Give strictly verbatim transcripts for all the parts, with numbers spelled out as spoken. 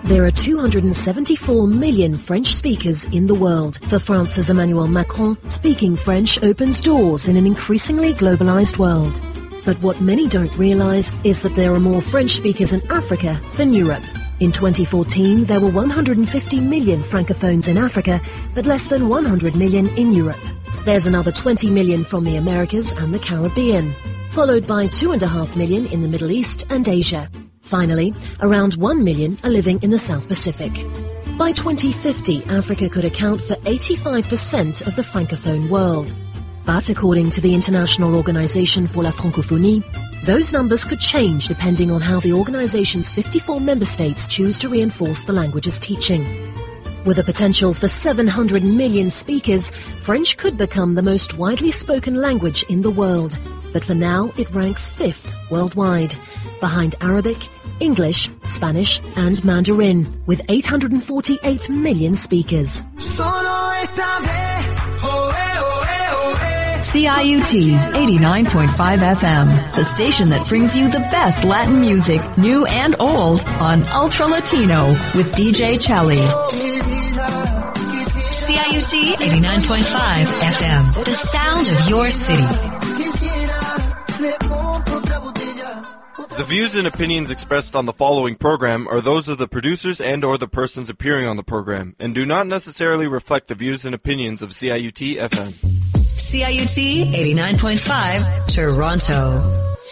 There are two hundred seventy-four million French speakers in the world. For France's Emmanuel Macron, speaking French opens doors in an increasingly globalized world. But what many don't realize is that there are more French speakers in Africa than Europe. In twenty fourteen, there were one hundred fifty million francophones in Africa, but less than one hundred million in Europe. There's another twenty million from the Americas and the Caribbean, followed by two and a half million in the Middle East and Asia. Finally, around one million are living in the South Pacific. By twenty fifty, Africa could account for eighty-five percent of the francophone world. But according to the International Organization for la Francophonie, those numbers could change depending on how the organization's fifty-four member states choose to reinforce the language's teaching. With a potential for seven hundred million speakers, French could become the most widely spoken language in the world. But for now, it ranks fifth worldwide, behind Arabic, English, Spanish, and Mandarin, with eight hundred forty-eight million speakers. C I U T eighty-nine point five F M, the station that brings you the best Latin music, new and old, on Ultra Latino with D J Chelly. C I U T eighty-nine point five F M, the sound of your city. The views and opinions expressed on the following program are those of the producers and or the persons appearing on the program, and do not necessarily reflect the views and opinions of C I U T F M. C I U T eighty-nine point five, Toronto.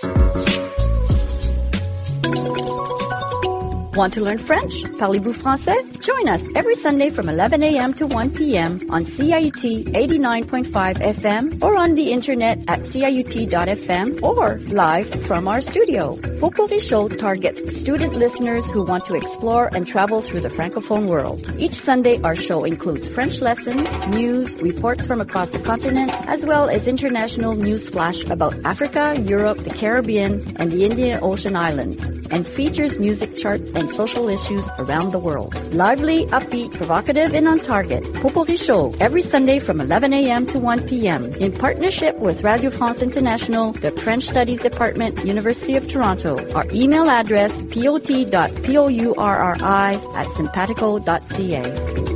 Want to learn French? Parlez-vous français? Join us every Sunday from eleven a.m. to one p.m. on C I U T eighty-nine point five F M or on the internet at C I U T dot F M or live from our studio. Potpourri Show targets student listeners who want to explore and travel through the Francophone world. Each Sunday, our show includes French lessons, news, reports from across the continent, as well as international news flash about Africa, Europe, the Caribbean, and the Indian Ocean Islands, and features music charts and social issues around the world. Lively, upbeat, provocative, and on target. Potpourri Show, every Sunday from eleven a.m. to one p.m. in partnership with Radio France International, the French Studies Department, University of Toronto. Our email address, pot dot pourri at simpatico dot c a.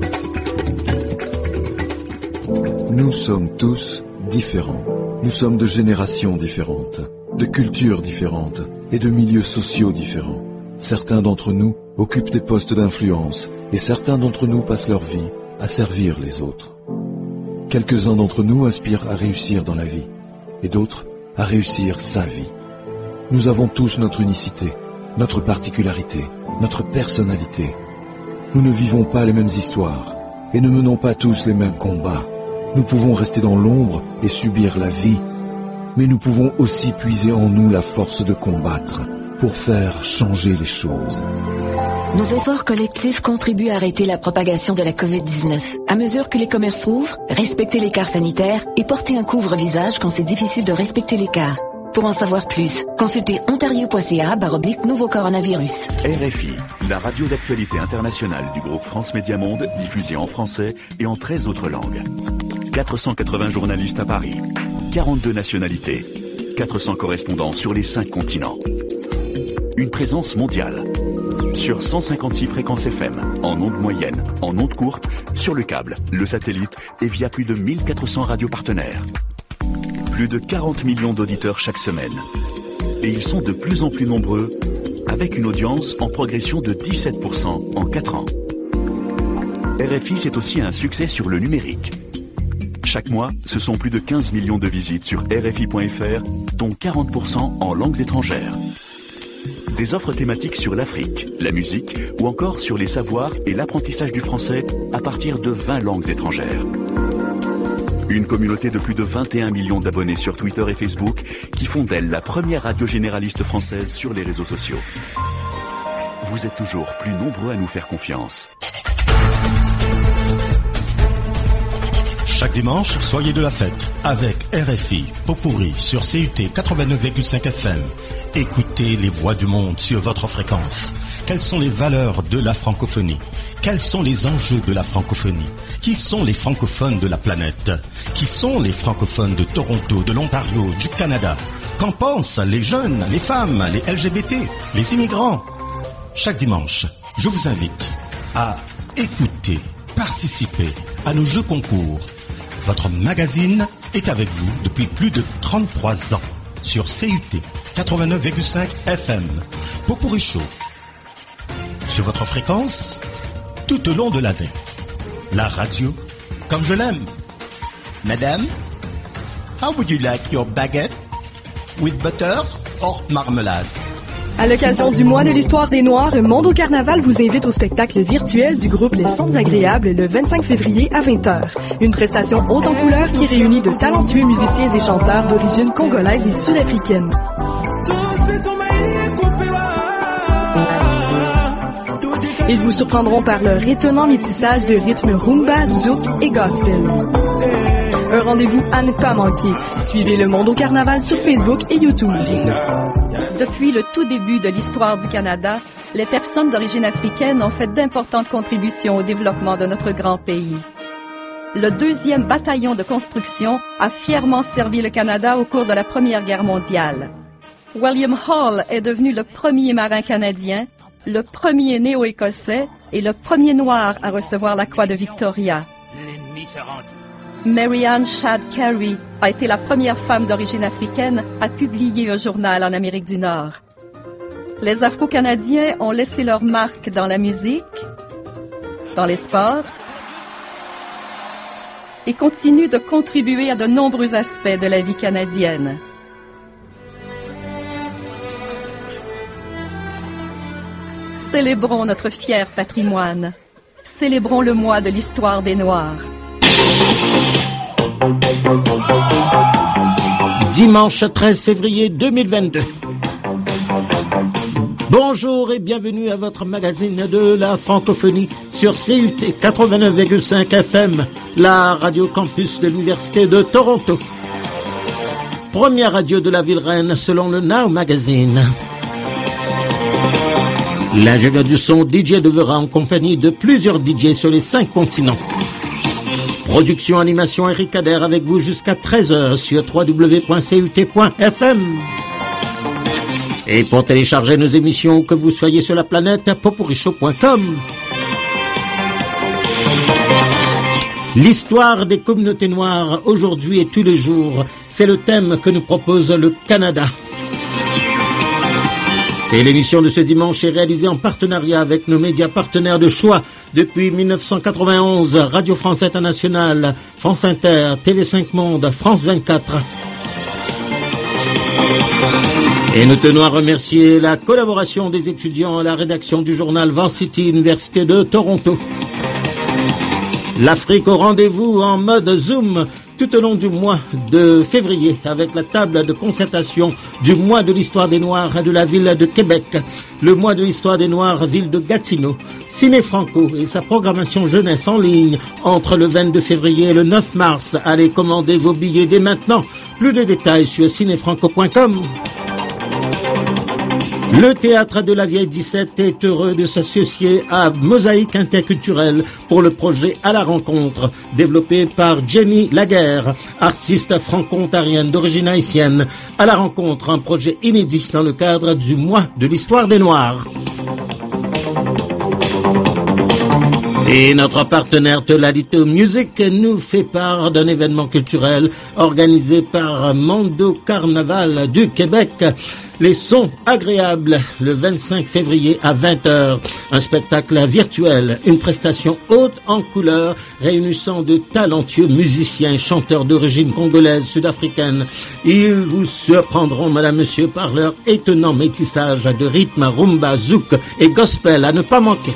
Nous sommes tous différents. Nous sommes de générations différentes, de cultures différentes et de milieux sociaux différents. Certains d'entre nous occupent des postes d'influence et certains d'entre nous passent leur vie à servir les autres. Quelques-uns d'entre nous aspirent à réussir dans la vie et d'autres à réussir sa vie. Nous avons tous notre unicité, notre particularité, notre personnalité. Nous ne vivons pas les mêmes histoires et ne menons pas tous les mêmes combats. Nous pouvons rester dans l'ombre et subir la vie, mais nous pouvons aussi puiser en nous la force de combattre pour faire changer les choses. Nos efforts collectifs contribuent à arrêter la propagation de la covid dix-neuf. À mesure que les commerces rouvrent, respectez l'écart sanitaire et portez un couvre-visage quand c'est difficile de respecter l'écart. Pour en savoir plus, consultez ontario.ca barre oblique nouveau coronavirus. R F I, la radio d'actualité internationale du groupe France Média Monde, diffusée en français et en treize autres langues. quatre cent quatre-vingts journalistes à Paris, quarante-deux nationalités, quatre cents correspondants sur les cinq continents. Une présence mondiale. Sur cent cinquante-six fréquences F M, en ondes moyennes, en ondes courtes, sur le câble, le satellite et via plus de mille quatre cents radios partenaires. Plus de quarante millions d'auditeurs chaque semaine. Et ils sont de plus en plus nombreux, avec une audience en progression de dix-sept pour cent en quatre ans. R F I, c'est aussi un succès sur le numérique. Chaque mois, ce sont plus de quinze millions de visites sur R F I point F R, dont quarante pour cent en langues étrangères. Des offres thématiques sur l'Afrique, la musique ou encore sur les savoirs et l'apprentissage du français à partir de vingt langues étrangères. Une communauté de plus de vingt et un millions d'abonnés sur Twitter et Facebook qui font d'elle la première radio généraliste française sur les réseaux sociaux. Vous êtes toujours plus nombreux à nous faire confiance. Chaque dimanche, soyez de la fête avec R F I, Potpourri sur C U T quatre-vingt-neuf virgule cinq F M. Écoutez les voix du monde sur votre fréquence. Quelles sont les valeurs de la francophonie? Quels sont les enjeux de la francophonie? Qui sont les francophones de la planète? Qui sont les francophones de Toronto, de l'Ontario, du Canada? Qu'en pensent les jeunes, les femmes, les L G B T, les immigrants? Chaque dimanche, Je vous invite à écouter, participer à nos jeux concours. Votre magazine est avec vous depuis plus de trente-trois ans sur C U T quatre-vingt-neuf virgule cinq F M. Popurrí Show. Sur votre fréquence, tout au long de l'année. La radio, comme je l'aime. Madame, how would you like your baguette? With butter or marmelade? À l'occasion du mois de l'histoire des Noirs, Mondo Carnaval vous invite au spectacle virtuel du groupe Les Sons Agréables le vingt-cinq février à vingt heures. Une prestation haute en couleurs qui réunit de talentueux musiciens et chanteurs d'origine congolaise et sud-africaine. Ils vous surprendront par leur étonnant métissage de rythmes rumba, zouk et gospel. Un rendez-vous à ne pas manquer. Suivez le Mondo Carnaval sur Facebook et YouTube. Depuis le tout début de l'histoire du Canada, les personnes d'origine africaine ont fait d'importantes contributions au développement de notre grand pays. Le deuxième bataillon de construction a fièrement servi le Canada au cours de la Première Guerre mondiale. William Hall est devenu le premier marin canadien, le premier néo-écossais et le premier noir à recevoir la croix de Victoria. Mary Ann Shadd Cary a été la première femme d'origine africaine à publier un journal en Amérique du Nord. Les Afro-Canadiens ont laissé leur marque dans la musique, dans les sports et continuent de contribuer à de nombreux aspects de la vie canadienne. Célébrons notre fier patrimoine. Célébrons le mois de l'histoire des Noirs. Dimanche treize février deux mille vingt-deux. Bonjour et bienvenue à votre magazine de la francophonie sur C U T quatre-vingt-neuf virgule cinq F M, la radio campus de l'Université de Toronto. Première radio de la ville reine selon le Now Magazine. L'ingénieur du son D J Devera en compagnie de plusieurs D J sur les cinq continents. Production, animation, Eric Adair avec vous jusqu'à treize heures sur w w w point c u t point f m. Et pour télécharger nos émissions, que vous soyez sur la planète, popurrí show point com. L'histoire des communautés noires aujourd'hui et tous les jours, c'est le thème que nous propose le Canada. Et l'émission de ce dimanche est réalisée en partenariat avec nos médias partenaires de choix depuis mille neuf cent quatre-vingt-onze, Radio France Internationale, France Inter, T V cinq Monde, France vingt-quatre. Et nous tenons à remercier la collaboration des étudiants à la rédaction du journal Varsity, Université de Toronto. L'Afrique au rendez-vous en mode Zoom tout au long du mois de février avec la table de concertation du mois de l'histoire des Noirs de la ville de Québec, le mois de l'histoire des Noirs ville de Gatineau, Ciné Franco et sa programmation jeunesse en ligne entre le vingt-deux février et le neuf mars. Allez commander vos billets dès maintenant. Plus de détails sur ciné franco point com. Le Théâtre de la Vieille dix-sept est heureux de s'associer à Mosaïque Interculturelle pour le projet À la rencontre, développé par Jenny Laguerre, artiste franco-ontarienne d'origine haïtienne. À la rencontre, un projet inédit dans le cadre du mois de l'histoire des Noirs. Et notre partenaire Tolalito Music nous fait part d'un événement culturel organisé par Mondo Carnaval du Québec. Les sons agréables, le vingt-cinq février à vingt heures. Un spectacle virtuel, une prestation haute en couleurs, réunissant de talentueux musiciens et chanteurs d'origine congolaise, sud-africaine. Ils vous surprendront, madame, monsieur, par leur étonnant métissage de rythme, rumba, zouk et gospel à ne pas manquer.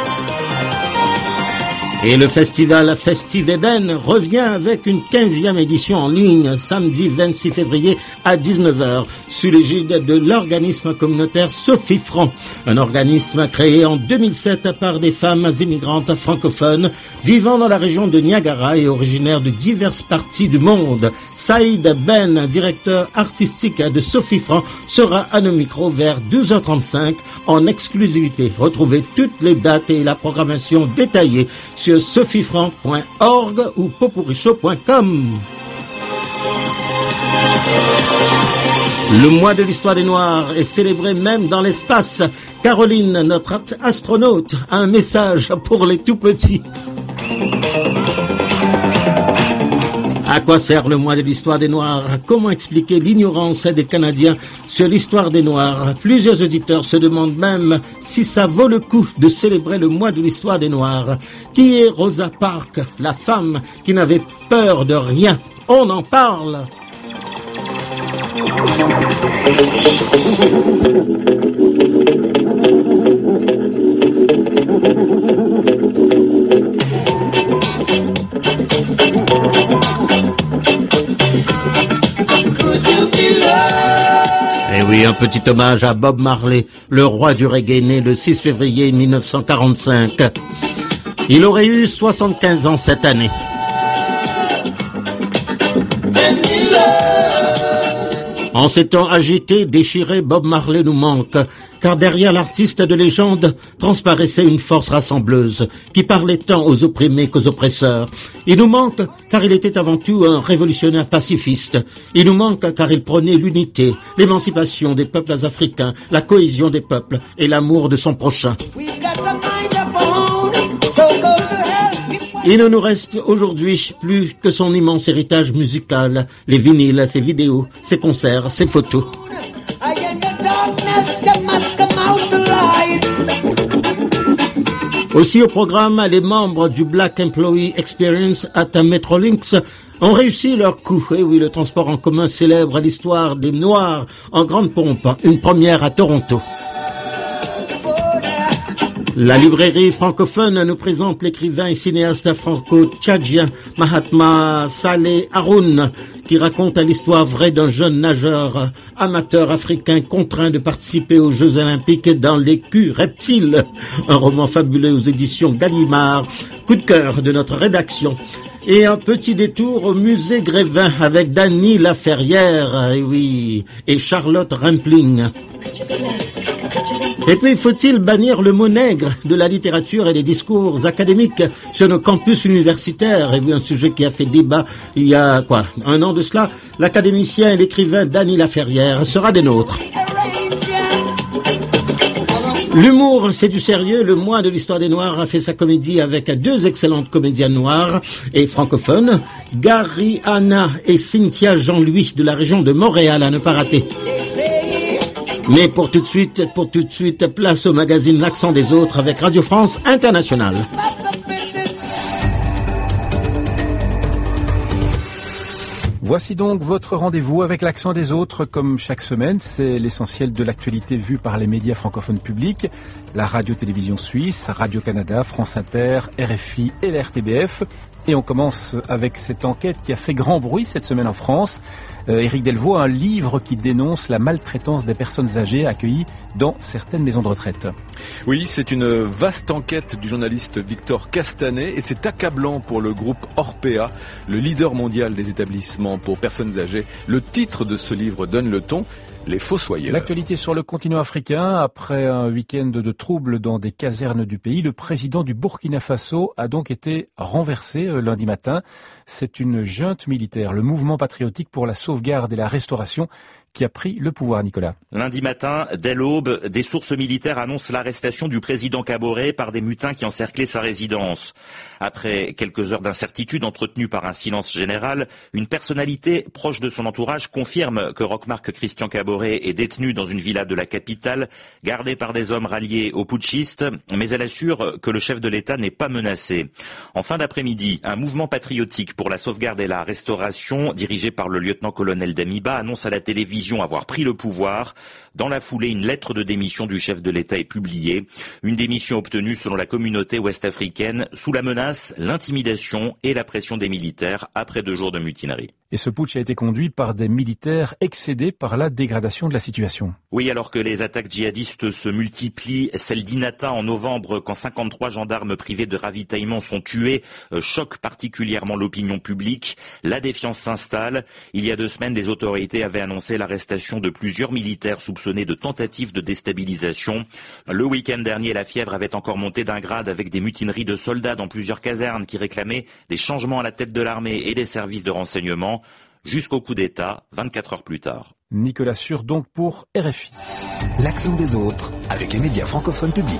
Et le festival Festive Eben revient avec une quinzième édition en ligne, samedi vingt-six février à dix-neuf heures, sous l'égide de l'organisme communautaire Sophie Franc, un organisme créé en deux mille sept par des femmes immigrantes francophones vivant dans la région de Niagara et originaires de diverses parties du monde. Saïd Ben, directeur artistique de Sophie Franc, sera à nos micros vers douze heures trente-cinq en exclusivité. Retrouvez toutes les dates et la programmation détaillée sur sophie franc point org ou popurrí show point com. Le mois de l'histoire des Noirs est célébré même dans l'espace. Caroline, notre astronaute, a un message pour les tout-petits. À quoi sert le mois de l'histoire des Noirs? Comment expliquer l'ignorance des Canadiens sur l'histoire des Noirs? Plusieurs auditeurs se demandent même si ça vaut le coup de célébrer le mois de l'histoire des Noirs. Qui est Rosa Parks, la femme qui n'avait peur de rien? On en parle. Et oui, un petit hommage à Bob Marley, le roi du reggae né le six février mille neuf cent quarante-cinq. Il aurait eu soixante-quinze ans cette année. En ces temps agités, déchirés, Bob Marley nous manque, car derrière l'artiste de légende transparaissait une force rassembleuse qui parlait tant aux opprimés qu'aux oppresseurs. Il nous manque car il était avant tout un révolutionnaire pacifiste. Il nous manque car il prônait l'unité, l'émancipation des peuples africains, la cohésion des peuples et l'amour de son prochain. Il ne nous reste aujourd'hui plus que son immense héritage musical, les vinyles, ses vidéos, ses concerts, ses photos. Aussi au programme, les membres du Black Employee Experience at Metrolinx ont réussi leur coup. Et oui, le transport en commun célèbre l'histoire des Noirs en grande pompe, une première à Toronto. La librairie francophone nous présente l'écrivain et cinéaste franco-tchadien Mahatma Saleh Haroun, qui raconte l'histoire vraie d'un jeune nageur amateur africain contraint de participer aux Jeux Olympiques dans l'écu reptile. Un roman fabuleux aux éditions Gallimard, coup de cœur de notre rédaction. Et un petit détour au musée Grévin avec Dany Laferrière, et oui, et Charlotte Rampling. Et puis, faut-il bannir le mot nègre de la littérature et des discours académiques sur nos campus universitaires? Et oui, un sujet qui a fait débat il y a, quoi, un an de cela. L'académicien et l'écrivain Dany Laferrière sera des nôtres. L'humour, c'est du sérieux. Le mois de l'histoire des Noirs a fait sa comédie avec deux excellentes comédiennes noires et francophones, Gary Hanna et Cynthia Jean-Louis de la région de Montréal, à ne pas rater. Mais pour tout de suite, pour tout de suite, place au magazine L'Accent des Autres avec Radio France Internationale. Voici donc votre rendez-vous avec l'accent des autres. Comme chaque semaine, c'est l'essentiel de l'actualité vue par les médias francophones publics, la radio-télévision suisse, Radio-Canada, France Inter, R F I et la R T B F. Et on commence avec cette enquête qui a fait grand bruit cette semaine en France. Euh, Éric Delvaux a un livre qui dénonce la maltraitance des personnes âgées accueillies dans certaines maisons de retraite. Oui, c'est une vaste enquête du journaliste Victor Castanet et c'est accablant pour le groupe Orpea, le leader mondial des établissements pour personnes âgées. Le titre de ce livre donne le ton. Les fossoyeurs. L'actualité sur le continent africain. Après un week-end de troubles dans des casernes du pays, le président du Burkina Faso a donc été renversé lundi matin. C'est une junte militaire, le mouvement patriotique pour la sauvegarde et la restauration, qui a pris le pouvoir, Nicolas. Lundi matin, dès l'aube, des sources militaires annoncent l'arrestation du président Kaboré par des mutins qui encerclaient sa résidence. Après quelques heures d'incertitude entretenues par un silence général, une personnalité proche de son entourage confirme que Roch-Marc Christian Kaboré est détenu dans une villa de la capitale, gardé par des hommes ralliés aux putschistes, mais elle assure que le chef de l'État n'est pas menacé. En fin d'après-midi, un mouvement patriotique pour la sauvegarde et la restauration, dirigé par le lieutenant-colonel Damiba, annonce à la télévision avoir pris le pouvoir. Dans la foulée, une lettre de démission du chef de l'État est publiée. Une démission obtenue selon la communauté ouest-africaine sous la menace, l'intimidation et la pression des militaires après deux jours de mutinerie. Et ce putsch a été conduit par des militaires excédés par la dégradation de la situation. Oui, alors que les attaques djihadistes se multiplient, celle d'Inata en novembre, quand cinquante-trois gendarmes privés de ravitaillement sont tués, choque particulièrement l'opinion publique. La défiance s'installe. Il y a deux semaines, les autorités avaient annoncé l'arrestation de plusieurs militaires soupçonnés de tentatives de déstabilisation. Le week-end dernier, la fièvre avait encore monté d'un grade avec des mutineries de soldats dans plusieurs casernes qui réclamaient des changements à la tête de l'armée et des services de renseignement. Jusqu'au coup d'État, vingt-quatre heures plus tard. Nicolas Sûr donc pour R F I. L'accent des autres avec les médias francophones publics.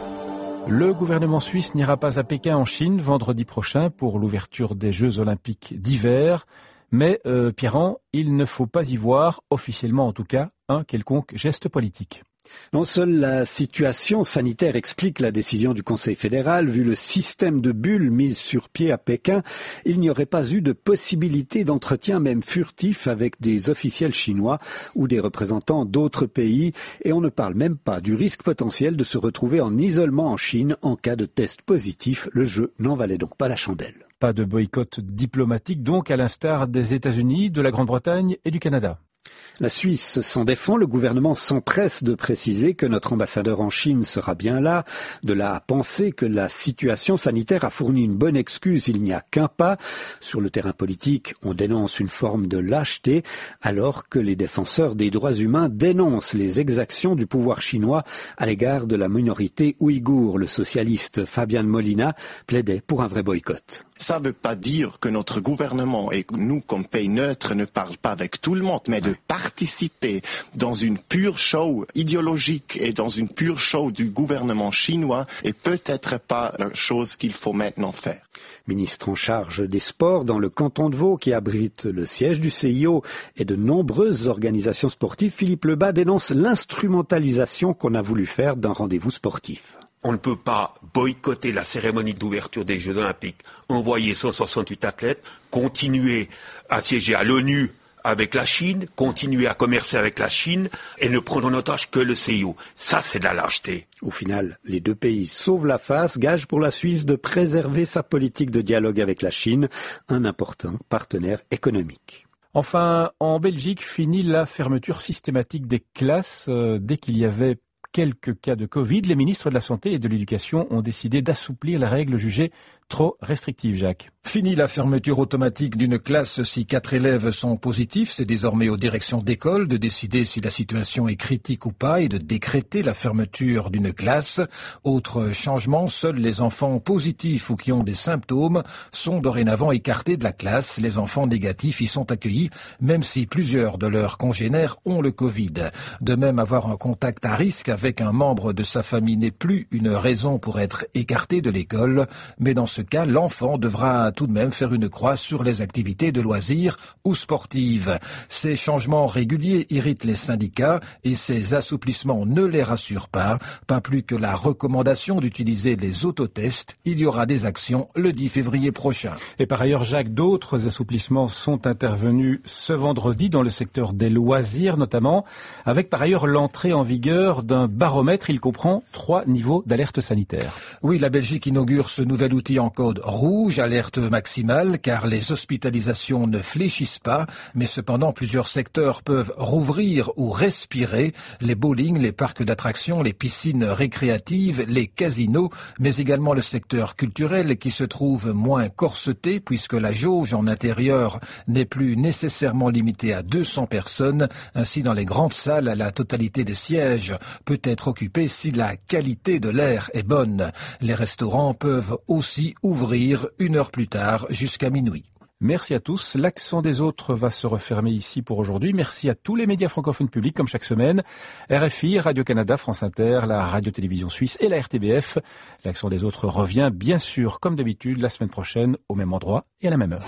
Le gouvernement suisse n'ira pas à Pékin en Chine vendredi prochain pour l'ouverture des Jeux olympiques d'hiver. Mais, euh, Pierran, il ne faut pas y voir, officiellement en tout cas, un quelconque geste politique. Non, seule la situation sanitaire explique la décision du Conseil fédéral. Vu le système de bulles mis sur pied à Pékin, il n'y aurait pas eu de possibilité d'entretien, même furtif, avec des officiels chinois ou des représentants d'autres pays. Et on ne parle même pas du risque potentiel de se retrouver en isolement en Chine en cas de test positif. Le jeu n'en valait donc pas la chandelle. Pas de boycott diplomatique donc, à l'instar des États-Unis, de la Grande-Bretagne et du Canada. La Suisse s'en défend, le gouvernement s'empresse de préciser que notre ambassadeur en Chine sera bien là. De là à penser que la situation sanitaire a fourni une bonne excuse, il n'y a qu'un pas. Sur le terrain politique, on dénonce une forme de lâcheté, alors que les défenseurs des droits humains dénoncent les exactions du pouvoir chinois à l'égard de la minorité ouïghour. Le socialiste Fabian Molina plaidait pour un vrai boycott. Ça ne veut pas dire que notre gouvernement et nous, comme pays neutre, ne parlent pas avec tout le monde, mais de participer dans une pure show idéologique et dans une pure show du gouvernement chinois est peut-être pas la chose qu'il faut maintenant faire. Ministre en charge des sports dans le canton de Vaud qui abrite le siège du C I O et de nombreuses organisations sportives, Philippe Lebas dénonce l'instrumentalisation qu'on a voulu faire d'un rendez-vous sportif. On ne peut pas boycotter la cérémonie d'ouverture des Jeux Olympiques, envoyer cent soixante-huit athlètes, continuer à siéger à l'ONU avec la Chine, continuer à commercer avec la Chine et ne prendre en otage que le C I O. Ça, c'est de la lâcheté. Au final, les deux pays sauvent la face, gage pour la Suisse de préserver sa politique de dialogue avec la Chine, un important partenaire économique. Enfin, en Belgique, finit la fermeture systématique des classes euh, dès qu'il y avait quelques cas de Covid. Les ministres de la Santé et de l'Éducation ont décidé d'assouplir la règle jugée trop restrictive, Jacques. Fini la fermeture automatique d'une classe si quatre élèves sont positifs. C'est désormais aux directions d'école de décider si la situation est critique ou pas et de décréter la fermeture d'une classe. Autre changement, seuls les enfants positifs ou qui ont des symptômes sont dorénavant écartés de la classe. Les enfants négatifs y sont accueillis, même si plusieurs de leurs congénères ont le Covid. De même, avoir un contact à risque avec un membre de sa famille n'est plus une raison pour être écarté de l'école, mais dans ce cas, l'enfant devra tout de même faire une croix sur les activités de loisirs ou sportives. Ces changements réguliers irritent les syndicats et ces assouplissements ne les rassurent pas, pas plus que la recommandation d'utiliser les autotests. Il y aura des actions le dix février prochain. Et par ailleurs, Jacques, d'autres assouplissements sont intervenus ce vendredi dans le secteur des loisirs notamment, avec par ailleurs l'entrée en vigueur d'un baromètre. Il comprend trois niveaux d'alerte sanitaire. Oui, la Belgique inaugure ce nouvel outil en code rouge, alerte maximale, car les hospitalisations ne fléchissent pas, mais cependant plusieurs secteurs peuvent rouvrir ou respirer, les bowling, les parcs d'attractions, les piscines récréatives, les casinos, mais également le secteur culturel qui se trouve moins corseté puisque la jauge en intérieur n'est plus nécessairement limitée à deux cents personnes. Ainsi, dans les grandes salles, la totalité des sièges peut être occupée si la qualité de l'air est bonne. Les restaurants peuvent aussi ouvrir une heure plus tard jusqu'à minuit. Merci à tous. L'accent des autres va se refermer ici pour aujourd'hui. Merci à tous les médias francophones publics, comme chaque semaine. R F I, Radio-Canada, France Inter, la Radio-Télévision Suisse et la R T B F. L'accent des autres revient, bien sûr, comme d'habitude, la semaine prochaine, au même endroit et à la même heure.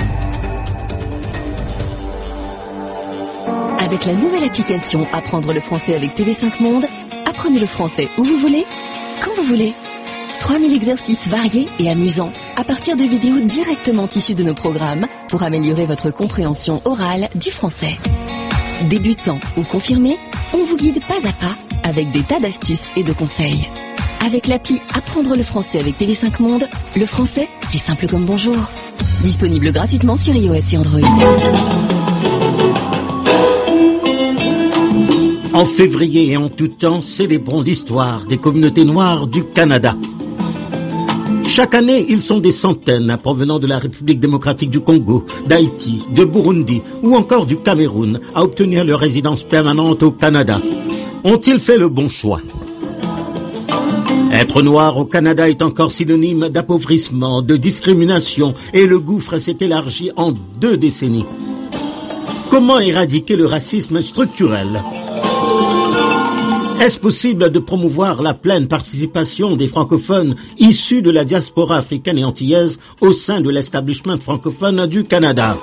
Avec la nouvelle application Apprendre le français avec T V cinq Monde, apprenez le français où vous voulez, quand vous voulez. trois mille exercices variés et amusants à partir de vidéos directement issues de nos programmes pour améliorer votre compréhension orale du français. Débutant ou confirmé, on vous guide pas à pas avec des tas d'astuces et de conseils. Avec l'appli Apprendre le français avec T V cinq Monde, le français, c'est simple comme bonjour. Disponible gratuitement sur iOS et Android. En février et en tout temps, célébrons l'histoire des communautés noires du Canada. Chaque année, ils sont des centaines provenant de la République démocratique du Congo, d'Haïti, de Burundi ou encore du Cameroun à obtenir leur résidence permanente au Canada. Ont-ils fait le bon choix ? Être noir au Canada est encore synonyme d'appauvrissement, de discrimination et le gouffre s'est élargi en deux décennies. Comment éradiquer le racisme structurel? Est-ce possible de promouvoir la pleine participation des francophones issus de la diaspora africaine et antillaise au sein de l'establishment francophone du Canada?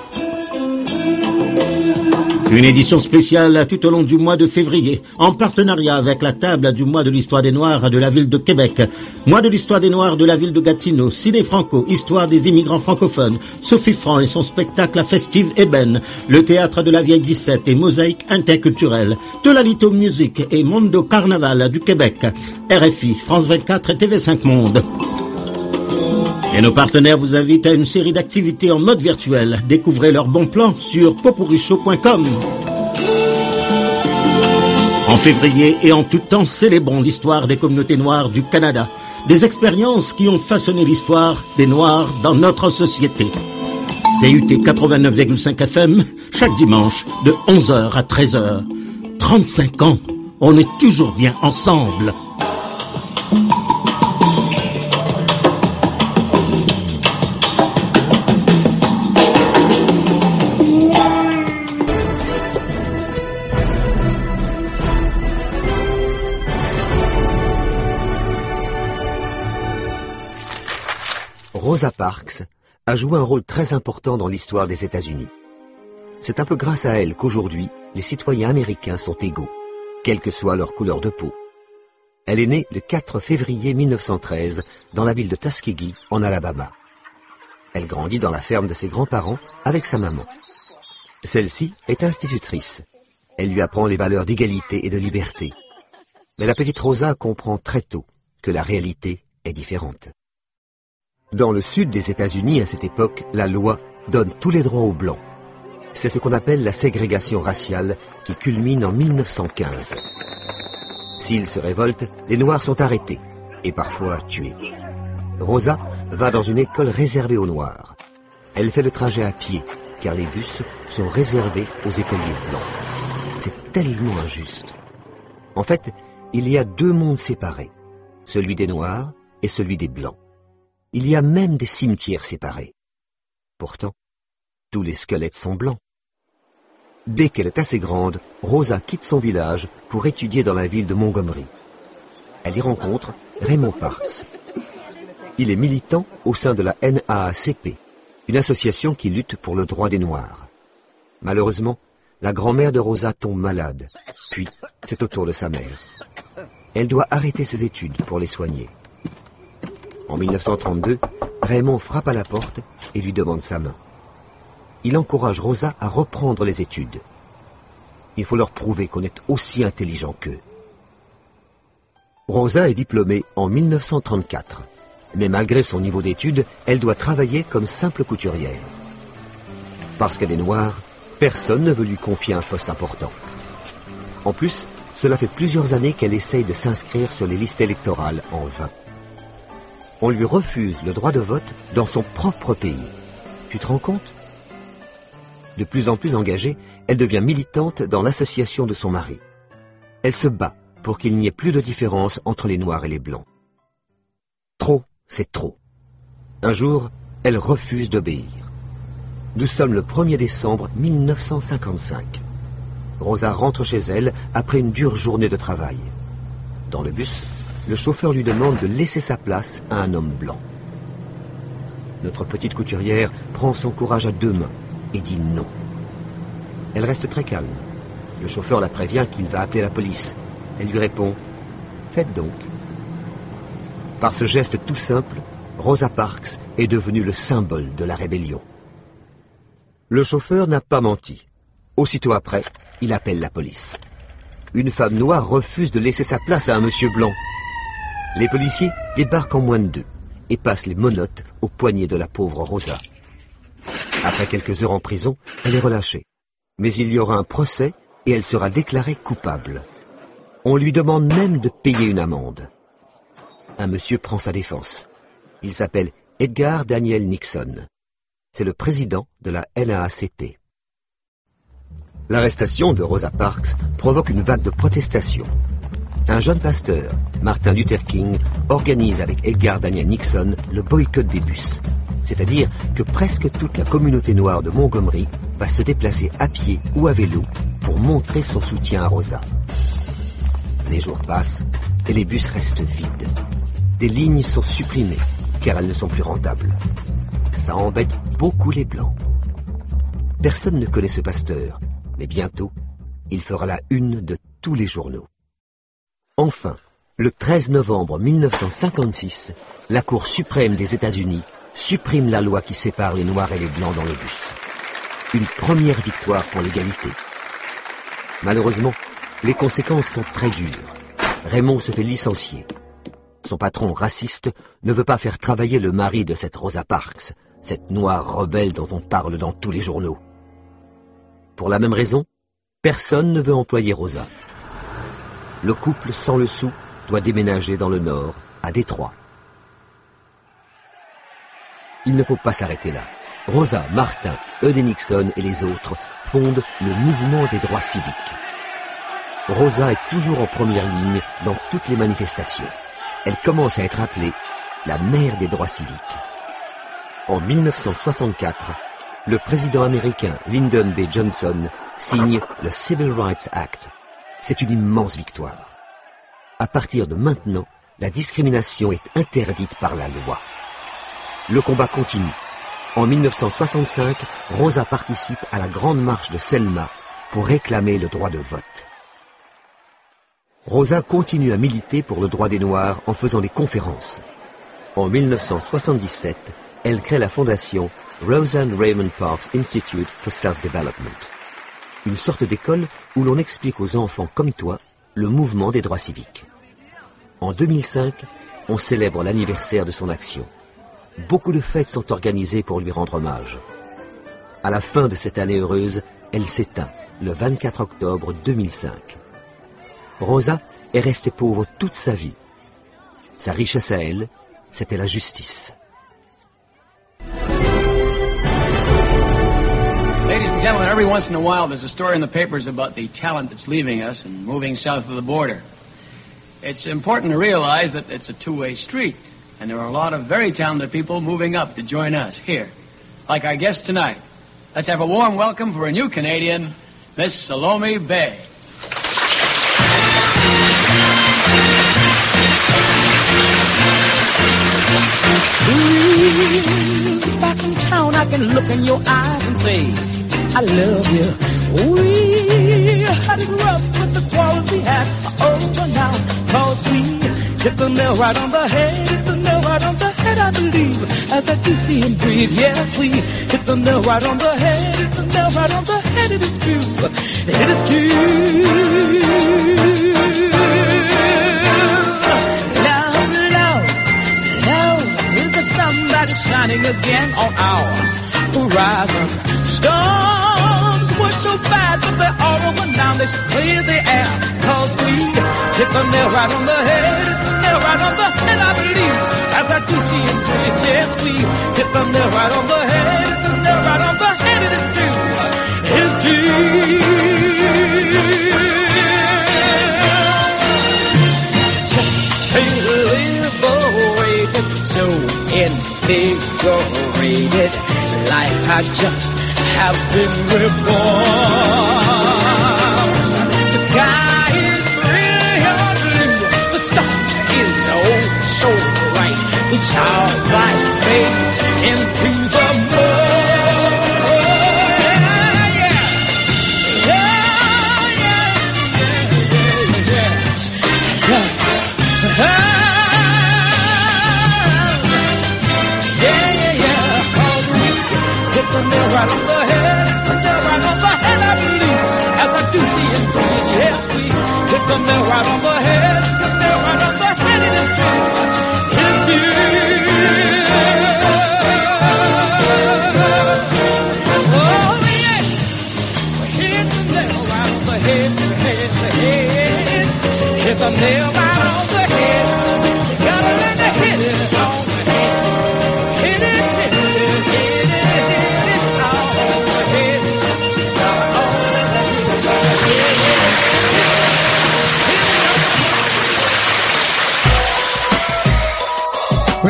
Une édition spéciale tout au long du mois de février, en partenariat avec la table du mois de l'histoire des Noirs de la ville de Québec, mois de l'histoire des Noirs de la ville de Gatineau, Ciné Franco, histoire des immigrants francophones, Sophie Franc et son spectacle Festive Ébène, le théâtre de la Vieille dix-sept et Mosaïque interculturelle, Tolalito Music et Mondo Carnaval du Québec, R F I, France vingt-quatre et T V cinq Monde. Et nos partenaires vous invitent à une série d'activités en mode virtuel. Découvrez leurs bons plans sur popurichow point com. En février et en tout temps, célébrons l'histoire des communautés noires du Canada. Des expériences qui ont façonné l'histoire des Noirs dans notre société. C U T quatre-vingt-neuf virgule cinq F M, chaque dimanche de onze heures à treize heures. trente-cinq ans, on est toujours bien ensemble. Rosa Parks a joué un rôle très important dans l'histoire des États-Unis. C'est un peu grâce à elle qu'aujourd'hui, les citoyens américains sont égaux, quelle que soit leur couleur de peau. Elle est née le quatre février mille neuf cent treize dans la ville de Tuskegee, en Alabama. Elle grandit dans la ferme de ses grands-parents avec sa maman. Celle-ci est institutrice. Elle lui apprend les valeurs d'égalité et de liberté. Mais la petite Rosa comprend très tôt que la réalité est différente. Dans le sud des États-Unis, à cette époque, la loi donne tous les droits aux Blancs. C'est ce qu'on appelle la ségrégation raciale qui culmine en mille neuf cent quinze. S'ils se révoltent, les Noirs sont arrêtés et parfois tués. Rosa va dans une école réservée aux Noirs. Elle fait le trajet à pied, car les bus sont réservés aux écoliers blancs. C'est tellement injuste. En fait, il y a deux mondes séparés, celui des Noirs et celui des Blancs. Il y a même des cimetières séparés. Pourtant, tous les squelettes sont blancs. Dès qu'elle est assez grande, Rosa quitte son village pour étudier dans la ville de Montgomery. Elle y rencontre Raymond Parks. Il est militant au sein de la N douze A C P, une association qui lutte pour le droit des Noirs. Malheureusement, la grand-mère de Rosa tombe malade, puis c'est au tour de sa mère. Elle doit arrêter ses études pour les soigner. En mille neuf cent trente-deux, Raymond frappe à la porte et lui demande sa main. Il encourage Rosa à reprendre les études. Il faut leur prouver qu'on est aussi intelligent qu'eux. Rosa est diplômée en mille neuf cent trente-quatre. Mais malgré son niveau d'études, elle doit travailler comme simple couturière. Parce qu'elle est noire, personne ne veut lui confier un poste important. En plus, cela fait plusieurs années qu'elle essaye de s'inscrire sur les listes électorales en vain. On lui refuse le droit de vote dans son propre pays. Tu te rends compte? De plus en plus engagée, elle devient militante dans l'association de son mari. Elle se bat pour qu'il n'y ait plus de différence entre les Noirs et les Blancs. Trop, c'est trop. Un jour, elle refuse d'obéir. Nous sommes le premier décembre mille neuf cent cinquante-cinq. Rosa rentre chez elle après une dure journée de travail. Dans le bus, le chauffeur lui demande de laisser sa place à un homme blanc. Notre petite couturière prend son courage à deux mains et dit non. Elle reste très calme. Le chauffeur la prévient qu'il va appeler la police. Elle lui répond « Faites donc ». Par ce geste tout simple, Rosa Parks est devenue le symbole de la rébellion. Le chauffeur n'a pas menti. Aussitôt après, il appelle la police. Une femme noire refuse de laisser sa place à un monsieur blanc. Les policiers débarquent en moins de deux et passent les menottes au poignet de la pauvre Rosa. Après quelques heures en prison, elle est relâchée. Mais il y aura un procès et elle sera déclarée coupable. On lui demande même de payer une amende. Un monsieur prend sa défense. Il s'appelle Edgar Daniel Nixon. C'est le président de la N douze A C P. L'arrestation de Rosa Parks provoque une vague de protestations. Un jeune pasteur, Martin Luther King, organise avec Edgar Daniel Nixon le boycott des bus. C'est-à-dire que presque toute la communauté noire de Montgomery va se déplacer à pied ou à vélo pour montrer son soutien à Rosa. Les jours passent et les bus restent vides. Des lignes sont supprimées car elles ne sont plus rentables. Ça embête beaucoup les Blancs. Personne ne connaît ce pasteur, mais bientôt, il fera la une de tous les journaux. Enfin, le treize novembre mille neuf cent cinquante-six, la Cour suprême des États-Unis supprime la loi qui sépare les Noirs et les Blancs dans le bus. Une première victoire pour l'égalité. Malheureusement, les conséquences sont très dures. Raymond se fait licencier. Son patron raciste ne veut pas faire travailler le mari de cette Rosa Parks, cette noire rebelle dont on parle dans tous les journaux. Pour la même raison, personne ne veut employer Rosa. Le couple sans le sou doit déménager dans le nord, à Détroit. Il ne faut pas s'arrêter là. Rosa, Martin, Eddie Nixon et les autres fondent le mouvement des droits civiques. Rosa est toujours en première ligne dans toutes les manifestations. Elle commence à être appelée la mère des droits civiques. En mille neuf cent soixante-quatre, le président américain Lyndon B. Johnson signe le Civil Rights Act. C'est une immense victoire. À partir de maintenant, la discrimination est interdite par la loi. Le combat continue. En mille neuf cent soixante-cinq, Rosa participe à la grande marche de Selma pour réclamer le droit de vote. Rosa continue à militer pour le droit des Noirs en faisant des conférences. En mille neuf cent soixante-dix-sept, elle crée la fondation Rosa Raymond Parks Institute for Self-Development, une sorte d'école où l'on explique aux enfants comme toi le mouvement des droits civiques. En deux mille cinq, on célèbre l'anniversaire de son action. Beaucoup de fêtes sont organisées pour lui rendre hommage. À la fin de cette année heureuse, elle s'éteint le vingt-quatre octobre deux mille cinq. Rosa est restée pauvre toute sa vie. Sa richesse à elle, c'était la justice. Ladies and gentlemen, every once in a while there's a story in the papers about the talent that's leaving us and moving south of the border. It's important to realize that it's a two-way street, and there are a lot of very talented people moving up to join us here, like our guest tonight. Let's have a warm welcome for a new Canadian, Miss Salome Bay. Ooh, back in town, I can look in your eyes and say, I love you. We had it rough with the quality hat. Over now, cause we hit the nail right on the head. Hit the nail right on the head, I believe. As I do see and breathe, yes, we hit the nail right on the head. Hit the nail right on the head, it is true. It is true. Love, love, love is the sun that is shining again on our horizon. Storms were so bad, but they're all over now. They've cleared the air, cause we hit the nail right on the head. Hit the nail right on the head, I believe. As I do see and breathe, yes, we hit the nail right on the head. Hit the nail right on the head, it is true. It is true. Just liberated, so invigorated. Life has just have been reborn. The sky is real blue, the sun is oh so bright. The child light fades into the moon. Yeah, yeah, yeah, yeah, yeah, yeah. Hit the nail right on the head, hit the nail right on the head, I believe. As I do see and breathe, yes, we hit the nail right on the head, hit the nail right on the head, it is true, it is true.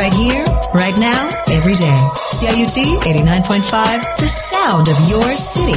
Right here, right now, every day. C I U T eighty-nine point five, the sound of your city.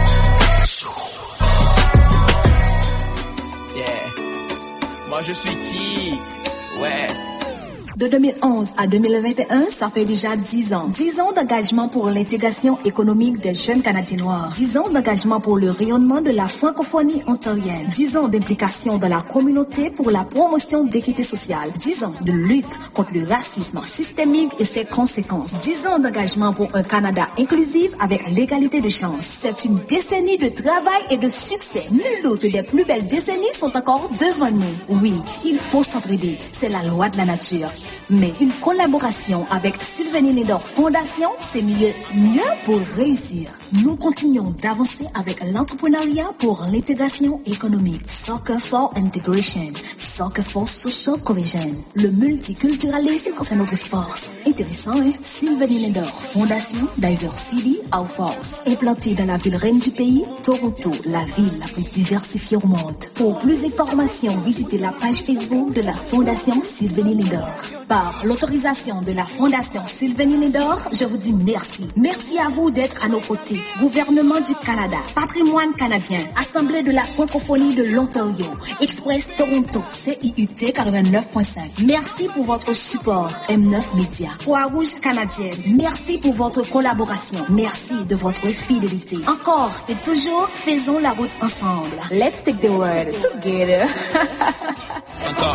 Yeah. Moi, je suis qui? Ouais. De deux mille onze à deux mille vingt et un, ça fait déjà dix ans. dix ans d'engagement pour l'intégration économique des jeunes Canadiens noirs. dix ans d'engagement pour le rayonnement de la francophonie ontarienne. dix ans d'implication dans la communauté pour la promotion d'équité sociale. dix ans de lutte contre le racisme systémique et ses conséquences. dix ans d'engagement pour un Canada inclusif avec l'égalité de chance. C'est une décennie de travail et de succès. Nul doute que des plus belles décennies sont encore devant nous. Oui, il faut s'entraider. C'est la loi de la nature. Mais une collaboration avec Sylvanie Lindor Fondation, c'est mieux, mieux pour réussir. Nous continuons d'avancer avec l'entrepreneuriat pour l'intégration économique. Soccer for Integration. Soccer for Social Cohesion. Le multiculturalisme, c'est notre force. Intéressant, hein? Sylvanie Lindor Fondation, Diversity Our Force. Implantée dans la ville reine du pays, Toronto, la ville la plus diversifiée au monde. Pour plus d'informations, visitez la page Facebook de la Fondation Sylvanie Lindor. Par l'autorisation de la Fondation Sylvanie Lindor, je vous dis merci. Merci à vous d'être à nos côtés. Gouvernement du Canada, Patrimoine canadien, Assemblée de la francophonie de l'Ontario, Express Toronto, C I U T quatre-vingt-neuf point cinq. Merci pour votre support. M neuf Média, Croix-Rouge canadienne, merci pour votre collaboration. Merci de votre fidélité. Encore et toujours, faisons la route ensemble. Let's take the world together. Encore.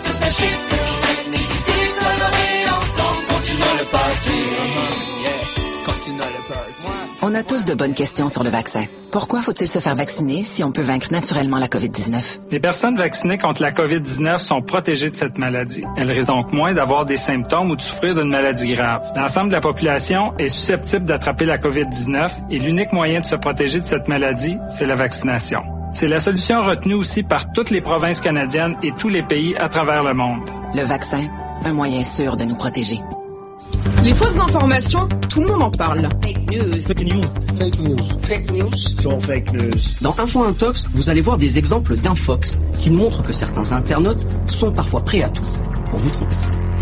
On a tous de bonnes questions sur le vaccin. Pourquoi faut-il se faire vacciner si on peut vaincre naturellement la covid dix-neuf? Les personnes vaccinées contre la covid dix-neuf sont protégées de cette maladie. Elles risquent donc moins d'avoir des symptômes ou de souffrir d'une maladie grave. L'ensemble de la population est susceptible d'attraper la covid dix-neuf et l'unique moyen de se protéger de cette maladie, c'est la vaccination. C'est la solution retenue aussi par toutes les provinces canadiennes et tous les pays à travers le monde. Le vaccin, un moyen sûr de nous protéger. Les fausses informations, tout le monde en parle. Fake news. Fake news. Fake news. Fake news. Sont fake news. Dans Info Intox, vous allez voir des exemples d'infox qui montrent que certains internautes sont parfois prêts à tout pour vous tromper.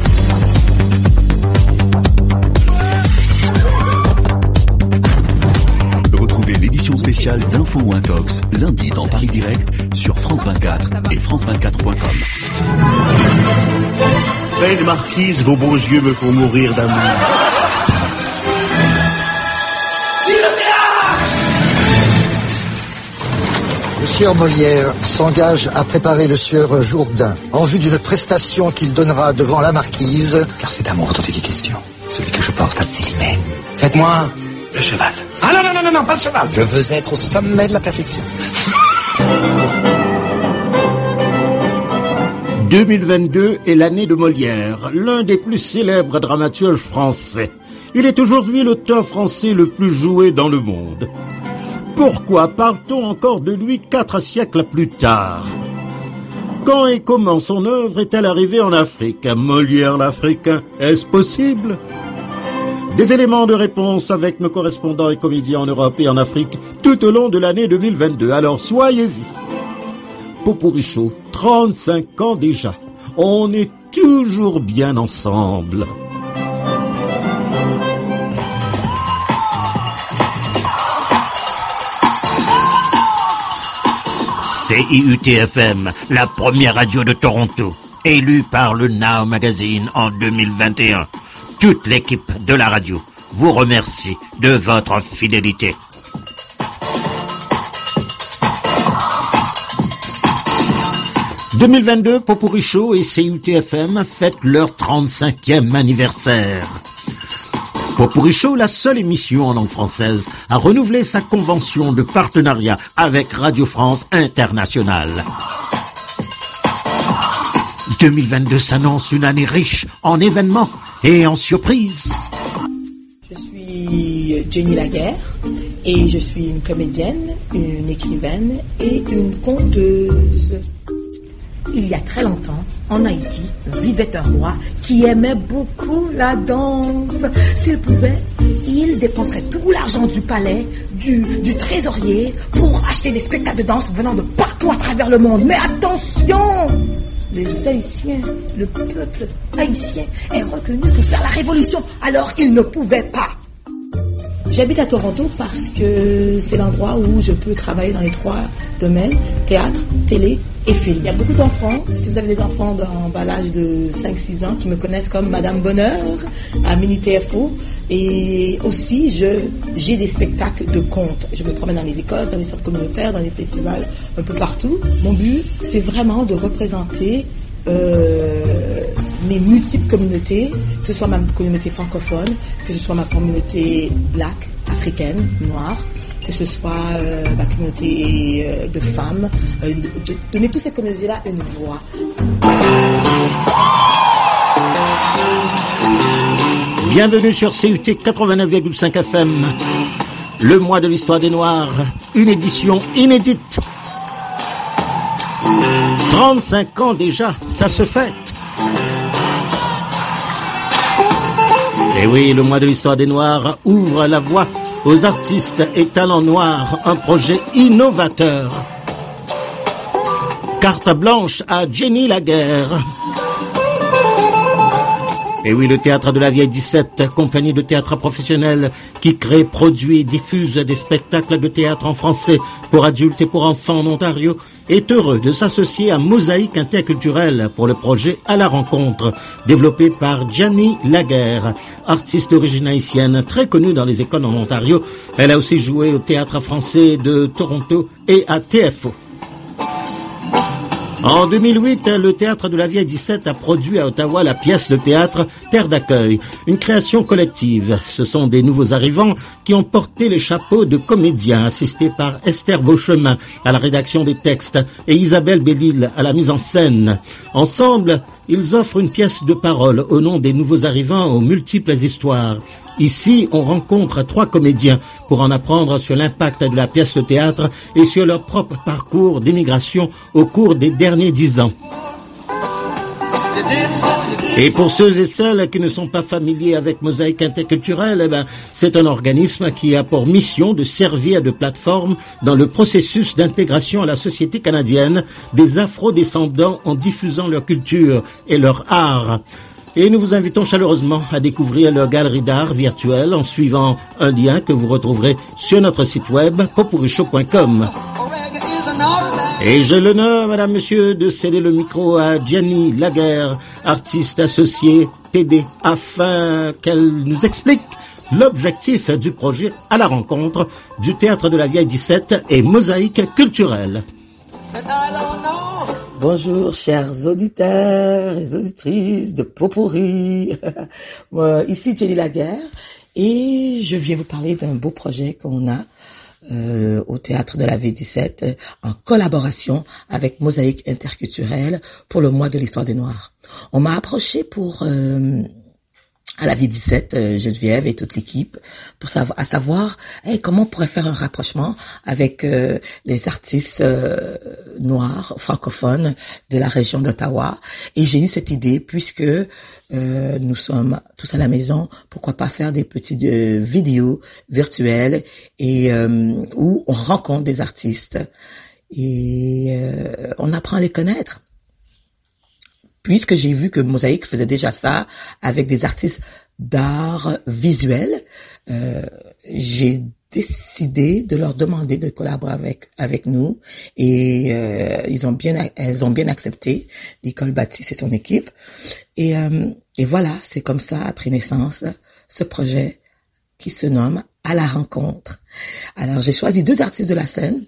Retrouvez l'édition spéciale d'Info Intox lundi dans Paris Direct sur France vingt-quatre et France vingt-quatre point com. Belle marquise, vos beaux yeux me font mourir d'amour. Le sieur Molière s'engage à préparer le sieur Jourdain en vue d'une prestation qu'il donnera devant la marquise. Car c'est d'amour dont il est question. Celui que je porte à Célimène. Faites-moi le cheval. Ah non, non, non, non, non, pas le cheval. Je veux être au sommet de la perfection. deux mille vingt-deux est l'année de Molière, l'un des plus célèbres dramaturges français. Il est aujourd'hui l'auteur français le plus joué dans le monde. Pourquoi parle-t-on encore de lui quatre siècles plus tard? Quand et comment son œuvre est-elle arrivée en Afrique? Molière l'Africain, est-ce possible? Des éléments de réponse avec nos correspondants et comédiens en Europe et en Afrique tout au long de l'année deux mille vingt-deux. Alors soyez-y. Popuricho, trente-cinq ans déjà. On est toujours bien ensemble. C I U T F M, la première radio de Toronto, élue par le Now Magazine en deux mille vingt et un. Toute l'équipe de la radio vous remercie de votre fidélité. deux mille vingt-deux, Popuricho et C I U T F M fêtent leur trente-cinquième anniversaire. Popuricho, la seule émission en langue française, a renouvelé sa convention de partenariat avec Radio France Internationale. deux mille vingt-deux s'annonce une année riche en événements et en surprises. Je suis Jenny Laguerre et je suis une comédienne, une écrivaine et une conteuse. Il y a très longtemps, en Haïti, vivait un roi qui aimait beaucoup la danse. S'il pouvait, il dépenserait tout l'argent du palais, du, du trésorier, pour acheter des spectacles de danse venant de partout à travers le monde. Mais attention! les Haïtiens, le peuple haïtien est reconnu pour faire la révolution, alors ils ne pouvaient pas. J'habite à Toronto parce que c'est l'endroit où je peux travailler dans les trois domaines, théâtre, télé et film. Il y a beaucoup d'enfants, si vous avez des enfants en bas l'âge de cinq six ans, qui me connaissent comme Madame Bonheur à Mini T F O. Et aussi, je, j'ai des spectacles de contes. Je me promène dans les écoles, dans les centres communautaires, dans les festivals, un peu partout. Mon but, c'est vraiment de représenter euh, mes multiples communautés, que ce soit ma communauté francophone, que ce soit ma communauté black, africaine, noire, que ce soit euh, ma communauté euh, de femmes, euh, de, de donner toutes ces communautés-là une voix. Bienvenue sur C U T quatre-vingt-neuf virgule cinq F M, le mois de l'histoire des Noirs, une édition inédite. trente-cinq ans déjà, ça se fête. Et oui, le mois de l'histoire des Noirs ouvre la voie aux artistes et talents noirs, un projet innovateur. Carte blanche à Jenny Laguerre. Et oui, le Théâtre de la Vieille dix-sept, compagnie de théâtre professionnelle qui crée, produit et diffuse des spectacles de théâtre en français pour adultes et pour enfants en Ontario, est heureux de s'associer à Mosaïque Interculturelle pour le projet À la rencontre, développé par Jenny Laguerre, artiste d'origine haïtienne très connue dans les écoles en Ontario. Elle a aussi joué au Théâtre français de Toronto et à T F O. En deux mille huit, le Théâtre de la Vieille dix-sept a produit à Ottawa la pièce de théâtre Terre d'accueil, une création collective. Ce sont des nouveaux arrivants qui ont porté les chapeaux de comédiens, assistés par Esther Beauchemin à la rédaction des textes et Isabelle Bellil à la mise en scène. Ensemble, ils offrent une pièce de parole au nom des nouveaux arrivants aux multiples histoires. Ici, on rencontre trois comédiens pour en apprendre sur l'impact de la pièce de théâtre et sur leur propre parcours d'immigration au cours des derniers dix ans. Et pour ceux et celles qui ne sont pas familiers avec Mosaïque Interculturelle, eh ben, c'est un organisme qui a pour mission de servir de plateforme dans le processus d'intégration à la société canadienne des afro-descendants en diffusant leur culture et leur art. Et nous vous invitons chaleureusement à découvrir leur galerie d'art virtuelle en suivant un lien que vous retrouverez sur notre site web popurichaud point com. Et j'ai l'honneur, madame, monsieur, de céder le micro à Jenny Laguerre, artiste associée T D, afin qu'elle nous explique l'objectif du projet À la rencontre du Théâtre de la Vieille dix-sept et Mosaïque Culturelle. Bonjour, chers auditeurs et auditrices de Potpourri. Ici Jenny Laguerre et je viens vous parler d'un beau projet qu'on a euh, au Théâtre de la Vieille dix-sept en collaboration avec Mosaïque Interculturelle pour le mois de l'histoire des Noirs. On m'a approché pour... Euh, à la Vieille dix-sept, euh, Geneviève et toute l'équipe, pour savoir, à savoir hey, comment on pourrait faire un rapprochement avec euh, les artistes euh, noirs, francophones de la région d'Ottawa. Et j'ai eu cette idée, puisque euh, nous sommes tous à la maison, pourquoi pas faire des petites euh, vidéos virtuelles et euh, où on rencontre des artistes et euh, on apprend à les connaître. Puisque j'ai vu que Mosaïque faisait déjà ça avec des artistes d'art visuel, euh, j'ai décidé de leur demander de collaborer avec avec nous et euh, ils ont bien elles ont bien accepté. Nicole Baptiste et son équipe et euh, et voilà, c'est comme ça a pris naissance ce projet qui se nomme À la rencontre. Alors j'ai choisi deux artistes de la scène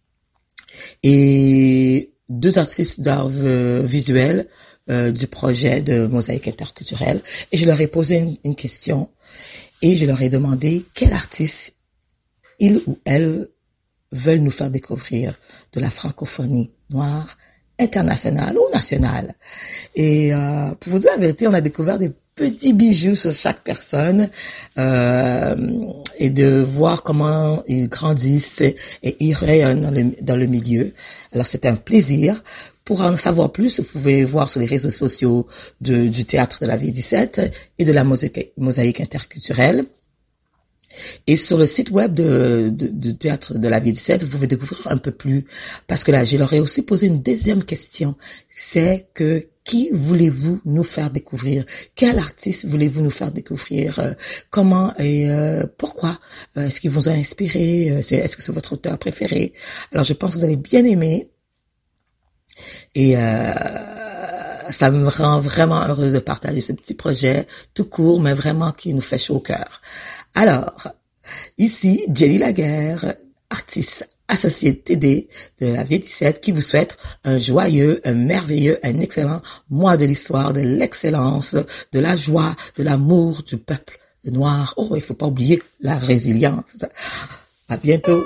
et deux artistes d'art euh, visuel. Euh, du projet de Mosaïque Interculturelle et je leur ai posé une, une question et je leur ai demandé quel artiste ils ou elles veulent nous faire découvrir de la francophonie noire internationale ou nationale. Et euh, pour vous dire la vérité, on a découvert des petits bijoux sur chaque personne euh, et de voir comment ils grandissent et, et ils rayonnent dans le, dans le milieu. Alors c'était un plaisir. Pour en savoir plus, vous pouvez voir sur les réseaux sociaux de, du Théâtre de la Vieille dix-sept et de la Mosaïque, Mosaïque Interculturelle. Et sur le site web de, de, du Théâtre de la V dix-sept, vous pouvez découvrir un peu plus. Parce que là, je leur ai aussi posé une deuxième question. C'est que qui voulez-vous nous faire découvrir? Quel artiste voulez-vous nous faire découvrir? euh, Comment et euh, pourquoi? euh, Est-ce qu'il vous a inspiré? euh, c'est, Est-ce que c'est votre auteur préféré? Alors, je pense que vous allez bien aimer. Et euh, ça me rend vraiment heureuse de partager ce petit projet, tout court, mais vraiment qui nous fait chaud au cœur. Alors, ici, Jenny Laguerre, artiste associée T D de la V dix-sept, qui vous souhaite un joyeux, un merveilleux, un excellent mois de l'histoire, de l'excellence, de la joie, de l'amour du peuple noir. Oh, il faut pas oublier la résilience. À bientôt.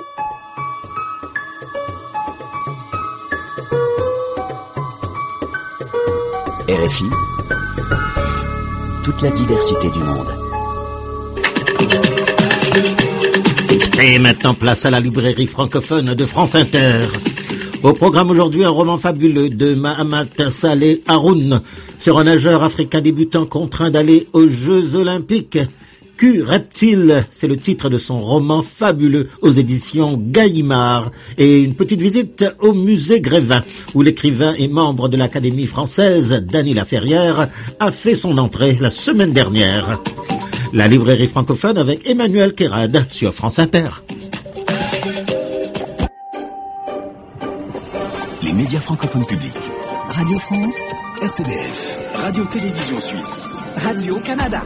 R F I, toute la diversité du monde. Et maintenant, place à la librairie francophone de France Inter. Au programme aujourd'hui, un roman fabuleux de Mahamat Saleh Haroun sur un nageur africain débutant contraint d'aller aux Jeux Olympiques. Q Reptile, c'est le titre de son roman fabuleux aux éditions Gallimard. Et une petite visite au musée Grévin, où l'écrivain et membre de l'Académie française, Dany Laferrière, a fait son entrée la semaine dernière. La librairie francophone avec Emmanuel Kérad sur France Inter. Les médias francophones publics. Radio France, R T B F, Radio-Télévision Suisse, Radio-Canada.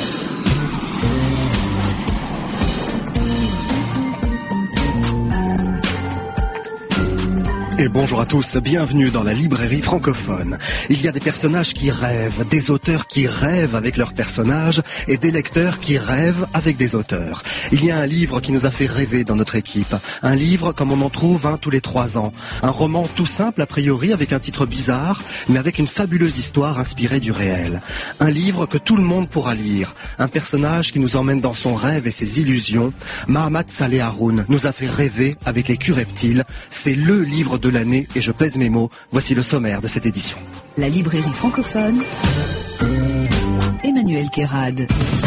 Et bonjour à tous, bienvenue dans la librairie francophone. Il y a des personnages qui rêvent, des auteurs qui rêvent avec leurs personnages et des lecteurs qui rêvent avec des auteurs. Il y a un livre qui nous a fait rêver dans notre équipe. Un livre comme on en trouve un tous les trois ans. Un roman tout simple a priori avec un titre bizarre, mais avec une fabuleuse histoire inspirée du réel. Un livre que tout le monde pourra lire. Un personnage qui nous emmène dans son rêve et ses illusions. Mahamat Saleh Haroun nous a fait rêver avec les Q Reptiles. C'est le livre de l'année et je pèse mes mots. Voici le sommaire de cette édition. La librairie francophone, Emmanuel Kérad.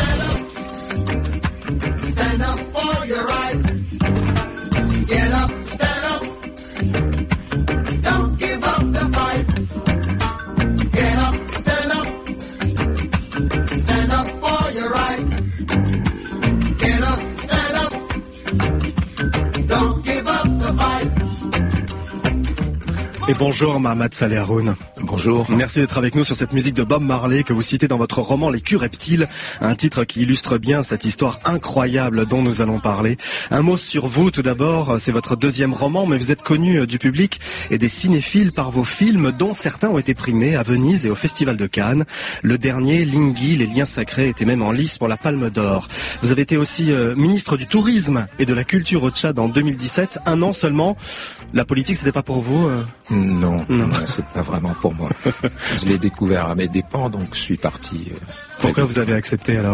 Stand up for your right. Get up, stand up. Don't give up the fight. Get up, stand up. Stand up for your right. Get up, stand up. Don't give up the fight. Et bonjour Mahamat Saleh Haroun. Bonjour. Merci d'être avec nous sur cette musique de Bob Marley que vous citez dans votre roman Les Q Reptiles, un titre qui illustre bien cette histoire incroyable dont nous allons parler. Un mot sur vous tout d'abord, c'est votre deuxième roman, mais vous êtes connu du public et des cinéphiles par vos films dont certains ont été primés à Venise et au Festival de Cannes. Le dernier, Lingui, Les Liens Sacrés, était même en lice pour la Palme d'Or. Vous avez été aussi euh, ministre du Tourisme et de la Culture au Tchad en deux mille dix-sept, un an seulement. La politique, c'était pas pour vous euh... Non, non, non, c'est pas vraiment pour moi. Je l'ai découvert à mes dépens, donc je suis parti. Euh, Pourquoi vous avez accepté alors ?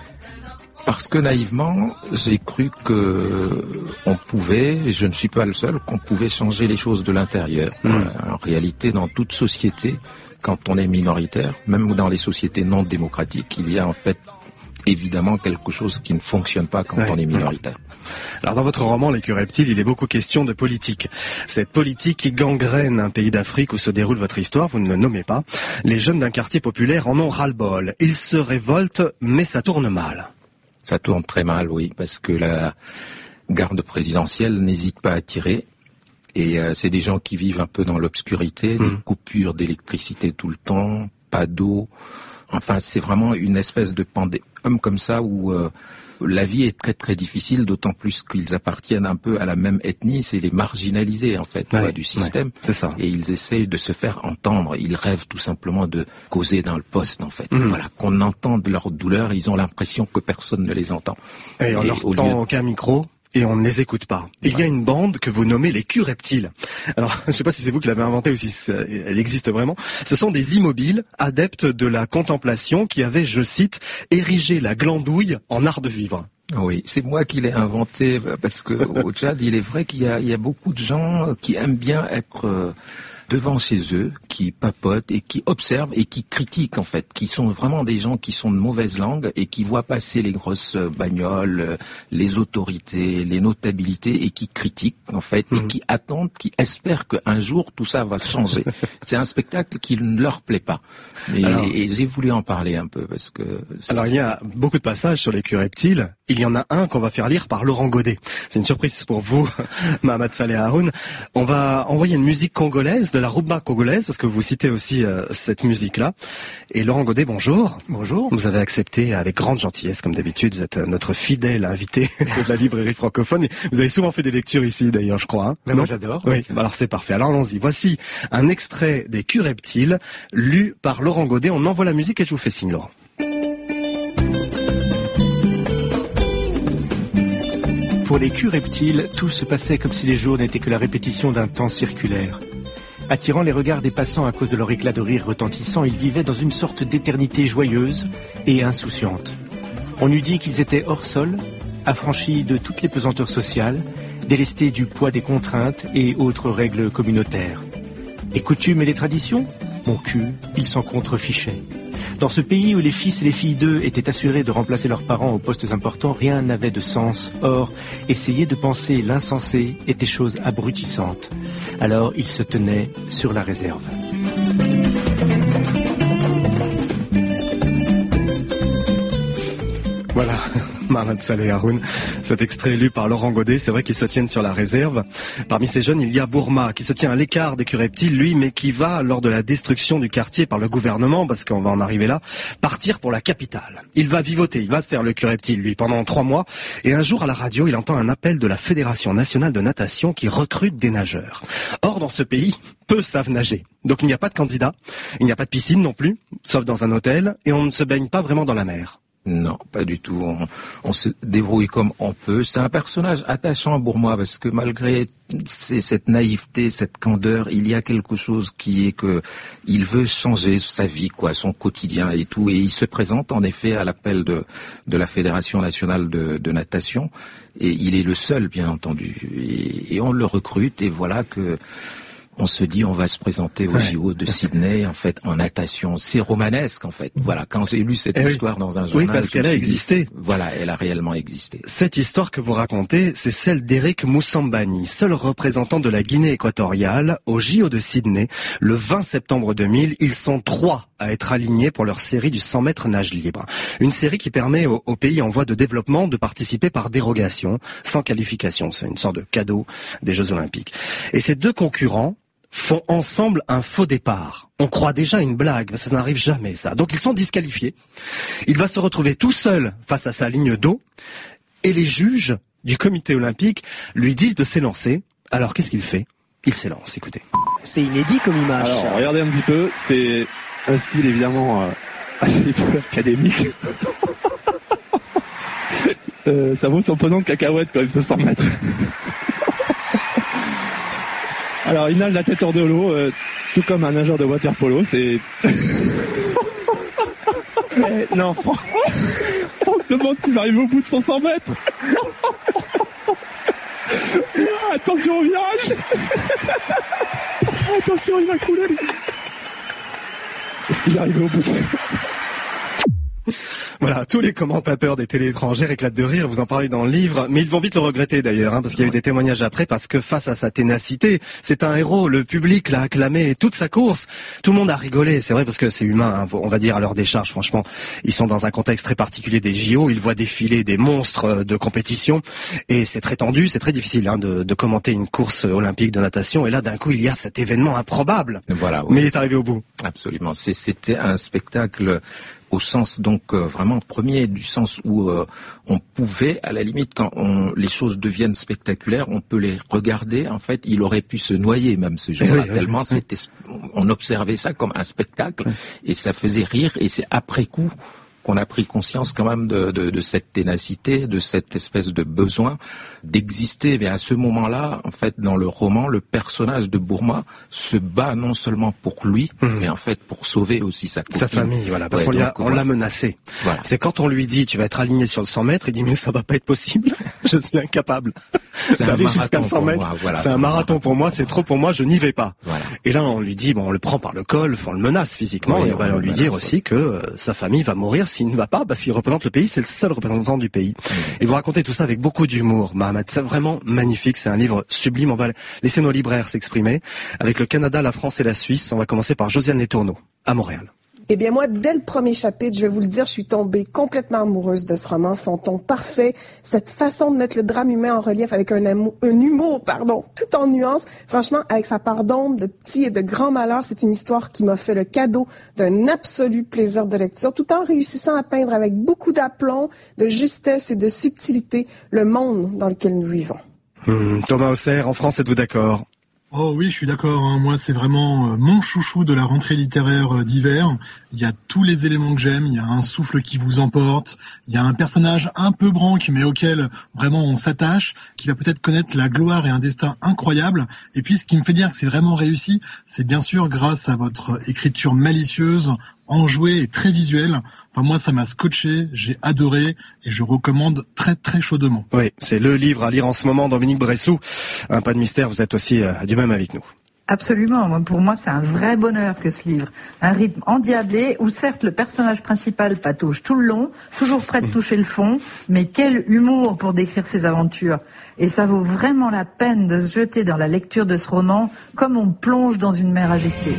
Parce que naïvement, j'ai cru que on pouvait, et je ne suis pas le seul, qu'on pouvait changer les choses de l'intérieur. Mmh. En réalité, dans toute société, quand on est minoritaire, même dans les sociétés non démocratiques, il y a en fait évidemment quelque chose qui ne fonctionne pas quand ouais. on est minoritaire. Alors dans votre roman Les Q Reptiles, il est beaucoup question de politique. Cette politique qui gangrène un pays d'Afrique où se déroule votre histoire, vous ne le nommez pas. Les jeunes d'un quartier populaire en ont ras-le-bol. Ils se révoltent, mais ça tourne mal. Ça tourne très mal, oui, parce que la garde présidentielle n'hésite pas à tirer. Et euh, c'est des gens qui vivent un peu dans l'obscurité, mmh. des coupures d'électricité tout le temps, pas d'eau. Enfin, c'est vraiment une espèce de pandémie comme ça où euh, la vie est très très difficile, d'autant plus qu'ils appartiennent un peu à la même ethnie, c'est les marginalisés en fait ouais, quoi, du système. Ouais, c'est ça. Et ils essayent de se faire entendre. Ils rêvent tout simplement de causer dans le poste en fait. Mmh. Voilà, qu'on entende leur douleur. Ils ont l'impression que personne ne les entend. Et on et leur tend lieu... aucun micro. Et on ne les écoute pas. Et il ouais. y a une bande que vous nommez les Q Reptiles. Alors, je ne sais pas si c'est vous qui l'avez inventée ou si elle existe vraiment. Ce sont des immobiles adeptes de la contemplation qui avaient, je cite, érigé la glandouille en art de vivre. Oui, c'est moi qui l'ai inventé parce que au Tchad, il est vrai qu'il y a, il y a beaucoup de gens qui aiment bien être euh, devant chez eux, qui papotent et qui observent et qui critiquent en fait, qui sont vraiment des gens qui sont de mauvaise langue et qui voient passer les grosses bagnoles, les autorités, les notabilités et qui critiquent en fait mmh. et qui attendent, qui espèrent qu'un jour tout ça va changer. C'est un spectacle qui ne leur plaît pas. Mais alors, et j'ai voulu en parler un peu parce que... Alors il y a beaucoup de passages sur les culs reptiles. Il y en a un qu'on va faire lire par Laurent Godet. C'est une surprise pour vous, Mohamed Saleh Haroun. On va envoyer une musique congolaise, de la rumba congolaise, parce que vous citez aussi euh, cette musique-là. Et Laurent Godet, bonjour. Bonjour. Vous avez accepté avec grande gentillesse, comme d'habitude. Vous êtes notre fidèle invité de la librairie francophone. Et vous avez souvent fait des lectures ici, d'ailleurs, je crois. Hein, ben moi, j'adore. Oui, okay. Alors c'est parfait. Alors allons-y. Voici un extrait des culs reptiles, lu par Laurent Godet. On envoie la musique et je vous fais signe, Laurent. Pour les culs reptiles, tout se passait comme si les jours n'étaient que la répétition d'un temps circulaire. Attirant les regards des passants à cause de leur éclat de rire retentissant, ils vivaient dans une sorte d'éternité joyeuse et insouciante. On eût dit qu'ils étaient hors sol, affranchis de toutes les pesanteurs sociales, délestés du poids des contraintes et autres règles communautaires. Les coutumes et les traditions ? Mon cul, ils s'en contrefichaient. Dans ce pays où les fils et les filles d'eux étaient assurés de remplacer leurs parents aux postes importants, rien n'avait de sens. Or, essayer de penser l'insensé était chose abrutissante. Alors, ils se tenaient sur la réserve. Voilà. Mohamed Saleh Haroun, cet extrait lu par Laurent Godet, c'est vrai qu'ils se tiennent sur la réserve. Parmi ces jeunes, il y a Bourma, qui se tient à l'écart des culs reptiles, lui, mais qui va, lors de la destruction du quartier par le gouvernement, parce qu'on va en arriver là, partir pour la capitale. Il va vivoter, il va faire le cul reptile, lui, pendant trois mois, et un jour, à la radio, il entend un appel de la Fédération nationale de natation qui recrute des nageurs. Or, dans ce pays, peu savent nager. Donc il n'y a pas de candidat, il n'y a pas de piscine non plus, sauf dans un hôtel, et on ne se baigne pas vraiment dans la mer. Non, pas du tout. On, on se débrouille comme on peut. C'est un personnage attachant pour moi parce que malgré cette naïveté, cette candeur, il y a quelque chose qui est que il veut changer sa vie, quoi, son quotidien et tout. Et il se présente en effet à l'appel de, de la Fédération nationale de, de natation. Et il est le seul, bien entendu. Et, et on le recrute. Et voilà que on se dit on va se présenter au J O de Sydney en fait en natation. C'est romanesque en fait. Voilà, quand j'ai lu cette eh histoire oui. dans un journal, oui, parce qu'elle a existé. Dit, voilà, elle a réellement existé. Cette histoire que vous racontez, c'est celle d'Eric Moussambani, seul représentant de la Guinée équatoriale au J O de Sydney le vingt septembre deux mille. Ils sont trois à être alignés pour leur série du cent mètres nage libre. Une série qui permet aux, aux pays en voie de développement de participer par dérogation, sans qualification. C'est une sorte de cadeau des Jeux Olympiques. Et ces deux concurrents font ensemble un faux départ. On croit déjà à une blague, ça n'arrive jamais ça. Donc ils sont disqualifiés. Il va se retrouver tout seul face à sa ligne d'eau et les juges du comité olympique lui disent de s'élancer. Alors qu'est-ce qu'il fait ? Il s'élance, écoutez. C'est inédit comme image. Alors regardez un petit peu, c'est un style évidemment euh, assez peu académique. euh, ça vaut son pesant de cacahuètes quand même, ce cent mètres. Alors il nage la tête hors de l'eau, euh, tout comme un nageur de water polo, c'est... Mais non, franchement, on se demande s'il va arriver au bout de son cent mètres. Ah, attention au virage. Attention, il va couler. Est-ce qu'il est arrivé au bout de... Voilà, tous les commentateurs des télés étrangères éclatent de rire, vous en parlez dans le livre, mais ils vont vite le regretter d'ailleurs, hein, parce qu'il y a eu des témoignages après, parce que face à sa ténacité, c'est un héros, le public l'a acclamé toute sa course, tout le monde a rigolé, c'est vrai parce que c'est humain, hein, on va dire à leur décharge, franchement, ils sont dans un contexte très particulier des J O, ils voient défiler des monstres de compétition, et c'est très tendu, c'est très difficile hein, de, de commenter une course olympique de natation, et là d'un coup il y a cet événement improbable, voilà, oui, mais il est arrivé au bout. Absolument, c'est, c'était un spectacle au sens donc euh, vraiment premier, du sens où euh, on pouvait, à la limite, quand on, les choses deviennent spectaculaires, on peut les regarder. En fait, il aurait pu se noyer même ce jour-là, oui, tellement oui, c'était, on observait ça comme un spectacle, oui. Et ça faisait rire. Et c'est après coup qu'on a pris conscience quand même de, de, de cette ténacité, de cette espèce de besoin d'exister. Mais à ce moment-là, en fait, dans le roman, le personnage de Bourma se bat non seulement pour lui, mmh. mais en fait pour sauver aussi sa copine. Sa famille, voilà, parce ouais, qu'on donc, a, on voilà. l'a menacé. Voilà. C'est quand on lui dit tu vas être aligné sur le cent mètres, il dit mais ça va pas être possible, je suis incapable d'aller jusqu'à cent mètres. Moi, voilà, c'est un marathon pour moi, c'est trop pour moi, je n'y vais pas. Voilà. Et là on lui dit, bon, on le prend par le col, on le menace physiquement, oui, et on va lui dire aussi ouais. que euh, sa famille va mourir s'il ne va pas, parce qu'il représente le pays, c'est le seul représentant du pays. Mmh. Et vous racontez tout ça avec beaucoup d'humour, Mohamed. C'est vraiment magnifique, c'est un livre sublime. On va laisser nos libraires s'exprimer. Avec le Canada, la France et la Suisse, on va commencer par Josiane Letourneau, à Montréal. Eh bien, moi, dès le premier chapitre, je vais vous le dire, je suis tombée complètement amoureuse de ce roman. Son ton parfait, cette façon de mettre le drame humain en relief avec un, amour, un humour, pardon, tout en nuances. Franchement, avec sa part d'ombre, de petits et de grands malheurs, c'est une histoire qui m'a fait le cadeau d'un absolu plaisir de lecture, tout en réussissant à peindre avec beaucoup d'aplomb, de justesse et de subtilité le monde dans lequel nous vivons. Hum, Thomas Auxerre, en France, êtes-vous d'accord ? Oh oui, je suis d'accord. Hein. Moi, c'est vraiment euh, mon chouchou de la rentrée littéraire euh, d'hiver. Il y a tous les éléments que j'aime. Il y a un souffle qui vous emporte. Il y a un personnage un peu branque, mais auquel vraiment on s'attache, qui va peut-être connaître la gloire et un destin incroyable. Et puis, ce qui me fait dire que c'est vraiment réussi, c'est bien sûr grâce à votre écriture malicieuse, enjouée et très visuelle. Enfin, moi, ça m'a scotché, j'ai adoré et je recommande très très chaudement. Oui, c'est le livre à lire en ce moment, Dominique Bressou. Un pas de mystère, vous êtes aussi euh, du même avec nous. Absolument. Pour moi, c'est un vrai bonheur que ce livre. Un rythme endiablé où certes le personnage principal patauge tout le long, toujours prêt de toucher le fond, mais quel humour pour décrire ses aventures. Et ça vaut vraiment la peine de se jeter dans la lecture de ce roman comme on plonge dans une mer agitée.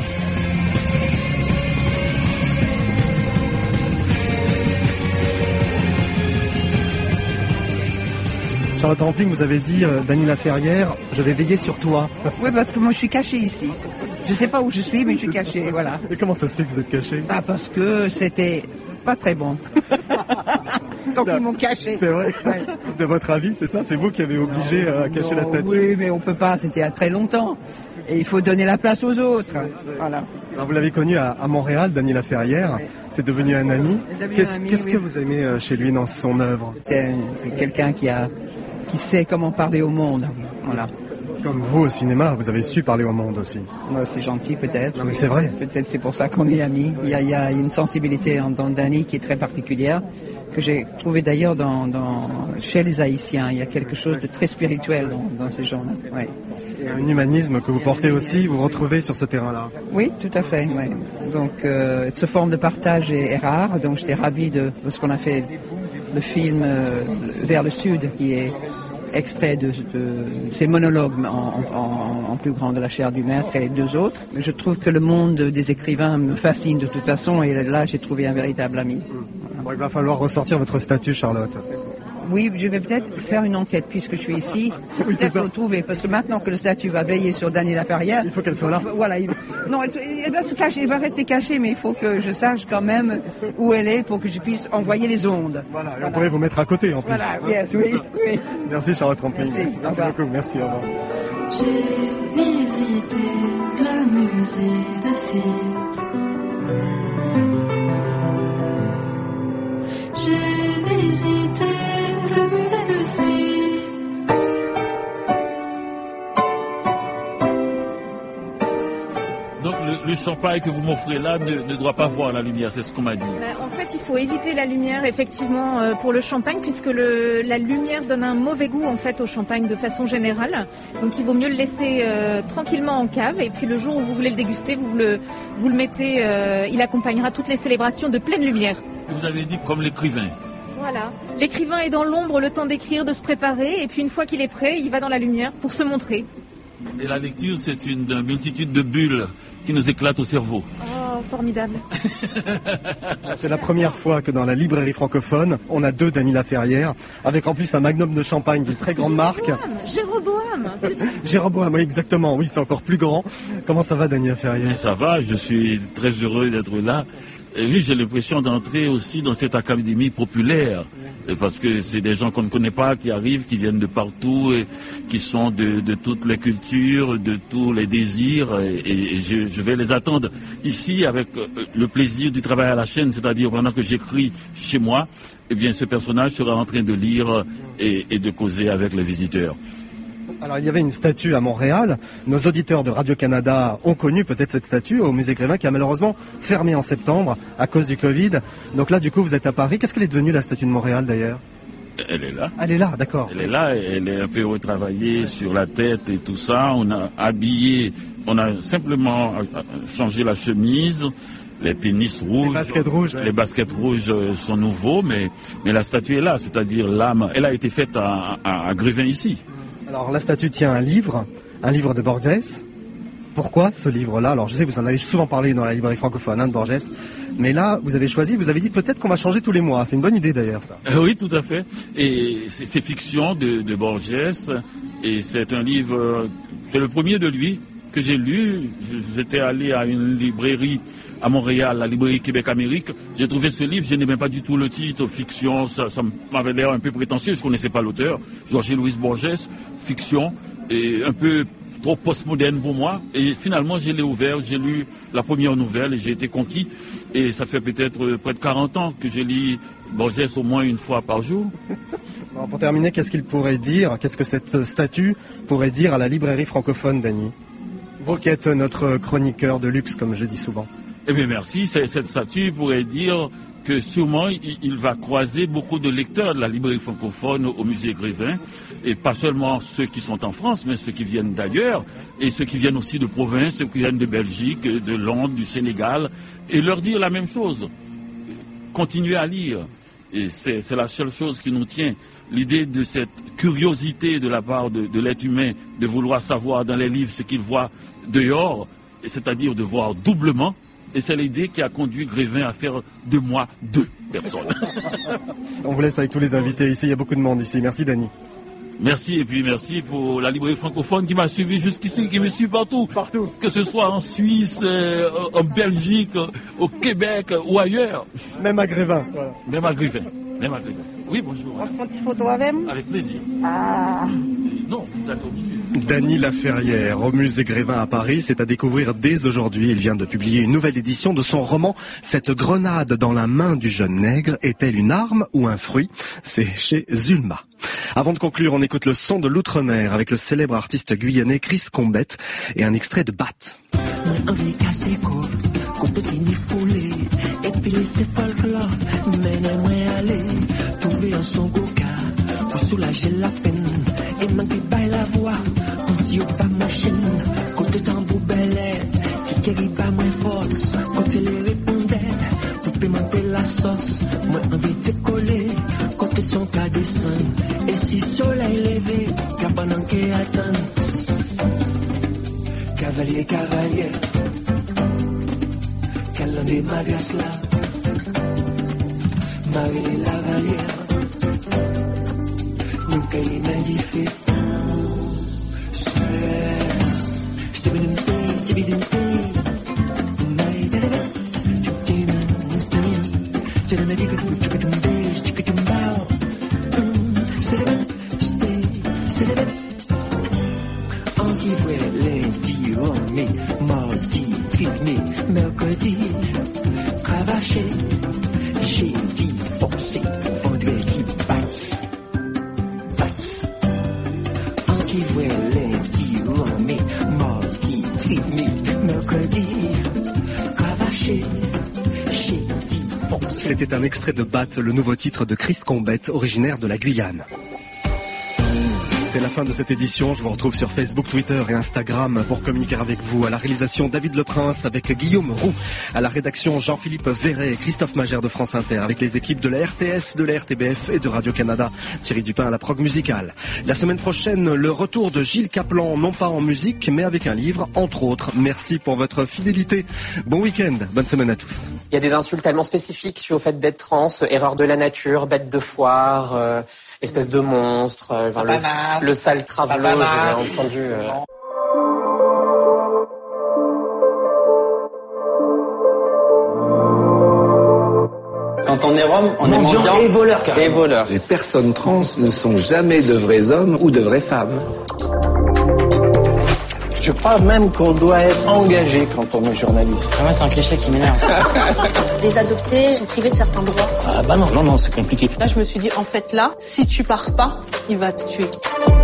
Charlotte Rampling, vous avez dit, euh, Dany Laferrière, je vais veiller sur toi. Oui, parce que moi je suis cachée ici. Je sais pas où je suis, mais je suis cachée, voilà. Et comment ça se fait que vous êtes cachée ? Ah, parce que c'était pas très bon. Donc ils m'ont caché. C'est vrai. Ouais. De votre avis, c'est ça ? C'est vous qui avez obligé non, à cacher non, la statue ? Oui, mais on peut pas, c'était il y a très longtemps. Et il faut donner la place aux autres. Voilà. Alors vous l'avez connu à, à Montréal, Dany Laferrière. Oui. C'est devenu un ami. Devenu qu'est-ce, un ami, qu'est-ce oui. que vous aimez euh, chez lui dans son œuvre ? C'est quelqu'un qui a qui sait comment parler au monde. Voilà. Comme vous au cinéma, vous avez su parler au monde aussi. Ouais, c'est gentil peut-être. Non mais c'est vrai. Peut-être c'est pour ça qu'on est amis. Il y a, il y a une sensibilité dans Dany qui est très particulière, que j'ai trouvé d'ailleurs dans, dans, chez les Haïtiens. Il y a quelque chose de très spirituel dans, dans ces gens-là. Ouais. Et un humanisme que vous portez aussi, vous retrouvez sur ce terrain-là. Oui, tout à fait. Ouais. Donc euh, cette forme de partage est, est rare. Donc j'étais ravie de parce qu'on a fait le film euh, Vers le Sud, qui est extrait de, de ces monologues en, en, en plus grand de la chair du maître et les deux autres. Je trouve que le monde des écrivains me fascine de toute façon et là j'ai trouvé un véritable ami. Bon, il va falloir ressortir votre statut, Charlotte. Oui, je vais peut-être faire une enquête puisque je suis ici. Oui, peut-être le trouver parce que maintenant que le statut va veiller sur Dany Laferrière, il faut qu'elle soit là. Voilà. Il, non, elle, elle va se cacher, elle va rester cachée, mais il faut que je sache quand même où elle est pour que je puisse envoyer les ondes. Voilà. Et voilà. On pourrait vous mettre à côté en plus. Voilà. Yes, oui, oui. Merci Charlotte Rampling. Merci. Merci beaucoup. Merci. Au revoir. J'ai visité le musée de cire. J'ai visité le musée de cire. Donc le, le champagne que vous m'offrez là ne, ne doit pas voir la lumière, c'est ce qu'on m'a dit. En fait, il faut éviter la lumière effectivement euh, pour le champagne puisque le, la lumière donne un mauvais goût en fait au champagne de façon générale. Donc il vaut mieux le laisser euh, tranquillement en cave et puis le jour où vous voulez le déguster, vous le, vous le mettez, euh, il accompagnera toutes les célébrations de pleine lumière. Vous avez dit comme l'écrivain. Voilà. L'écrivain est dans l'ombre le temps d'écrire, de se préparer et puis une fois qu'il est prêt, il va dans la lumière pour se montrer. Et la lecture, c'est une multitude de bulles qui nous éclatent au cerveau. Oh, formidable. C'est la première fois que dans la librairie francophone, on a deux Dany Laferrière, avec en plus un magnum de champagne d'une très grande marque. Jéroboam. Jéroboam, oui, exactement, oui, c'est encore plus grand. Comment ça va, Dany Laferrière ? Ça va, je suis très heureux d'être là. Et oui, j'ai l'impression d'entrer aussi dans cette académie populaire, parce que c'est des gens qu'on ne connaît pas qui arrivent, qui viennent de partout, et qui sont de, de toutes les cultures, de tous les désirs, et, et je, je vais les attendre ici avec le plaisir du travail à la chaîne, c'est-à-dire pendant que j'écris chez moi, eh bien ce personnage sera en train de lire et, et de causer avec les visiteurs. Alors il y avait une statue à Montréal. Nos auditeurs de Radio-Canada ont connu peut-être cette statue au musée Grévin qui a malheureusement fermé en septembre à cause du Covid. Donc là du coup vous êtes à Paris. Qu'est-ce qu'elle est devenue la statue de Montréal d'ailleurs ? Elle est là. Elle est là, d'accord. Elle est là, elle est un peu retravaillée sur la tête et tout ça. On a habillé, on a simplement changé la chemise. Les tennis rouges, les baskets rouges, ouais. les baskets rouges sont nouveaux, mais, mais la statue est là, c'est-à-dire l'âme, elle a été faite à, à, à Grévin ici. Alors la statue tient un livre, un livre de Borges. Pourquoi ce livre-là ? Alors je sais que vous en avez souvent parlé dans la librairie francophone hein, de Borges, mais là vous avez choisi, vous avez dit peut-être qu'on va changer tous les mois. C'est une bonne idée d'ailleurs ça. Euh, oui, tout à fait. Et c'est, c'est fiction de, de Borges, et c'est un livre, c'est le premier de lui que j'ai lu. J'étais allé à une librairie à Montréal, la librairie Québec-Amérique. J'ai trouvé ce livre, je n'aimais pas du tout le titre, fiction, ça, ça m'avait l'air un peu prétentieux, je ne connaissais pas l'auteur, Jorge-Luis Borges, fiction, et un peu trop postmoderne pour moi. Et finalement, je l'ai ouvert, j'ai lu la première nouvelle et j'ai été conquis. Et ça fait peut-être près de quarante ans que je lis Borges au moins une fois par jour. Alors pour terminer, qu'est-ce qu'il pourrait dire, qu'est-ce que cette statue pourrait dire à la librairie francophone, Dany ? Vous qui êtes notre chroniqueur de luxe, comme je dis souvent. Eh bien, merci. Cette statue pourrait dire que sûrement il va croiser beaucoup de lecteurs de la librairie francophone au musée Grévin, et pas seulement ceux qui sont en France, mais ceux qui viennent d'ailleurs, et ceux qui viennent aussi de province, ceux qui viennent de Belgique, de Londres, du Sénégal, et leur dire la même chose. Continuez à lire. Et c'est, c'est la seule chose qui nous tient. L'idée de cette curiosité de la part de, de l'être humain, de vouloir savoir dans les livres ce qu'il voit dehors, c'est-à-dire de voir doublement. Et c'est l'idée qui a conduit Grévin à faire de moi deux personnes. On vous laisse avec tous les invités ici, il y a beaucoup de monde ici. Merci Dany. Merci, et puis merci pour la librairie francophone qui m'a suivi jusqu'ici, qui me suit partout. Partout. Que ce soit en Suisse, euh, en Belgique, au Québec ou ailleurs. Même à Grévin. Voilà. Même à Grévin. Même à Grévin. Oui, bonjour. On prend une petite photo avec moi ? Avec plaisir. Ah. Non, vous allez au milieu. Dany Laferrière, au musée Grévin à Paris, c'est à découvrir dès aujourd'hui. Il vient de publier une nouvelle édition de son roman « Cette grenade dans la main du jeune nègre, est-elle une arme ou un fruit ?» C'est chez Zulma. Avant de conclure, on écoute le son de l'outre-mer avec le célèbre artiste guyanais Chris Combette et un extrait de Batte. Pour soulager la peine et manquer by la voix, on s'y ou pas machine, côté tambour bel air, qui guérit pas moins force, côté les répondait, pour pimenter la sauce, moi envie de coller, côté son cas descend, et si soleil levé, cabanon qui attend, cavalier, cavalier, calendé magas là, Marie Lavalière. Nunca imaginé Steven Stay, Steven Stay My dada Chukina Steven Steven Diga Chukutum Day Chukutum Bao Steven Stay Steven On qui voit lundi, remis, mardi, trimé, mercredi, cravaché, jeudi, forcé, vendredi, bac. C'était un extrait de Batte, le nouveau titre de Chris Combette, originaire de la Guyane. C'est la fin de cette édition. Je vous retrouve sur Facebook, Twitter et Instagram pour communiquer avec vous. À la réalisation, David Leprince avec Guillaume Roux. À la rédaction, Jean-Philippe Verret et Christophe Magère de France Inter avec les équipes de la R T S, de la R T B F et de Radio-Canada. Thierry Dupin à la prog musicale. La semaine prochaine, le retour de Gilles Caplan, non pas en musique, mais avec un livre, entre autres. Merci pour votre fidélité. Bon week-end. Bonne semaine à tous. Il y a des insultes tellement spécifiques suite au fait d'être trans, erreur de la nature, bête de foire, euh, espèce de monstre, euh, le, le sale travelot, j'ai entendu. Euh... Quand on est rome, on mendiant est mendiant et voleur, carrément. Et voleur. Les personnes trans ne sont jamais de vrais hommes ou de vraies femmes. Je crois même qu'on doit être engagé quand on est journaliste. Moi, c'est un cliché qui m'énerve. Les adoptés sont privés de certains droits. Ah bah non, non, non, c'est compliqué. Là, je me suis dit, en fait, là, si tu pars pas, il va te tuer.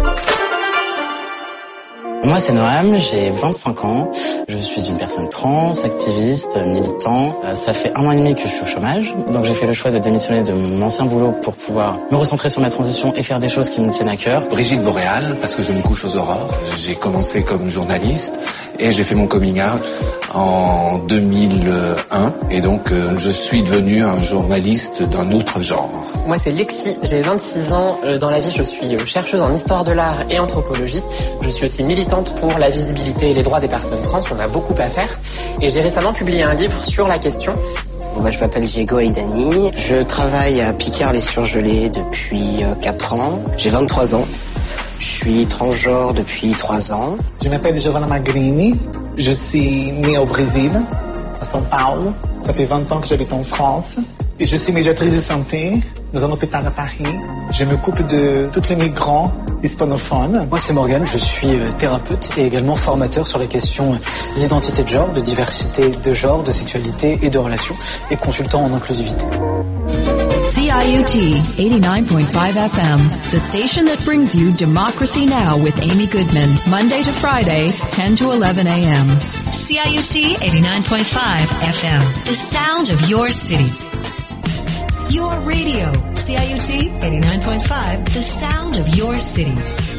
Moi, c'est Noam, j'ai vingt-cinq ans. Je suis une personne trans, activiste, militant. Ça fait un an et demi que je suis au chômage. Donc, j'ai fait le choix de démissionner de mon ancien boulot pour pouvoir me recentrer sur ma transition et faire des choses qui me tiennent à cœur. Brigitte Boréal, parce que je me couche aux aurores. J'ai commencé comme journaliste et j'ai fait mon coming out en deux mille un. Et donc, euh, je suis devenu un journaliste d'un autre genre. Moi, c'est Lexi, j'ai vingt-six ans. Dans la vie, je suis chercheuse en histoire de l'art et anthropologie. Je suis aussi militante pour la visibilité et les droits des personnes trans. On a beaucoup à faire. Et j'ai récemment publié un livre sur la question. Bon bah, je m'appelle Diego Aidani. Je travaille à Picard-les-Surgelés depuis euh, quatre ans. J'ai vingt-trois ans. Je suis transgenre depuis trois ans. Je m'appelle Giovanna Magrini. Je suis née au Brésil, à São Paulo. Ça fait vingt ans que j'habite en France. Et je suis médiatrice de santé dans un hôpital à Paris. Je m'occupe de tous les migrants hispanophones. Moi, c'est Morgane. Je suis thérapeute et également formateur sur les questions d'identité de genre, de diversité de genre, de sexualité et de relations, et consultant en inclusivité. C I U T eighty-nine point five F M, the station that brings you Democracy Now! With Amy Goodman, Monday to Friday, ten to eleven a m C I U T eighty-nine point five F M, the sound of your city. Your radio, C I U T eighty-nine point five, the sound of your city.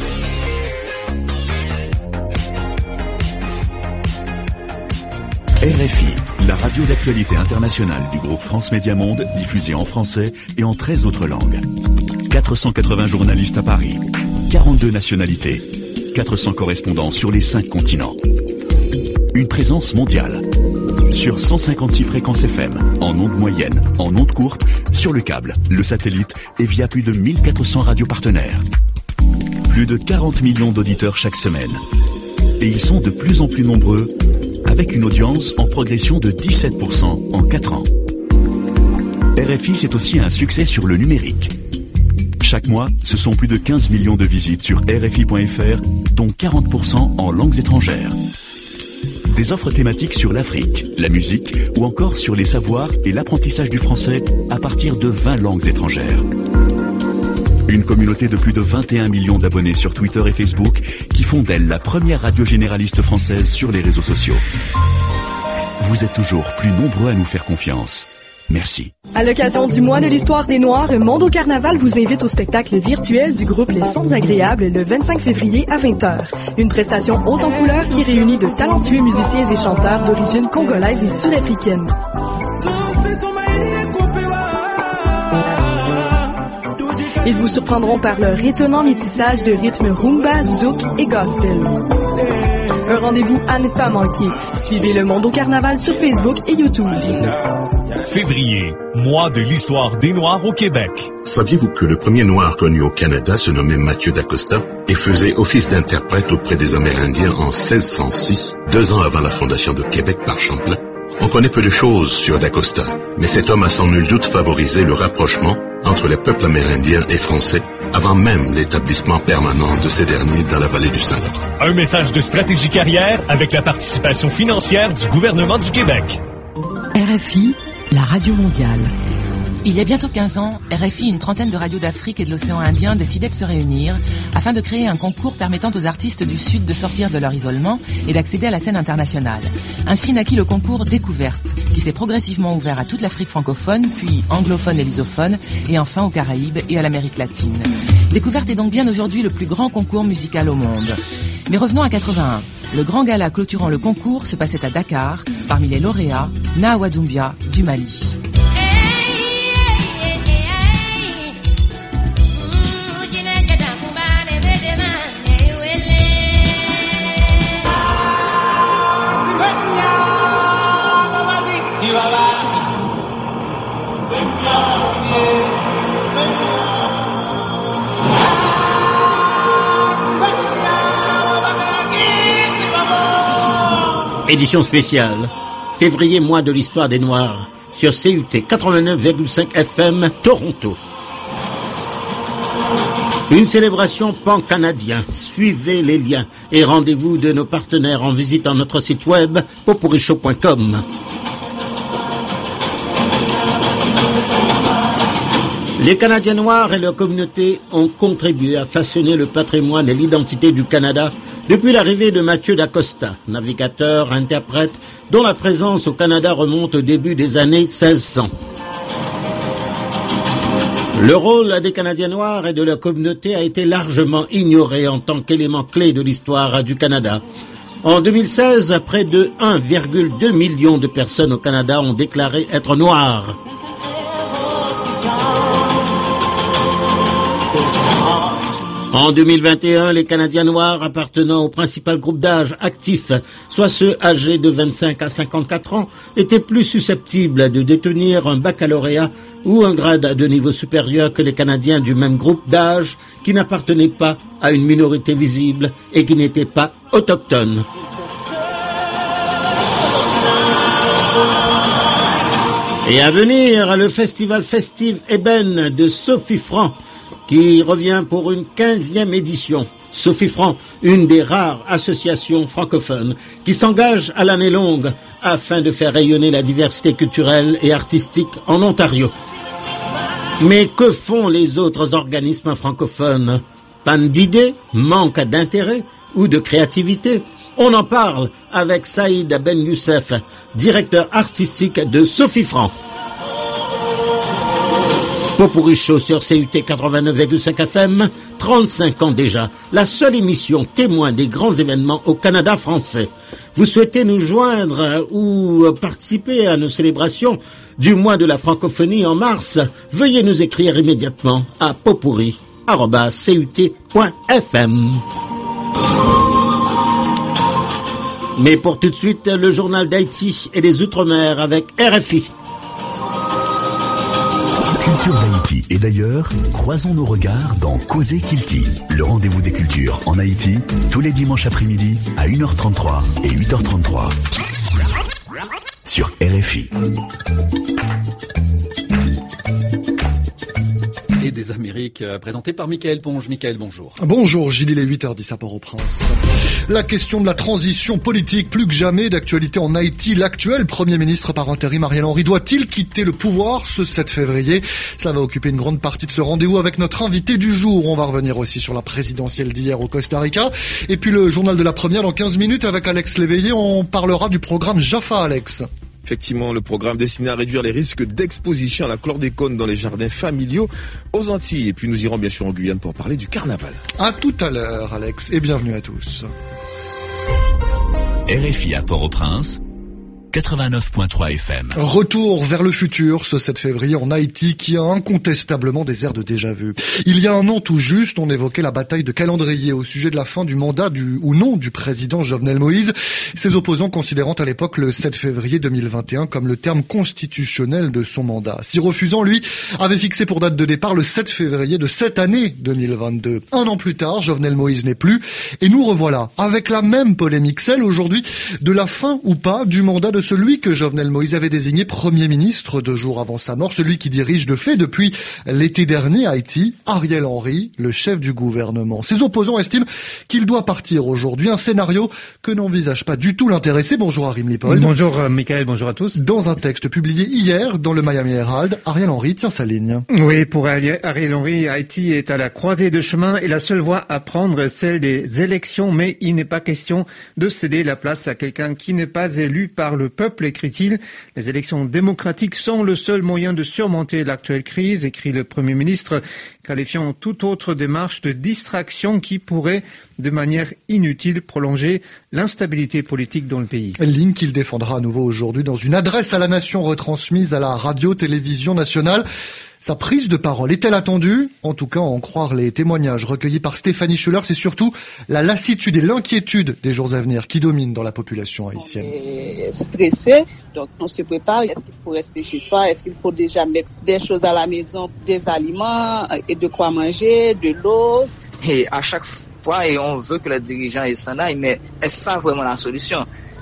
R F I, la radio d'actualité internationale du groupe France Média Monde, diffusée en français et en treize autres langues. quatre cent quatre-vingts journalistes à Paris, quarante-deux nationalités, quatre cents correspondants sur les cinq continents. Une présence mondiale. Sur cent cinquante-six fréquences F M, en ondes moyennes, en ondes courtes, sur le câble, le satellite et via plus de mille quatre cents radios partenaires. Plus de quarante millions d'auditeurs chaque semaine. Et ils sont de plus en plus nombreux, avec une audience en progression de dix-sept pour cent en quatre ans. R F I, c'est aussi un succès sur le numérique. Chaque mois, ce sont plus de quinze millions de visites sur R F I point F R, dont quarante pour cent en langues étrangères. Des offres thématiques sur l'Afrique, la musique ou encore sur les savoirs et l'apprentissage du français à partir de vingt langues étrangères. Une communauté de plus de vingt et un millions d'abonnés sur Twitter et Facebook qui font d'elle la première radio généraliste française sur les réseaux sociaux. Vous êtes toujours plus nombreux à nous faire confiance. Merci. À l'occasion du mois de l'histoire des Noirs, Monde au Carnaval vous invite au spectacle virtuel du groupe Les Sons Agréables le vingt-cinq février à vingt heures. Une prestation haute en couleurs qui réunit de talentueux musiciens et chanteurs d'origine congolaise et sud-africaine. Ils vous surprendront par leur étonnant métissage de rythmes rumba, zouk et gospel. Un rendez-vous à ne pas manquer. Suivez le Monde au Carnaval sur Facebook et YouTube. Février, mois de l'histoire des Noirs au Québec. Saviez-vous que le premier Noir connu au Canada se nommait Mathieu d'Acosta et faisait office d'interprète auprès des Amérindiens en seize cent six, deux ans avant la fondation de Québec par Champlain? On connaît peu de choses sur d'Acosta, mais cet homme a sans nul doute favorisé le rapprochement entre les peuples amérindiens et français avant même l'établissement permanent de ces derniers dans la vallée du Saint-Laurent. Un message de stratégie carrière avec la participation financière du gouvernement du Québec. R F I, la radio mondiale. Il y a bientôt quinze ans, R F I, une trentaine de radios d'Afrique et de l'océan Indien décidaient de se réunir afin de créer un concours permettant aux artistes du Sud de sortir de leur isolement et d'accéder à la scène internationale. Ainsi naquit le concours Découverte, qui s'est progressivement ouvert à toute l'Afrique francophone, puis anglophone et lusophone, et enfin aux Caraïbes et à l'Amérique latine. Découverte est donc bien aujourd'hui le plus grand concours musical au monde. Mais revenons à quatre-vingt-un. Le grand gala clôturant le concours se passait à Dakar, parmi les lauréats, Nahawa Doumbia du Mali. Édition spéciale, février, mois de l'histoire des Noirs, sur C U T quatre-vingt-neuf virgule cinq F M Toronto. Une célébration pan-canadien. Suivez les liens et rendez-vous de nos partenaires en visitant notre site web popurichow point com. Les Canadiens noirs et leur communauté ont contribué à façonner le patrimoine et l'identité du Canada depuis l'arrivée de Mathieu d'Acosta, navigateur, interprète, dont la présence au Canada remonte au début des années seize cents. Le rôle des Canadiens noirs et de leur communauté a été largement ignoré en tant qu'élément clé de l'histoire du Canada. En deux mille seize, près de un virgule deux million de personnes au Canada ont déclaré être noires. En deux mille vingt et un, les Canadiens noirs appartenant au principal groupe d'âge actif, soit ceux âgés de vingt-cinq à cinquante-quatre ans, étaient plus susceptibles de détenir un baccalauréat ou un grade de niveau supérieur que les Canadiens du même groupe d'âge qui n'appartenaient pas à une minorité visible et qui n'étaient pas autochtones. Et à venir, le festival Festive Ébène de Sophie Franc, qui revient pour une quinzième édition. Sophie Franc, une des rares associations francophones qui s'engage à l'année longue afin de faire rayonner la diversité culturelle et artistique en Ontario. Mais que font les autres organismes francophones? Panne d'idées, manque d'intérêt ou de créativité? On en parle avec Saïd Ben Youssef, directeur artistique de Sophie Franc. Popurichow sur C U T quatre-vingt-neuf virgule cinq F M, trente-cinq ans déjà, la seule émission témoin des grands événements au Canada français. Vous souhaitez nous joindre ou participer à nos célébrations du mois de la francophonie en mars? Veuillez nous écrire immédiatement à popuri arobase c u t point f m. Mais pour tout de suite, le journal d'Haïti et des Outre-mer avec R F I. Culture d'Haïti et d'ailleurs, croisons nos regards dans Causer Kilti, le rendez-vous des cultures en Haïti, tous les dimanches après-midi à une heure trente-trois et huit heures trente-trois sur R F I. Et des Amériques euh, présentées par Michael Ponge. Michael, bonjour. Bonjour Gilles, il est huit heures dix à Port-au-Prince. La question de la transition politique, plus que jamais d'actualité en Haïti. L'actuel Premier ministre par intérim, Ariel Henry, doit-il quitter le pouvoir ce sept février? Cela va occuper une grande partie de ce rendez-vous avec notre invité du jour. On va revenir aussi sur la présidentielle d'hier au Costa Rica. Et puis le journal de la première dans quinze minutes avec Alex Léveillé. On parlera du programme Jaffa, Alex. Effectivement, le programme destiné à réduire les risques d'exposition à la chlordécone dans les jardins familiaux aux Antilles. Et puis nous irons bien sûr en Guyane pour parler du carnaval. À tout à l'heure, Alex, et bienvenue à tous. R F I à Port-au-Prince, quatre-vingt-neuf virgule trois F M. Retour vers le futur ce sept février en Haïti qui a incontestablement des airs de déjà-vu. Il y a un an tout juste, on évoquait la bataille de calendrier au sujet de la fin du mandat du ou non du président Jovenel Moïse, ses opposants considérant à l'époque le sept février deux mille vingt et un comme le terme constitutionnel de son mandat. S'y refusant, lui, avait fixé pour date de départ le sept février de cette année deux mille vingt-deux. Un an plus tard, Jovenel Moïse n'est plus et nous revoilà avec la même polémique, celle aujourd'hui de la fin ou pas du mandat de celui que Jovenel Moïse avait désigné Premier ministre deux jours avant sa mort, celui qui dirige de fait depuis l'été dernier Haïti, Ariel Henry, le chef du gouvernement. Ses opposants estiment qu'il doit partir aujourd'hui, un scénario que n'envisage pas du tout l'intéressé. Bonjour Arim Lipold. Bonjour euh, Michael, bonjour à tous. Dans un texte publié hier dans le Miami Herald, Ariel Henry tient sa ligne. Oui, pour Ariel Henry, Haïti est à la croisée de chemin et la seule voie à prendre, celle des élections, mais il n'est pas question de céder la place à quelqu'un qui n'est pas élu par le peuple, écrit-il. Les élections démocratiques sont le seul moyen de surmonter l'actuelle crise, écrit le Premier ministre, qualifiant toute autre démarche de distraction qui pourrait, de manière inutile, prolonger l'instabilité politique dans le pays. Ligne qu'il défendra à nouveau aujourd'hui dans une adresse à la nation retransmise à la radio-télévision nationale. Sa prise de parole est-elle attendue? En tout cas, à en croire les témoignages recueillis par Stéphanie Schuller, c'est surtout la lassitude et l'inquiétude des jours à venir qui dominent dans la population haïtienne. On est stressé, donc on se prépare. Est-ce qu'il faut rester chez soi? Est-ce qu'il faut déjà mettre des choses à la maison, des aliments et de quoi manger, de l'eau? Et à chaque fois, et on veut que les dirigeants s'en aillent, mais est-ce ça vraiment la solution?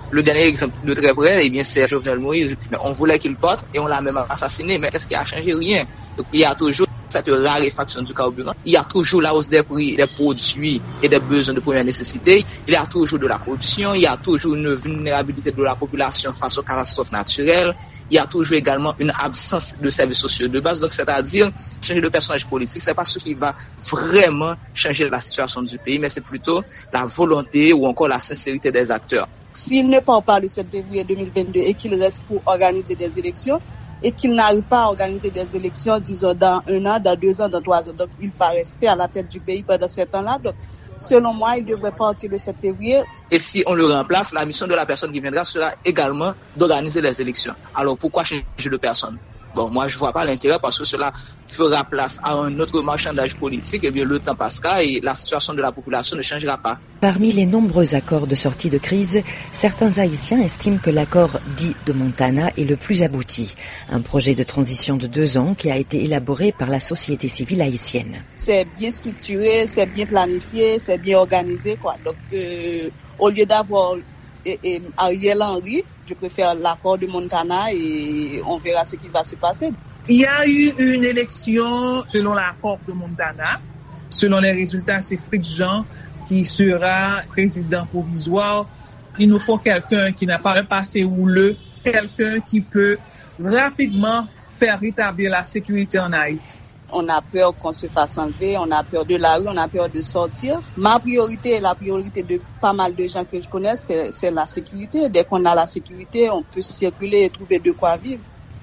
Le dernier exemple de très près, eh bien, c'est Jovenel Moïse. On voulait qu'il parte et on l'a même assassiné. Mais qu'est-ce qui a changé? Rien. Donc, il y a toujours cette raréfaction du carburant. Il y a toujours la hausse des prix des produits et des besoins de première nécessité. Il y a toujours de la corruption. Il y a toujours une vulnérabilité de la population face aux catastrophes naturelles. Il y a toujours également une absence de services sociaux de base. Donc, c'est-à-dire, changer de personnage politique, c'est pas ce qui va vraiment changer la situation du pays, mais c'est plutôt la volonté ou encore la sincérité des acteurs. S'il ne part pas le sept février deux mille vingt-deux et qu'il reste pour organiser des élections, et qu'il n'arrive pas à organiser des élections, disons, dans un an, dans deux ans, dans trois ans, donc il va rester à la tête du pays pendant sept ans-là. Donc, selon moi, il devrait partir le sept février. Et si on le remplace, la mission de la personne qui viendra sera également d'organiser les élections. Alors, pourquoi changer de personne? Bon, moi, je vois pas l'intérêt parce que cela fera place à un autre marchandage politique. Et bien, le temps passera et la situation de la population ne changera pas. Parmi les nombreux accords de sortie de crise, certains Haïtiens estiment que l'accord dit de Montana est le plus abouti. Un projet de transition de deux ans qui a été élaboré par la société civile haïtienne. C'est bien structuré, c'est bien planifié, c'est bien organisé, quoi. Donc, euh, au lieu d'avoir et, et Ariel Henry, je préfère l'accord de Montana et on verra ce qui va se passer. Il y a eu une élection selon l'accord de Montana. Selon les résultats, c'est Fritz Jean qui sera président provisoire. Il nous faut quelqu'un qui n'a pas un passé houleux, quelqu'un qui peut rapidement faire rétablir la sécurité en Haïti. On a peur qu'on se fasse enlever, on a peur de la rue, on a peur de sortir. Ma priorité et la priorité de pas mal de gens que je connais, c'est, c'est la sécurité. Dès qu'on a la sécurité, on peut circuler et trouver de quoi vivre.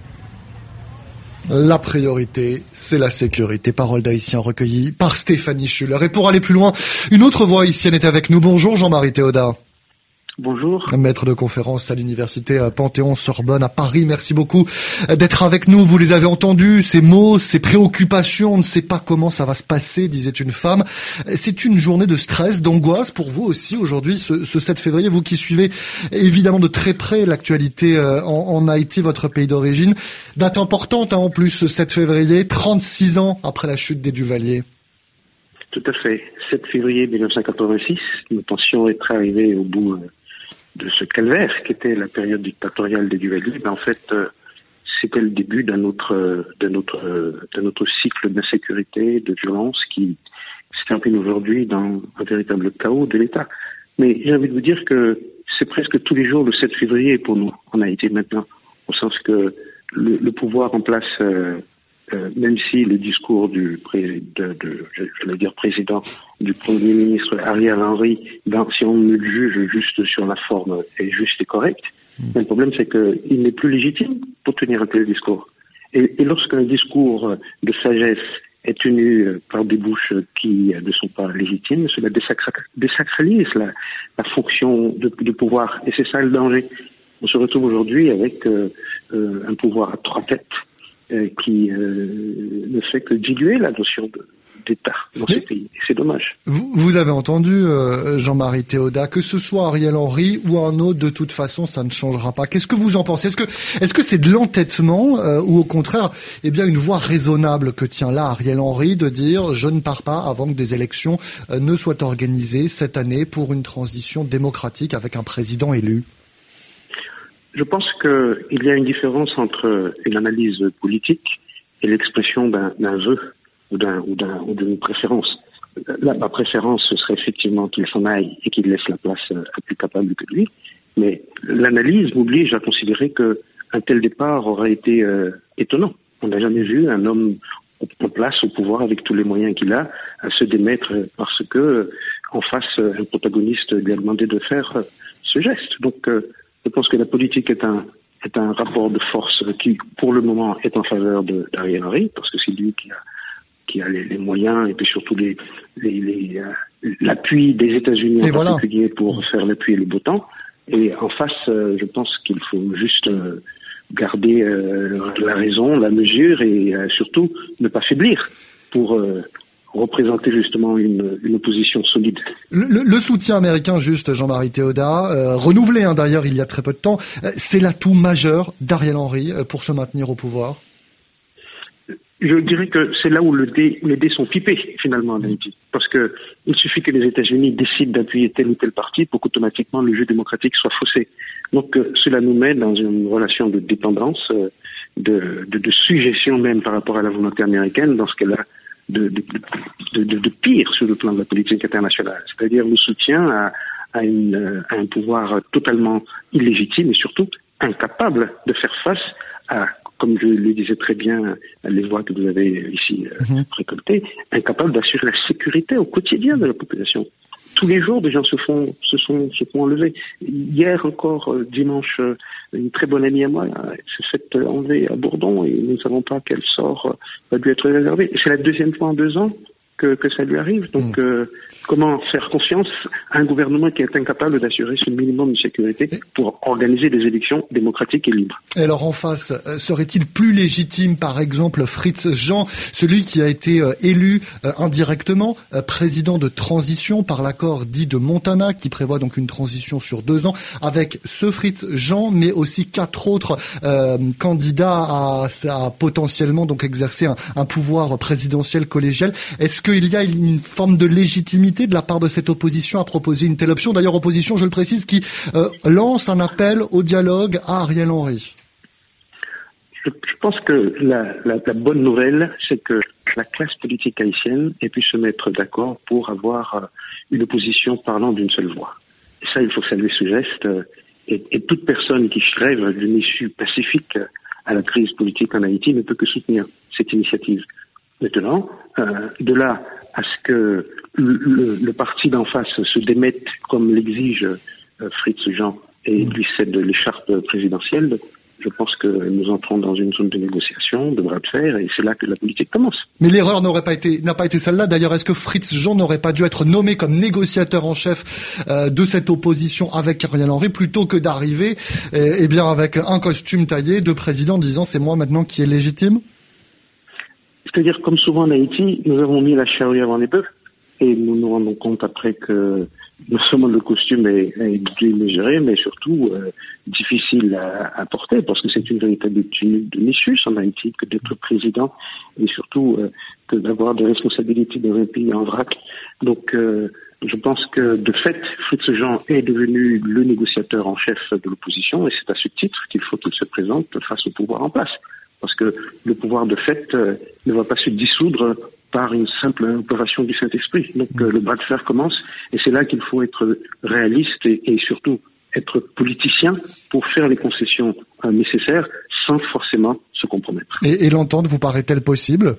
La priorité, c'est la sécurité. Parole d'Haïtien recueillie par Stéphanie Schuller. Et pour aller plus loin, une autre voix haïtienne est avec nous. Bonjour Jean-Marie Théoda. Bonjour. Maître de conférence à l'université Panthéon-Sorbonne à Paris. Merci beaucoup d'être avec nous. Vous les avez entendus, ces mots, ces préoccupations. On ne sait pas comment ça va se passer, disait une femme. C'est une journée de stress, d'angoisse pour vous aussi aujourd'hui, ce, ce sept février. Vous qui suivez évidemment de très près l'actualité en, en Haïti, votre pays d'origine. Date importante hein, en plus, ce sept février, trente-six ans après la chute des Duvalier. Tout à fait. sept février dix-neuf cent quatre-vingt-six, nous pensions être arrivés au bout de ce calvaire qui était la période dictatoriale des Duvalier. Mais en fait, euh, c'était le début d'un autre, d'un autre, d'un autre cycle d'insécurité, de violence qui se termine aujourd'hui dans un véritable chaos de l'État. Mais j'ai envie de vous dire que c'est presque tous les jours le sept février pour nous en Haïti maintenant, au sens que le, le pouvoir en place, euh, euh, même si le discours du pré, de, de, je vais dire président, du Premier ministre Ariel Henry, ben, si on le juge juste sur la forme, est juste et correct, mais le problème c'est qu'il n'est plus légitime pour tenir un tel discours. Et, et lorsqu'un discours de sagesse est tenu par des bouches qui ne sont pas légitimes, cela désacralise la, la fonction de, de pouvoir. Et c'est ça le danger. On se retrouve aujourd'hui avec euh, euh, un pouvoir à trois têtes euh, qui euh, ne fait que diluer la notion de, d'État dans Mais ce pays. Et c'est dommage. Vous, vous avez entendu, euh, Jean-Marie Théoda, que ce soit Ariel Henry ou un autre, de toute façon, ça ne changera pas. Qu'est-ce que vous en pensez? Est-ce que, est-ce que c'est de l'entêtement euh, ou au contraire, eh bien, une voie raisonnable que tient là Ariel Henry de dire je ne pars pas avant que des élections euh, ne soient organisées cette année pour une transition démocratique avec un président élu? Je pense qu'il y a une différence entre une analyse politique et l'expression d'un, d'un vœu ou, d'un, ou, d'un, ou d'une préférence. La, ma préférence, ce serait effectivement qu'il s'en aille et qu'il laisse la place à plus capable que lui. Mais l'analyse m'oblige à considérer qu'un tel départ aurait été euh, étonnant. On n'a jamais vu un homme en place au pouvoir avec tous les moyens qu'il a à se démettre parce que en face, un protagoniste lui a demandé de faire ce geste. Donc, euh, je pense que la politique est un, est un rapport de force qui, pour le moment, est en faveur de, d'Ariel Henry, parce que c'est lui qui a, qui a les, les moyens et puis surtout les, les, les, euh, l'appui des États-Unis en voilà. particulier pour faire l'appui et le beau temps. Et en face, euh, je pense qu'il faut juste euh, garder euh, la raison, la mesure et euh, surtout ne pas faiblir pour euh, représenter justement une, une opposition solide. Le, le soutien américain, juste Jean-Marie Théoda, euh, renouvelé hein, d'ailleurs il y a très peu de temps, euh, c'est l'atout majeur d'Ariel Henry euh, pour se maintenir au pouvoir. Je dirais que c'est là où le dé, les dés sont pipés, finalement, en Haïti. Parce que il suffit que les États-Unis décident d'appuyer tel ou tel parti pour qu'automatiquement le jeu démocratique soit faussé. Donc, euh, cela nous met dans une relation de dépendance, euh, de, de, de suggestion même par rapport à la volonté américaine, dans ce qu'elle a de, de, de, de, de pire sur le plan de la politique internationale. C'est-à-dire le soutien à, à, une, à un pouvoir totalement illégitime et surtout incapable de faire face à, comme je le disais très bien, les voix que vous avez ici euh, mmh. récoltées, incapable d'assurer la sécurité au quotidien de la population. Tous les jours, des gens se font, se sont, se font enlever. Hier encore, euh, dimanche, euh, une très bonne amie à moi euh, s'est faite enlever à Bourdon et nous ne savons pas quel sort euh, va lui être réservé. Et c'est la deuxième fois en deux ans que, que ça lui arrive. Donc, mmh. euh, comment faire confiance à un gouvernement qui est incapable d'assurer ce minimum de sécurité pour organiser des élections démocratiques et libres? Et alors en face, euh, serait-il plus légitime, par exemple, Fritz Jean, celui qui a été euh, élu euh, indirectement euh, président de transition par l'accord dit de Montana, qui prévoit donc une transition sur deux ans, avec ce Fritz Jean, mais aussi quatre autres euh, candidats à, à potentiellement donc exercer un, un pouvoir présidentiel collégial. Est-ce qu'il y a une forme de légitimité de la part de cette opposition à proposer une telle option? D'ailleurs, opposition, je le précise, qui euh, lance un appel au dialogue à Ariel Henry. Je, je pense que la, la, la bonne nouvelle, c'est que la classe politique haïtienne ait pu se mettre d'accord pour avoir une opposition parlant d'une seule voix. Et ça, il faut saluer ce geste. Et, et toute personne qui rêve d'une issue pacifique à la crise politique en Haïti ne peut que soutenir cette initiative. Maintenant, euh, de là à ce que le, le, le parti d'en face se démette comme l'exige euh, Fritz Jean et lui cède l'écharpe présidentielle, je pense que nous entrons dans une zone de négociation, de bras de fer, et c'est là que la politique commence. Mais l'erreur n'aurait pas été, n'a pas été celle-là. D'ailleurs, est-ce que Fritz Jean n'aurait pas dû être nommé comme négociateur en chef euh, de cette opposition avec Ariel Henry, plutôt que d'arriver, eh, eh bien, avec un costume taillé de président disant c'est moi maintenant qui est légitime? C'est-à-dire, comme souvent en Haïti, nous avons mis la charrue avant les bœufs, et nous nous rendons compte après que non seulement le costume est, est démesuré, mais surtout euh, difficile à, à porter, parce que c'est une véritable tunique de Missus en Haïti que d'être président, et surtout euh, que d'avoir des responsabilités dans un pays en vrac. Donc, euh, je pense que de fait, Fritz Jean est devenu le négociateur en chef de l'opposition, et c'est à ce titre qu'il faut qu'il se présente face au pouvoir en place. Parce que le pouvoir de fait euh, ne va pas se dissoudre par une simple opération du Saint-Esprit. Donc euh, le bras de fer commence, et c'est là qu'il faut être réaliste et, et surtout être politicien pour faire les concessions euh, nécessaires sans forcément se compromettre. Et, et l'entente vous paraît-elle possible?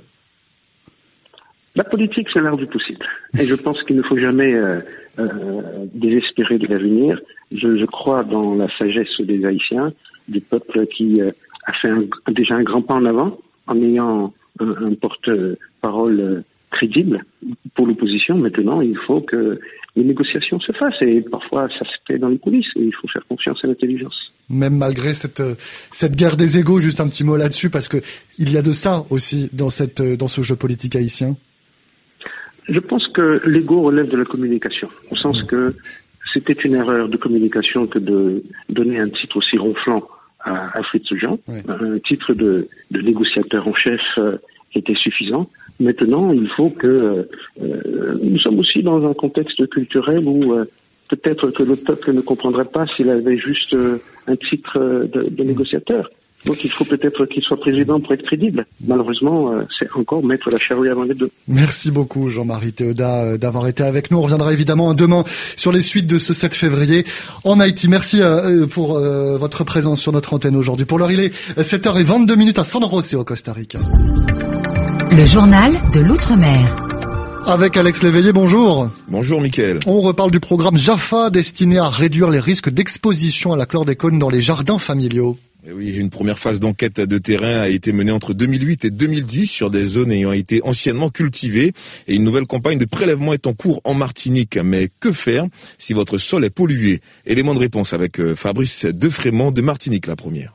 La politique, c'est l'art du possible. Et je pense qu'il ne faut jamais euh, euh, désespérer de l'avenir. Je, je crois dans la sagesse des Haïtiens, du peuple qui euh, a fait un, déjà un grand pas en avant en ayant un, un porte-parole crédible pour l'opposition. Maintenant, il faut que les négociations se fassent, et parfois ça se fait dans les coulisses, et il faut faire confiance à l'intelligence. Même malgré cette cette guerre des égos, juste un petit mot là-dessus, parce que il y a de ça aussi dans cette dans ce jeu politique haïtien. Je pense que l'ego relève de la communication, au sens mmh. que c'était une erreur de communication que de donner un titre aussi ronflant à, à Fritz Jean. Oui. Un titre de, de négociateur en chef euh, était suffisant. Maintenant, il faut que euh, nous sommes aussi dans un contexte culturel où euh, peut-être que le peuple ne comprendrait pas s'il avait juste euh, un titre de, de négociateur. Donc il faut peut-être qu'il soit président pour être crédible. Malheureusement, euh, c'est encore mettre la charrue avant les bœufs. Merci beaucoup Jean-Marie Théodat euh, d'avoir été avec nous. On reviendra évidemment demain sur les suites de ce sept février en Haïti. Merci euh, pour euh, votre présence sur notre antenne aujourd'hui. Pour l'heure, il est sept heures vingt-deux minutes à San José au Costa Rica. Le journal de l'Outre-mer. Avec Alex Léveillé, bonjour. Bonjour Mickaël. On reparle du programme Jaffa destiné à réduire les risques d'exposition à la chlordécone dans les jardins familiaux. Et oui, une première phase d'enquête de terrain a été menée entre deux mille huit et deux mille dix sur des zones ayant été anciennement cultivées, et une nouvelle campagne de prélèvement est en cours en Martinique. Mais que faire si votre sol est pollué? Élément de réponse avec Fabrice Defrémont de Martinique, la première.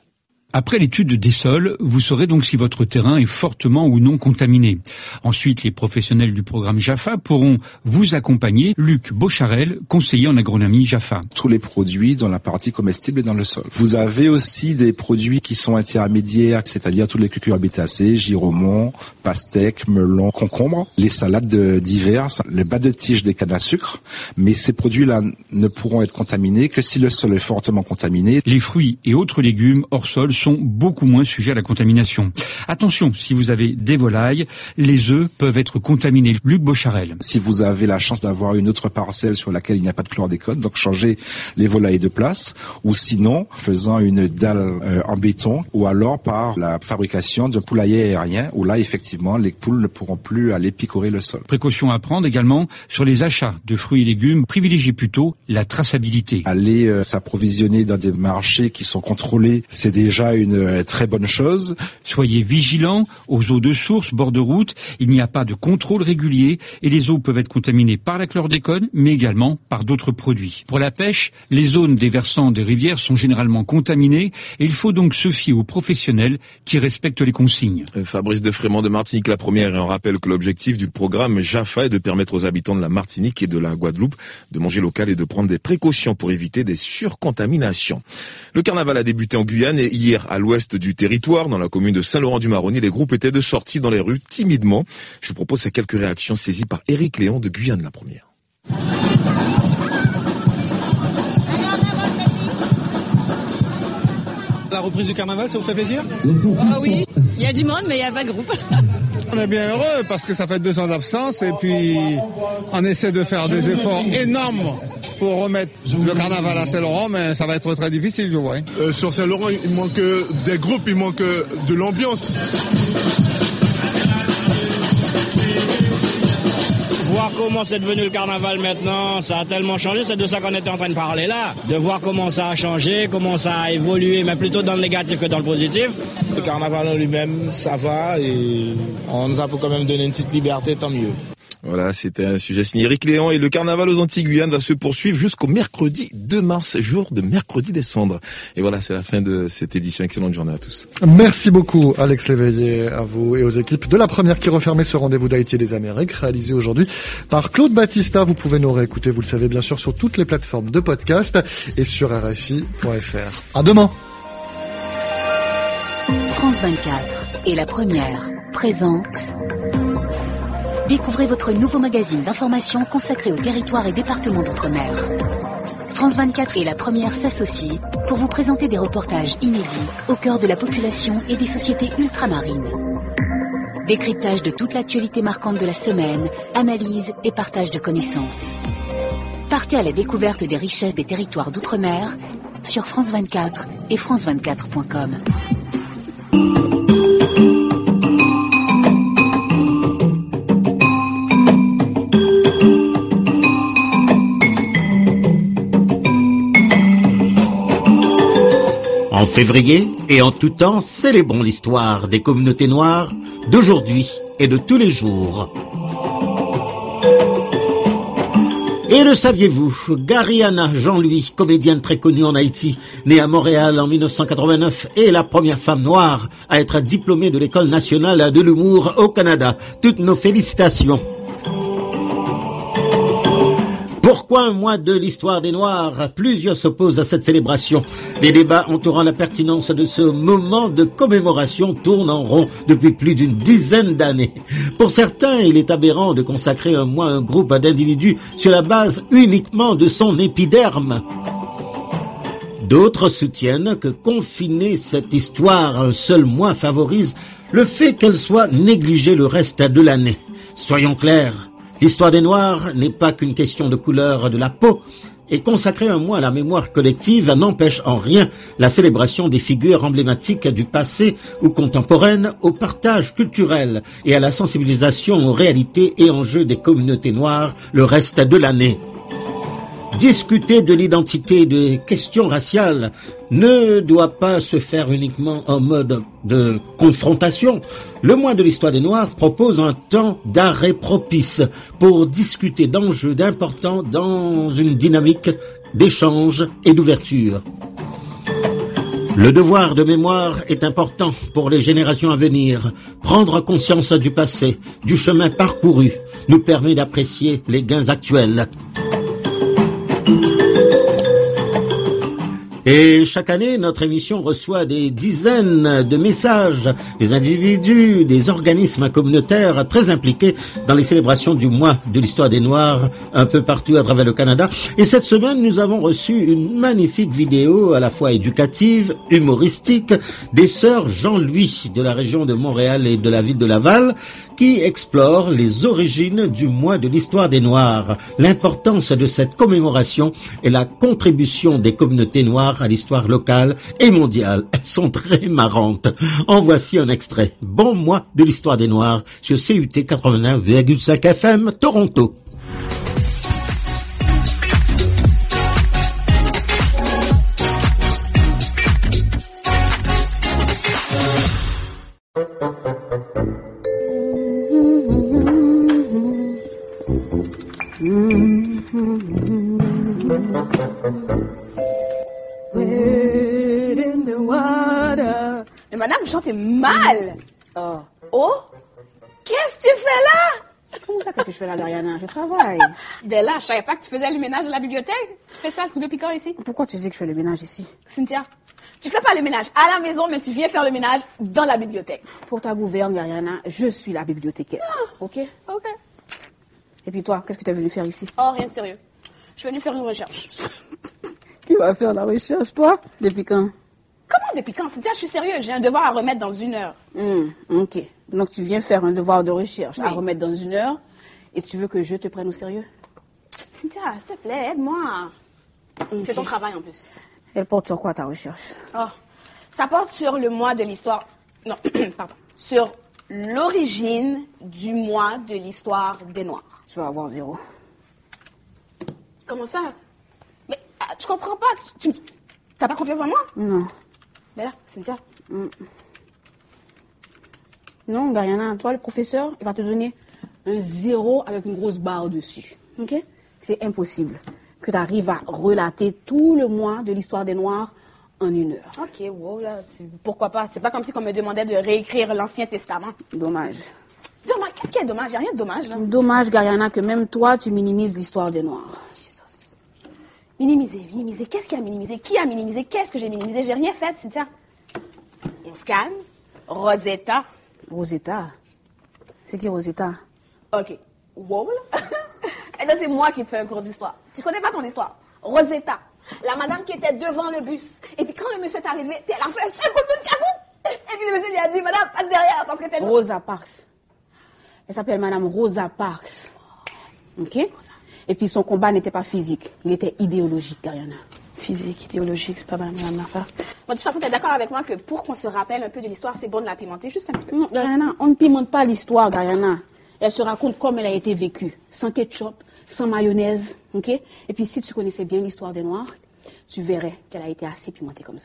Après l'étude des sols, vous saurez donc si votre terrain est fortement ou non contaminé. Ensuite, les professionnels du programme Jaffa pourront vous accompagner. Luc Beaucharel, conseiller en agronomie Jaffa. Tous les produits dans la partie comestible et dans le sol. Vous avez aussi des produits qui sont intermédiaires, c'est-à-dire tous les cucurbitacées, giromons, pastèques, melons, concombres, les salades diverses, les bas de tige des cannes à sucre. Mais ces produits-là ne pourront être contaminés que si le sol est fortement contaminé. Les fruits et autres légumes hors sol sont beaucoup moins sujets à la contamination. Attention, si vous avez des volailles, les œufs peuvent être contaminés. Luc Beaucharel. Si vous avez la chance d'avoir une autre parcelle sur laquelle il n'y a pas de chlordécone, donc changez les volailles de place, ou sinon faisant une dalle euh, en béton, ou alors par la fabrication d'un poulailler aérien, où là effectivement les poules ne pourront plus aller picorer le sol. Précaution à prendre également sur les achats de fruits et légumes. Privilégiez plutôt la traçabilité. Aller euh, s'approvisionner dans des marchés qui sont contrôlés, c'est déjà une euh, très bonne chose. Soyez vigilants aux eaux de source, bord de route. Il n'y a pas de contrôle régulier et les eaux peuvent être contaminées par la chlordécone, mais également par d'autres produits. Pour la pêche, les zones des versants des rivières sont généralement contaminées et il faut donc se fier aux professionnels qui respectent les consignes. Fabrice de Frémont de Martinique La Première, et on rappelle que l'objectif du programme Jaffa est de permettre aux habitants de la Martinique et de la Guadeloupe de manger local et de prendre des précautions pour éviter des surcontaminations. Le carnaval a débuté en Guyane et hier à l'ouest du territoire, dans la commune de Saint-Laurent-du-Maroni, les groupes étaient de sortie dans les rues timidement. Je vous propose ces quelques réactions saisies par Éric Léon de Guyane La Première. La reprise du carnaval, ça vous fait plaisir? Ah oui, il y a du monde mais il n'y a pas de groupe. On est bien heureux parce que ça fait deux ans d'absence et puis on essaie de faire des efforts énormes pour remettre le carnaval à Saint-Laurent, mais ça va être très difficile, je vois. Euh, sur Saint-Laurent, il manque des groupes, il manque de l'ambiance. Voir comment c'est devenu le carnaval maintenant, ça a tellement changé, c'est de ça qu'on était en train de parler là. De voir comment ça a changé, comment ça a évolué, mais plutôt dans le négatif que dans le positif. Le carnaval en lui-même, ça va et on nous a quand même donné une petite liberté, tant mieux. Voilà, c'était un sujet signé Éric Léon et le carnaval aux Antilles-Guyane va se poursuivre jusqu'au mercredi deux mars, jour de mercredi des cendres. Et voilà, c'est la fin de cette édition. Excellente journée à tous. Merci beaucoup Alex Léveillé, à vous et aux équipes de La Première qui refermait ce rendez-vous d'Haïti et des Amériques, réalisé aujourd'hui par Claude Battista. Vous pouvez nous réécouter, vous le savez bien sûr, sur toutes les plateformes de podcast et sur R F I point F R. À demain. France vingt-quatre et La Première présente. Découvrez votre nouveau magazine d'information consacré aux territoires et départements d'outre-mer. France vingt-quatre et La Première s'associent pour vous présenter des reportages inédits au cœur de la population et des sociétés ultramarines. Décryptage de toute l'actualité marquante de la semaine, analyse et partage de connaissances. Partez à la découverte des richesses des territoires d'outre-mer sur France vingt-quatre et France vingt-quatre point com. En février et en tout temps, célébrons l'histoire des communautés noires d'aujourd'hui et de tous les jours. Et le saviez-vous, Gariana Jean-Louis, comédienne très connue en Haïti, née à Montréal en mille neuf cent quatre-vingt-neuf, est la première femme noire à être diplômée de l'École nationale de l'humour au Canada. Toutes nos félicitations. Pourquoi un mois de l'histoire des Noirs? Plusieurs s'opposent à cette célébration. Les débats entourant la pertinence de ce moment de commémoration tournent en rond depuis plus d'une dizaine d'années. Pour certains, il est aberrant de consacrer un mois à un groupe d'individus sur la base uniquement de son épiderme. D'autres soutiennent que confiner cette histoire à un seul mois favorise le fait qu'elle soit négligée le reste de l'année. Soyons clairs. L'histoire des Noirs n'est pas qu'une question de couleur de la peau, et consacrer un mois à la mémoire collective n'empêche en rien la célébration des figures emblématiques du passé ou contemporaines, au partage culturel et à la sensibilisation aux réalités et enjeux des communautés noires le reste de l'année. Discuter de l'identité des questions raciales ne doit pas se faire uniquement en mode de confrontation. Le mois de l'histoire des Noirs propose un temps d'arrêt propice pour discuter d'enjeux importants dans une dynamique d'échange et d'ouverture. Le devoir de mémoire est important pour les générations à venir. Prendre conscience du passé, du chemin parcouru, nous permet d'apprécier les gains actuels. Et chaque année, notre émission reçoit des dizaines de messages des individus, des organismes communautaires très impliqués dans les célébrations du mois de l'histoire des Noirs un peu partout à travers le Canada. Et cette semaine, nous avons reçu une magnifique vidéo à la fois éducative, humoristique, des sœurs Jean-Louis de la région de Montréal et de la ville de Laval qui explore les origines du mois de l'histoire des Noirs, l'importance de cette commémoration et la contribution des communautés noires à l'histoire locale et mondiale. Elles sont très marrantes. En voici un extrait. Bon mois de l'histoire des Noirs sur C U T quatre-vingt-un virgule cinq F M Toronto. Mais madame, vous chantez mal. Oh. Oh? Qu'est-ce que tu fais là? Comment ça que je fais là, Gariana? Je travaille. Ben là, je savais pas que tu faisais le ménage de la bibliothèque. Tu fais ça depuis quand ici? Pourquoi tu dis que je fais le ménage ici? Cynthia, tu fais pas le ménage à la maison, mais tu viens faire le ménage dans la bibliothèque. Pour ta gouverne, Gariana, je suis la bibliothécaire. Ah, ok? Ok. Et puis toi, qu'est-ce que tu es venu faire ici? Oh, rien de sérieux. Je suis venue faire une recherche. Qui va faire la recherche, toi? Depuis quand? Comment depuis quand? Cynthia, je suis sérieux. J'ai un devoir à remettre dans une heure. Mmh, ok. Donc tu viens faire un devoir de recherche Oui. à remettre dans une heure et tu veux que je te prenne au sérieux? Cynthia, s'il te plaît, aide-moi. Okay. C'est ton travail en plus. Elle porte sur quoi ta recherche? Oh, ça porte sur le mois de l'histoire... Non, pardon. Sur l'origine du mois de l'histoire des Noirs. Tu vas avoir zéro. Comment ça? Mais ah, tu comprends pas? Tu t'as pas confiance en moi? Non. Mais là, Cynthia. Mm. Non, Gariana, toi, le professeur, il va te donner un zéro avec une grosse barre dessus. Ok? C'est impossible que tu arrives à relater tout le mois de l'histoire des Noirs en une heure. Ok, wow, là, pourquoi pas? C'est pas comme si on me demandait de réécrire l'Ancien Testament. Dommage. Dommage? Qu'est-ce qui est dommage? Il n'y a rien de dommage, là. Dommage, Gariana, que même toi, tu minimises l'histoire des Noirs. Minimiser, minimiser. Qu'est-ce qui a minimisé? Qui a minimisé? Qu'est-ce que j'ai minimisé? J'ai rien fait, Cynthia. On se calme. Rosetta. Rosetta? C'est qui Rosetta? Ok. Wow, là. Et là, c'est moi qui te fais un cours d'histoire. Tu connais pas ton histoire? Rosetta. La madame qui était devant le bus. Et puis quand le monsieur est arrivé, elle a fait un seul coup de tchabou. Et puis le monsieur lui a dit, madame, passe derrière parce que t'es... Rosa Parks. Elle s'appelle madame Rosa Parks. Ok? Et puis son combat n'était pas physique, il était idéologique, Gariana. Physique, idéologique, c'est pas mal la même affaire. Bon, de toute façon, tu es d'accord avec moi que pour qu'on se rappelle un peu de l'histoire, c'est bon de la pimenter juste un petit peu. Non, Gariana, on ne pimente pas l'histoire, Gariana. Elle se raconte comme elle a été vécue, sans ketchup, sans mayonnaise, ok? Et puis si tu connaissais bien l'histoire des Noirs, tu verrais qu'elle a été assez pimentée comme ça.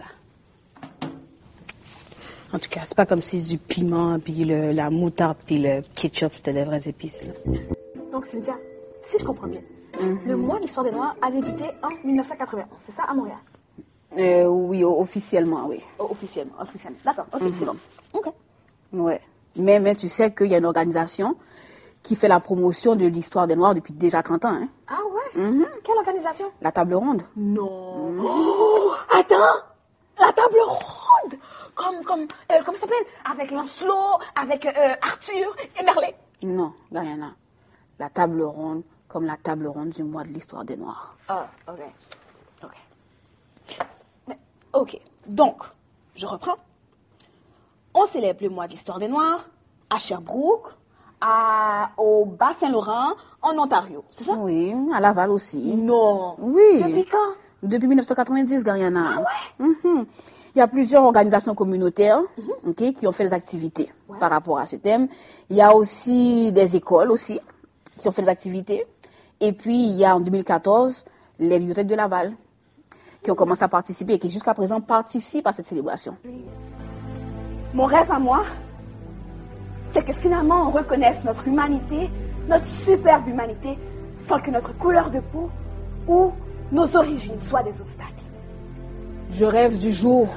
En tout cas, c'est pas comme si du piment, puis le, la moutarde, puis le ketchup, c'était des vraies épices. Là. Donc, Cynthia, si je comprends bien, mm-hmm. le mois de l'histoire des Noirs a débuté en mille neuf cent quatre-vingt-onze, c'est ça, à Montréal? euh, Oui, officiellement, oui. Oh, officiellement, officiellement. D'accord, ok, mm-hmm. c'est bon. Ok. Ouais. Mais, mais tu sais qu'il y a une organisation qui fait la promotion de l'histoire des Noirs depuis déjà trente ans. Hein? Ah ouais? Mm-hmm. Quelle organisation? La Table Ronde. Non. Mm-hmm. Oh, attends! La Table Ronde! Comme, comme, euh, comment ça s'appelle? Avec Lancelot, avec euh, Arthur et Merlin. Non, Gariana. La Table Ronde, comme la Table Ronde du mois de l'histoire des Noirs. Ah, ok. Ok. Mais, ok. Donc, je reprends. On célèbre le mois de l'histoire des Noirs à Sherbrooke, à, au Bas-Saint-Laurent, en Ontario, c'est ça? Oui, à Laval aussi. Non. Oui. Depuis quand? Depuis mille neuf cent quatre-vingt-dix, Gariana. Ah ouais? Mm-hmm. Il y a plusieurs organisations communautaires mm-hmm. okay, qui ont fait des activités ouais. par rapport à ce thème. Il y a aussi des écoles aussi qui ont fait des activités. Et puis, il y a en deux mille quatorze, les bibliothèques de Laval qui ont commencé à participer et qui jusqu'à présent participent à cette célébration. Mon rêve à moi, c'est que finalement on reconnaisse notre humanité, notre superbe humanité, sans que notre couleur de peau ou nos origines soient des obstacles. Je rêve du jour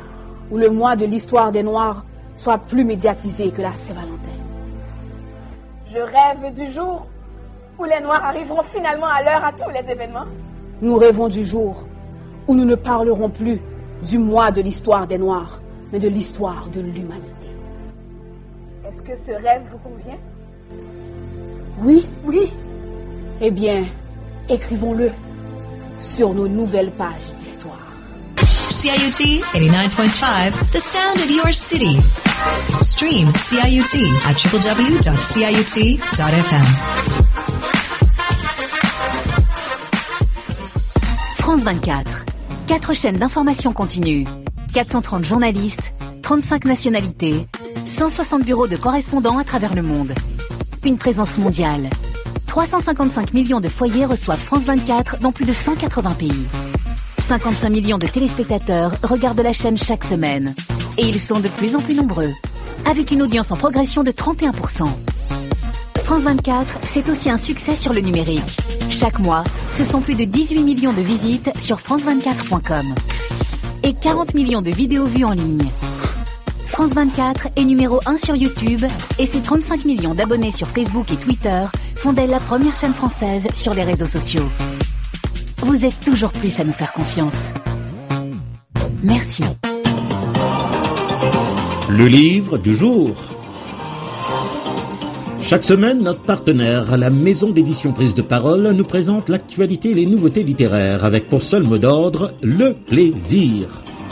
où le mois de l'histoire des Noirs soit plus médiatisé que la Saint-Valentin. Je rêve du jour où les Noirs arriveront finalement à l'heure à tous les événements. Nous rêvons du jour où nous ne parlerons plus du mois de l'histoire des Noirs, mais de l'histoire de l'humanité. Est-ce que ce rêve vous convient? Oui. Oui. Eh bien, écrivons-le sur nos nouvelles pages d'histoire. C I U T eighty-nine point five, the sound of your city. Stream C I U T at w w w dot c i u t dot f m. France vingt-quatre. Quatre chaînes d'information continue. quatre cent trente journalistes, trente-cinq nationalités, cent soixante bureaux de correspondants à travers le monde. Une présence mondiale. trois cent cinquante-cinq millions de foyers reçoivent France vingt-quatre dans plus de cent quatre-vingts pays. cinquante-cinq millions de téléspectateurs regardent la chaîne chaque semaine. Et ils sont de plus en plus nombreux, avec une audience en progression de trente et un pour cent. France vingt-quatre, c'est aussi un succès sur le numérique. Chaque mois, ce sont plus de dix-huit millions de visites sur france vingt-quatre point com et quarante millions de vidéos vues en ligne. France vingt-quatre est numéro un sur YouTube et ses trente-cinq millions d'abonnés sur Facebook et Twitter font d'elle la première chaîne française sur les réseaux sociaux. Vous êtes toujours plus à nous faire confiance. Merci. Le livre du jour. Chaque semaine, notre partenaire, la maison d'édition Prise de Parole, nous présente l'actualité et les nouveautés littéraires avec pour seul mot d'ordre le plaisir.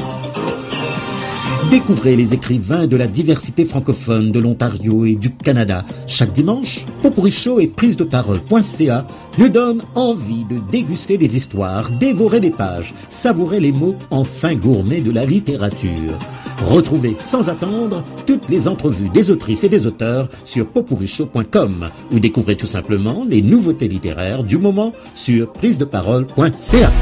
Découvrez les écrivains de la diversité francophone de l'Ontario et du Canada. Chaque dimanche, Popurri Show et prise de parole point c a nous donnent envie de déguster des histoires, dévorer des pages, savourer les mots en fin gourmet de la littérature. Retrouvez sans attendre toutes les entrevues des autrices et des auteurs sur popurri show point com ou découvrez tout simplement les nouveautés littéraires du moment sur prise de parole point c a.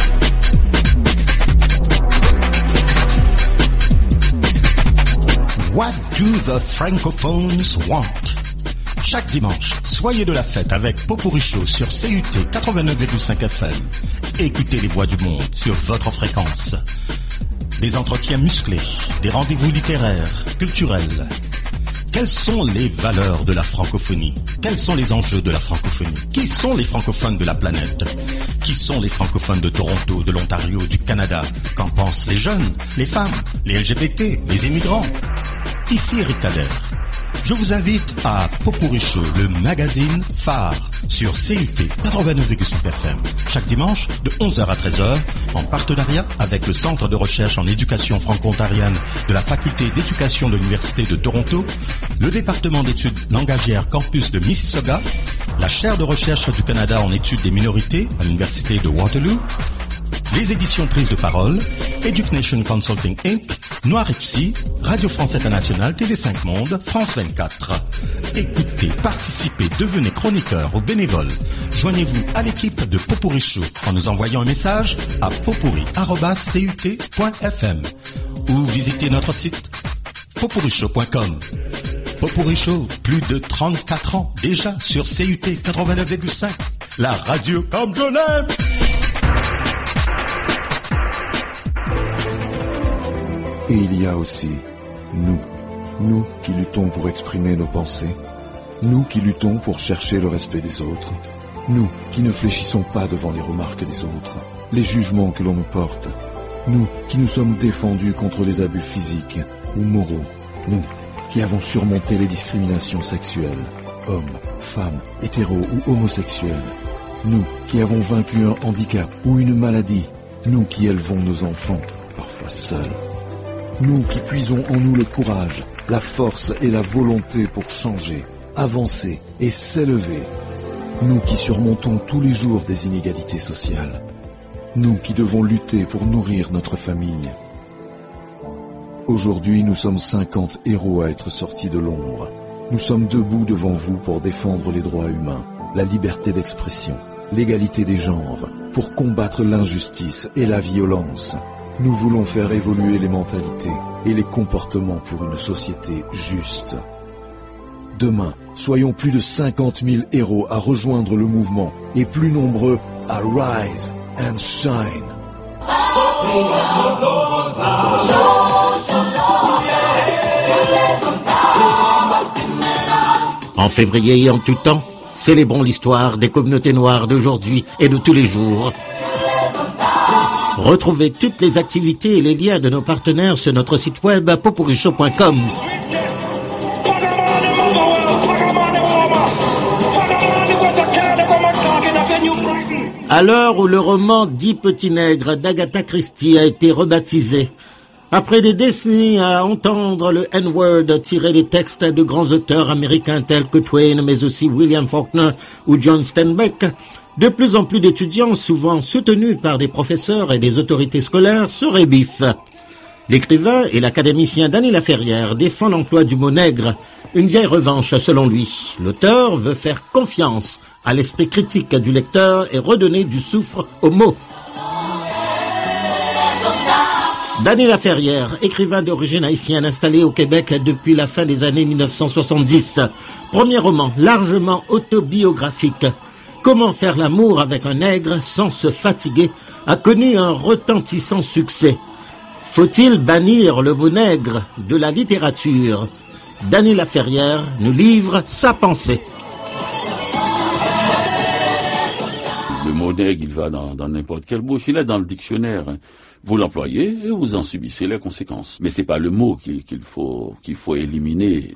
What do the francophones want? Chaque dimanche, soyez de la fête avec Popurri Show sur C U T quatre-vingt-neuf virgule cinq F M. Écoutez les voix du monde sur votre fréquence. Des entretiens musclés, des rendez-vous littéraires, culturels. Quelles sont les valeurs de la francophonie? Quels sont les enjeux de la francophonie? Qui sont les francophones de la planète? Qui sont les francophones de Toronto, de l'Ontario, du Canada? Qu'en pensent les jeunes, les femmes, les L G B T, les immigrants? Ici Eric Kader. Je vous invite à Popurri Show, le magazine phare sur C U T quatre-vingt-neuf virgule cinq F M. Chaque dimanche de onze heures à treize heures en partenariat avec le Centre de recherche en éducation franco-ontarienne de la Faculté d'éducation de l'Université de Toronto, le département d'études langagières campus de Mississauga, la chaire de recherche du Canada en études des minorités à l'Université de Waterloo, les éditions Prise de Parole, Education Consulting Incorporée, Noir F C, Radio France Internationale, T V cinq Monde, France vingt-quatre. Écoutez, participez, devenez chroniqueur ou bénévole. Joignez-vous à l'équipe de Popurri Show en nous envoyant un message à popurri arobase c u t point f m ou visitez notre site popurri show point com. Popurri Show, plus de trente-quatre ans déjà sur C U T quatre-vingt-neuf virgule cinq, la radio comme je l'aime. Et il y a aussi nous, nous qui luttons pour exprimer nos pensées, nous qui luttons pour chercher le respect des autres, nous qui ne fléchissons pas devant les remarques des autres, les jugements que l'on nous porte, nous qui nous sommes défendus contre les abus physiques ou moraux, nous qui avons surmonté les discriminations sexuelles, hommes, femmes, hétéros ou homosexuels, nous qui avons vaincu un handicap ou une maladie, nous qui élevons nos enfants, parfois seuls. Nous qui puisons en nous le courage, la force et la volonté pour changer, avancer et s'élever. Nous qui surmontons tous les jours des inégalités sociales. Nous qui devons lutter pour nourrir notre famille. Aujourd'hui, nous sommes cinquante héros à être sortis de l'ombre. Nous sommes debout devant vous pour défendre les droits humains, la liberté d'expression, l'égalité des genres, pour combattre l'injustice et la violence. Nous voulons faire évoluer les mentalités et les comportements pour une société juste. Demain, soyons plus de cinquante mille héros à rejoindre le mouvement et plus nombreux à rise and shine. En février et en tout temps, célébrons l'histoire des communautés noires d'aujourd'hui et de tous les jours. Retrouvez toutes les activités et les liens de nos partenaires sur notre site web popuricho point com. À l'heure où le roman Dix petits nègres d'Agatha Christie a été rebaptisé, après des décennies à entendre le N-word tirer des textes de grands auteurs américains tels que Twain, mais aussi William Faulkner ou John Steinbeck, de plus en plus d'étudiants, souvent soutenus par des professeurs et des autorités scolaires, se rébiffent. L'écrivain et l'académicien Dany Laferrière défend l'emploi du mot nègre, une vieille revanche selon lui. L'auteur veut faire confiance à l'esprit critique du lecteur et redonner du souffle au mot. Dany Laferrière, écrivain d'origine haïtienne installé au Québec depuis la fin des années mille neuf cent soixante-dix. Premier roman largement autobiographique. Comment faire l'amour avec un nègre sans se fatiguer a connu un retentissant succès. Faut-il bannir le mot nègre de la littérature? Dany Laferrière nous livre sa pensée. Le mot nègre, il va dans, dans n'importe quelle bouche, il est dans le dictionnaire. Vous l'employez et vous en subissez les conséquences. Mais c'est pas le mot qu'il, qu'il faut, qu'il faut éliminer.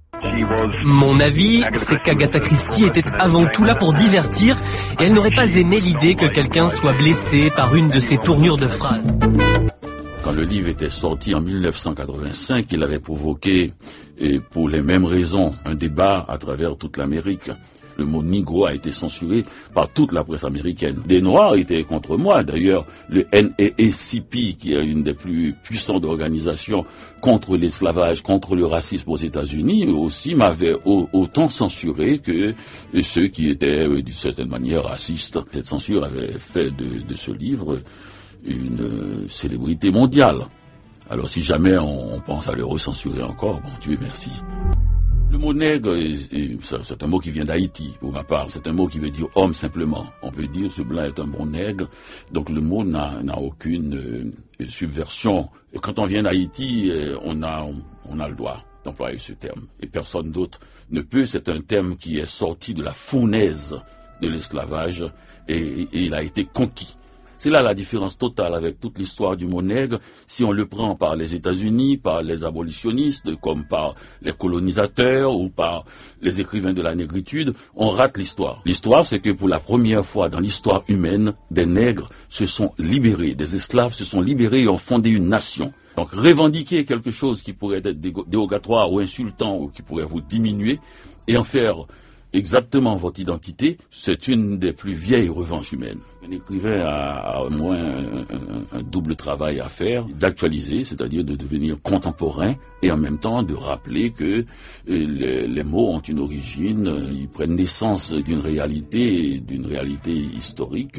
Mon avis, c'est qu'Agatha Christie était avant tout là pour divertir et elle n'aurait pas aimé l'idée que quelqu'un soit blessé par une de ses tournures de phrases. Quand le livre était sorti en mille neuf cent quatre-vingt-cinq, il avait provoqué, et pour les mêmes raisons, un débat à travers toute l'Amérique. Le mot Negro a été censuré par toute la presse américaine. Des Noirs étaient contre moi. D'ailleurs, le N double A C P, qui est une des plus puissantes organisations contre l'esclavage, contre le racisme aux États-Unis, aussi m'avait autant censuré que ceux qui étaient d'une certaine manière racistes. Cette censure avait fait de, de ce livre une célébrité mondiale. Alors si jamais on, on pense à le recensurer encore, bon Dieu merci. Le mot nègre, c'est un mot qui vient d'Haïti, pour ma part. C'est un mot qui veut dire homme simplement. On peut dire ce blanc est un bon nègre. Donc le mot n'a, n'a aucune euh, subversion. Et quand on vient d'Haïti, euh, on a, on, on a le droit d'employer ce terme. Et personne d'autre ne peut. C'est un terme qui est sorti de la fournaise de l'esclavage et, et il a été conquis. C'est là la différence totale avec toute l'histoire du mot nègre. Si on le prend par les États-Unis, par les abolitionnistes, comme par les colonisateurs ou par les écrivains de la négritude, on rate l'histoire. L'histoire, c'est que pour la première fois dans l'histoire humaine, des nègres se sont libérés, des esclaves se sont libérés et ont fondé une nation. Donc revendiquer quelque chose qui pourrait être dérogatoire ou insultant ou qui pourrait vous diminuer et en faire exactement votre identité, c'est une des plus vieilles revanches humaines. Un écrivain a, a au moins un, un, un double travail à faire, d'actualiser, c'est-à-dire de devenir contemporain, et en même temps de rappeler que les, les mots ont une origine, ils prennent naissance d'une réalité, d'une réalité historique.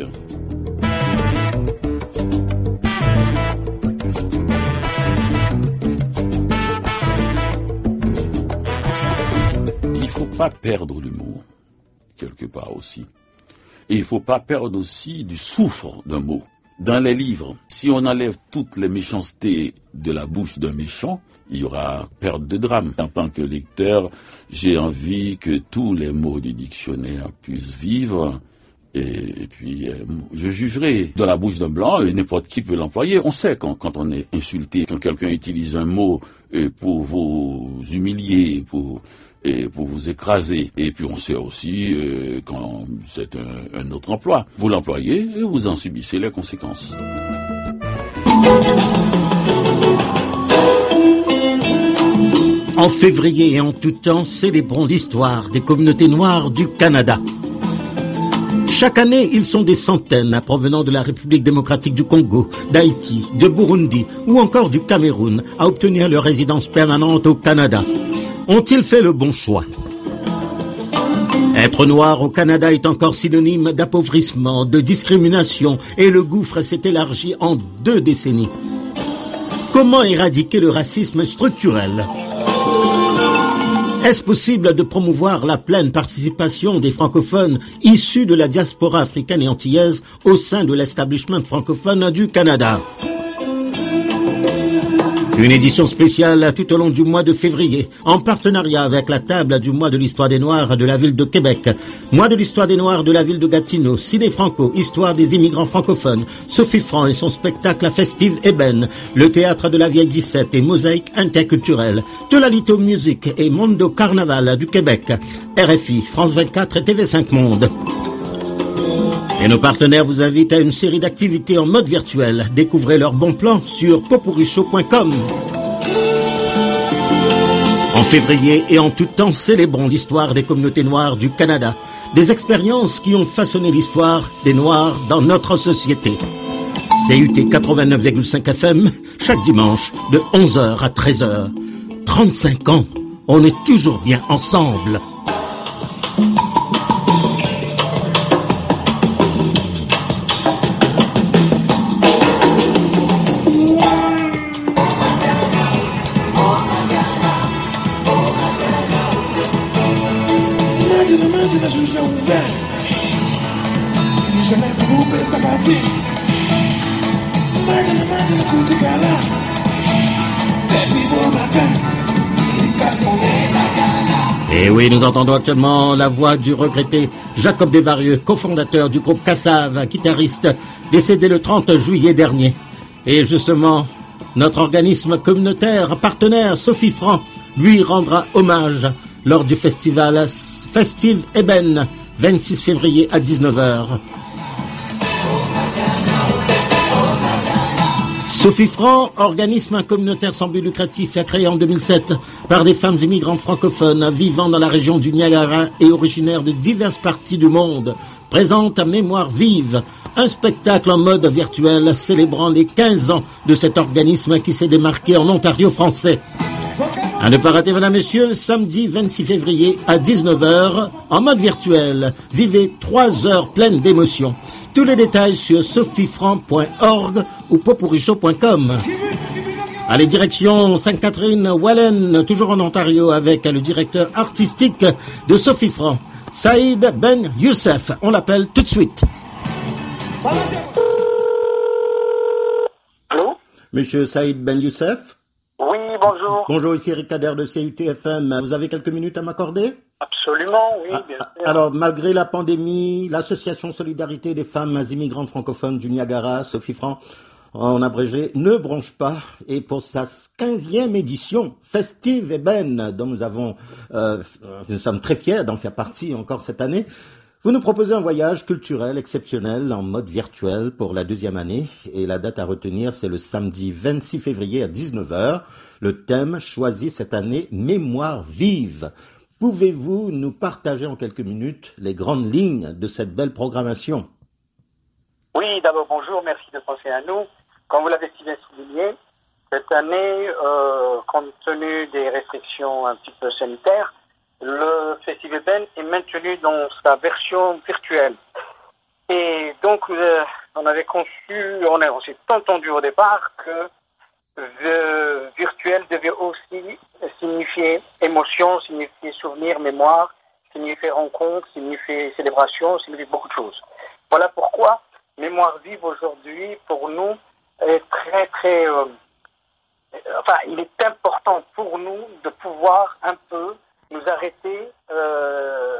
Il ne faut pas perdre l'humour, quelque part aussi. Et il ne faut pas perdre aussi du souffle d'un mot. Dans les livres, si on enlève toutes les méchancetés de la bouche d'un méchant, il y aura perte de drame. En tant que lecteur, j'ai envie que tous les mots du dictionnaire puissent vivre. Et, et puis, euh, je jugerai dans la bouche d'un blanc, et n'importe qui peut l'employer. On sait quand, quand on est insulté, quand quelqu'un utilise un mot euh, pour vous humilier, pour... et pour vous écraser. Et puis on sait aussi euh, quand c'est un, un autre emploi. Vous l'employez et vous en subissez les conséquences. En février et en tout temps, célébrons l'histoire des communautés noires du Canada. Chaque année, ils sont des centaines provenant de la République démocratique du Congo, d'Haïti, de Burundi ou encore du Cameroun à obtenir leur résidence permanente au Canada. Ont-ils fait le bon choix? Être noir au Canada est encore synonyme d'appauvrissement, de discrimination, et le gouffre s'est élargi en deux décennies. Comment éradiquer le racisme structurel? Est-ce possible de promouvoir la pleine participation des francophones issus de la diaspora africaine et antillaise au sein de l'establishment francophone du Canada? Une édition spéciale tout au long du mois de février, en partenariat avec la table du mois de l'histoire des Noirs de la ville de Québec, mois de l'histoire des Noirs de la ville de Gatineau, Ciné Franco, histoire des immigrants francophones, Sophie Franc et son spectacle Festive Ébène, le théâtre de la Vieille dix-sept et Mosaïque interculturelle, Tolalito Music et Mondo Carnaval du Québec, R F I, France vingt-quatre et T V cinq Monde. Et nos partenaires vous invitent à une série d'activités en mode virtuel. Découvrez leurs bons plans sur popurichaud point com. En février et en tout temps, célébrons l'histoire des communautés noires du Canada. Des expériences qui ont façonné l'histoire des Noirs dans notre société. C U T quatre-vingt-neuf virgule cinq F M, chaque dimanche de onze heures à treize heures. trente-cinq ans, on est toujours bien ensemble. Et oui, nous entendons actuellement la voix du regretté Jacob Desvarieux, cofondateur du groupe Kassav, guitariste, décédé le trente juillet dernier. Et justement, notre organisme communautaire partenaire Sophie Franc lui rendra hommage lors du festival Festive Ébène, vingt-six février à dix-neuf heures. Sophie Franc, organisme communautaire sans but lucratif, a créé en deux mille sept par des femmes immigrantes francophones vivant dans la région du Niagara et originaires de diverses parties du monde, présente à Mémoire vive, un spectacle en mode virtuel célébrant les quinze ans de cet organisme qui s'est démarqué en Ontario français. À ne pas rater, mesdames, messieurs, samedi vingt-six février à dix-neuf heures, en mode virtuel. Vivez trois heures pleines d'émotions. Tous les détails sur sophiefranc point org ou popurichaud point com. Allez, direction Sainte-Catherine, Wallen, toujours en Ontario, avec le directeur artistique de Sophie Franc, Saïd Ben Youssef. On l'appelle tout de suite. Allô ? Monsieur Saïd Ben Youssef ? Oui, bonjour. Bonjour, ici Eric Kader de C U T F M. Vous avez quelques minutes à m'accorder ? Absolument, oui, bien ah, sûr. Alors, malgré la pandémie, l'association Solidarité des femmes immigrantes francophones du Niagara, Sophie Franc, en abrégé, ne bronche pas. Et pour sa quinzième édition, Festive Ébène, dont nous avons, euh, nous sommes très fiers d'en faire partie encore cette année, vous nous proposez un voyage culturel exceptionnel en mode virtuel pour la deuxième année. Et la date à retenir, c'est le samedi vingt-six février à dix-neuf heures. Le thème choisi cette année, Mémoire vive. Pouvez-vous nous partager en quelques minutes les grandes lignes de cette belle programmation ? Oui, d'abord bonjour, merci de penser à nous. Comme vous l'avez si bien souligné, cette année, euh, compte tenu des restrictions un petit peu sanitaires, le Festival Ébène est maintenu dans sa version virtuelle. Et donc, euh, on avait conçu, on, a, on s'est entendu au départ que le virtuel devait aussi signifier émotion, signifier souvenir, mémoire, signifier rencontre, signifier célébration, signifier beaucoup de choses. Voilà pourquoi Mémoire vive aujourd'hui, pour nous, est très, très... Euh, enfin, il est important pour nous de pouvoir un peu nous arrêter euh,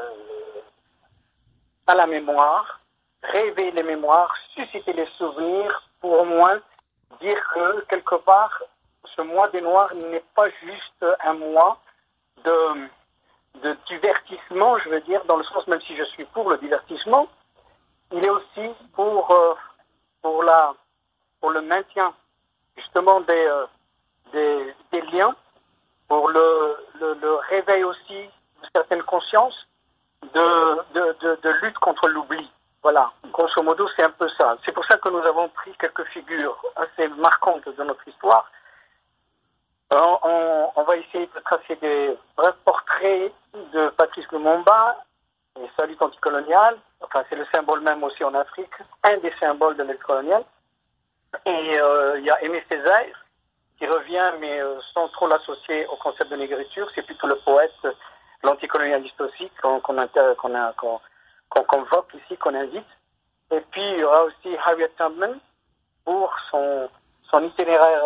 à la mémoire, rêver les mémoires, susciter les souvenirs, pour au moins dire que, quelque part, ce mois des Noirs n'est pas juste un mois de, de divertissement, je veux dire, dans le sens, même si je suis pour le divertissement, il est aussi pour, euh, pour, la, pour le maintien, justement, des, euh, des, des liens, pour le, le, le réveil aussi de certaines consciences, de, de, de, de lutte contre l'oubli. Voilà, grosso modo, c'est un peu ça. C'est pour ça que nous avons pris quelques figures assez marquantes de notre histoire. On, on, on va essayer de tracer des brefs portraits de Patrice Lumumba et sa lutte anticoloniale. Enfin, c'est le symbole même aussi en Afrique, un des symboles de l'aide coloniale. Et euh, il y a Aimé Césaire, qui revient, mais euh, sans trop l'associer au concept de négritude. C'est plutôt le poète, l'anticolonialiste aussi, qu'on, qu'on, inter, qu'on, a, qu'on, qu'on convoque ici, qu'on invite. Et puis, il y aura aussi Harriet Tubman pour son, son itinéraire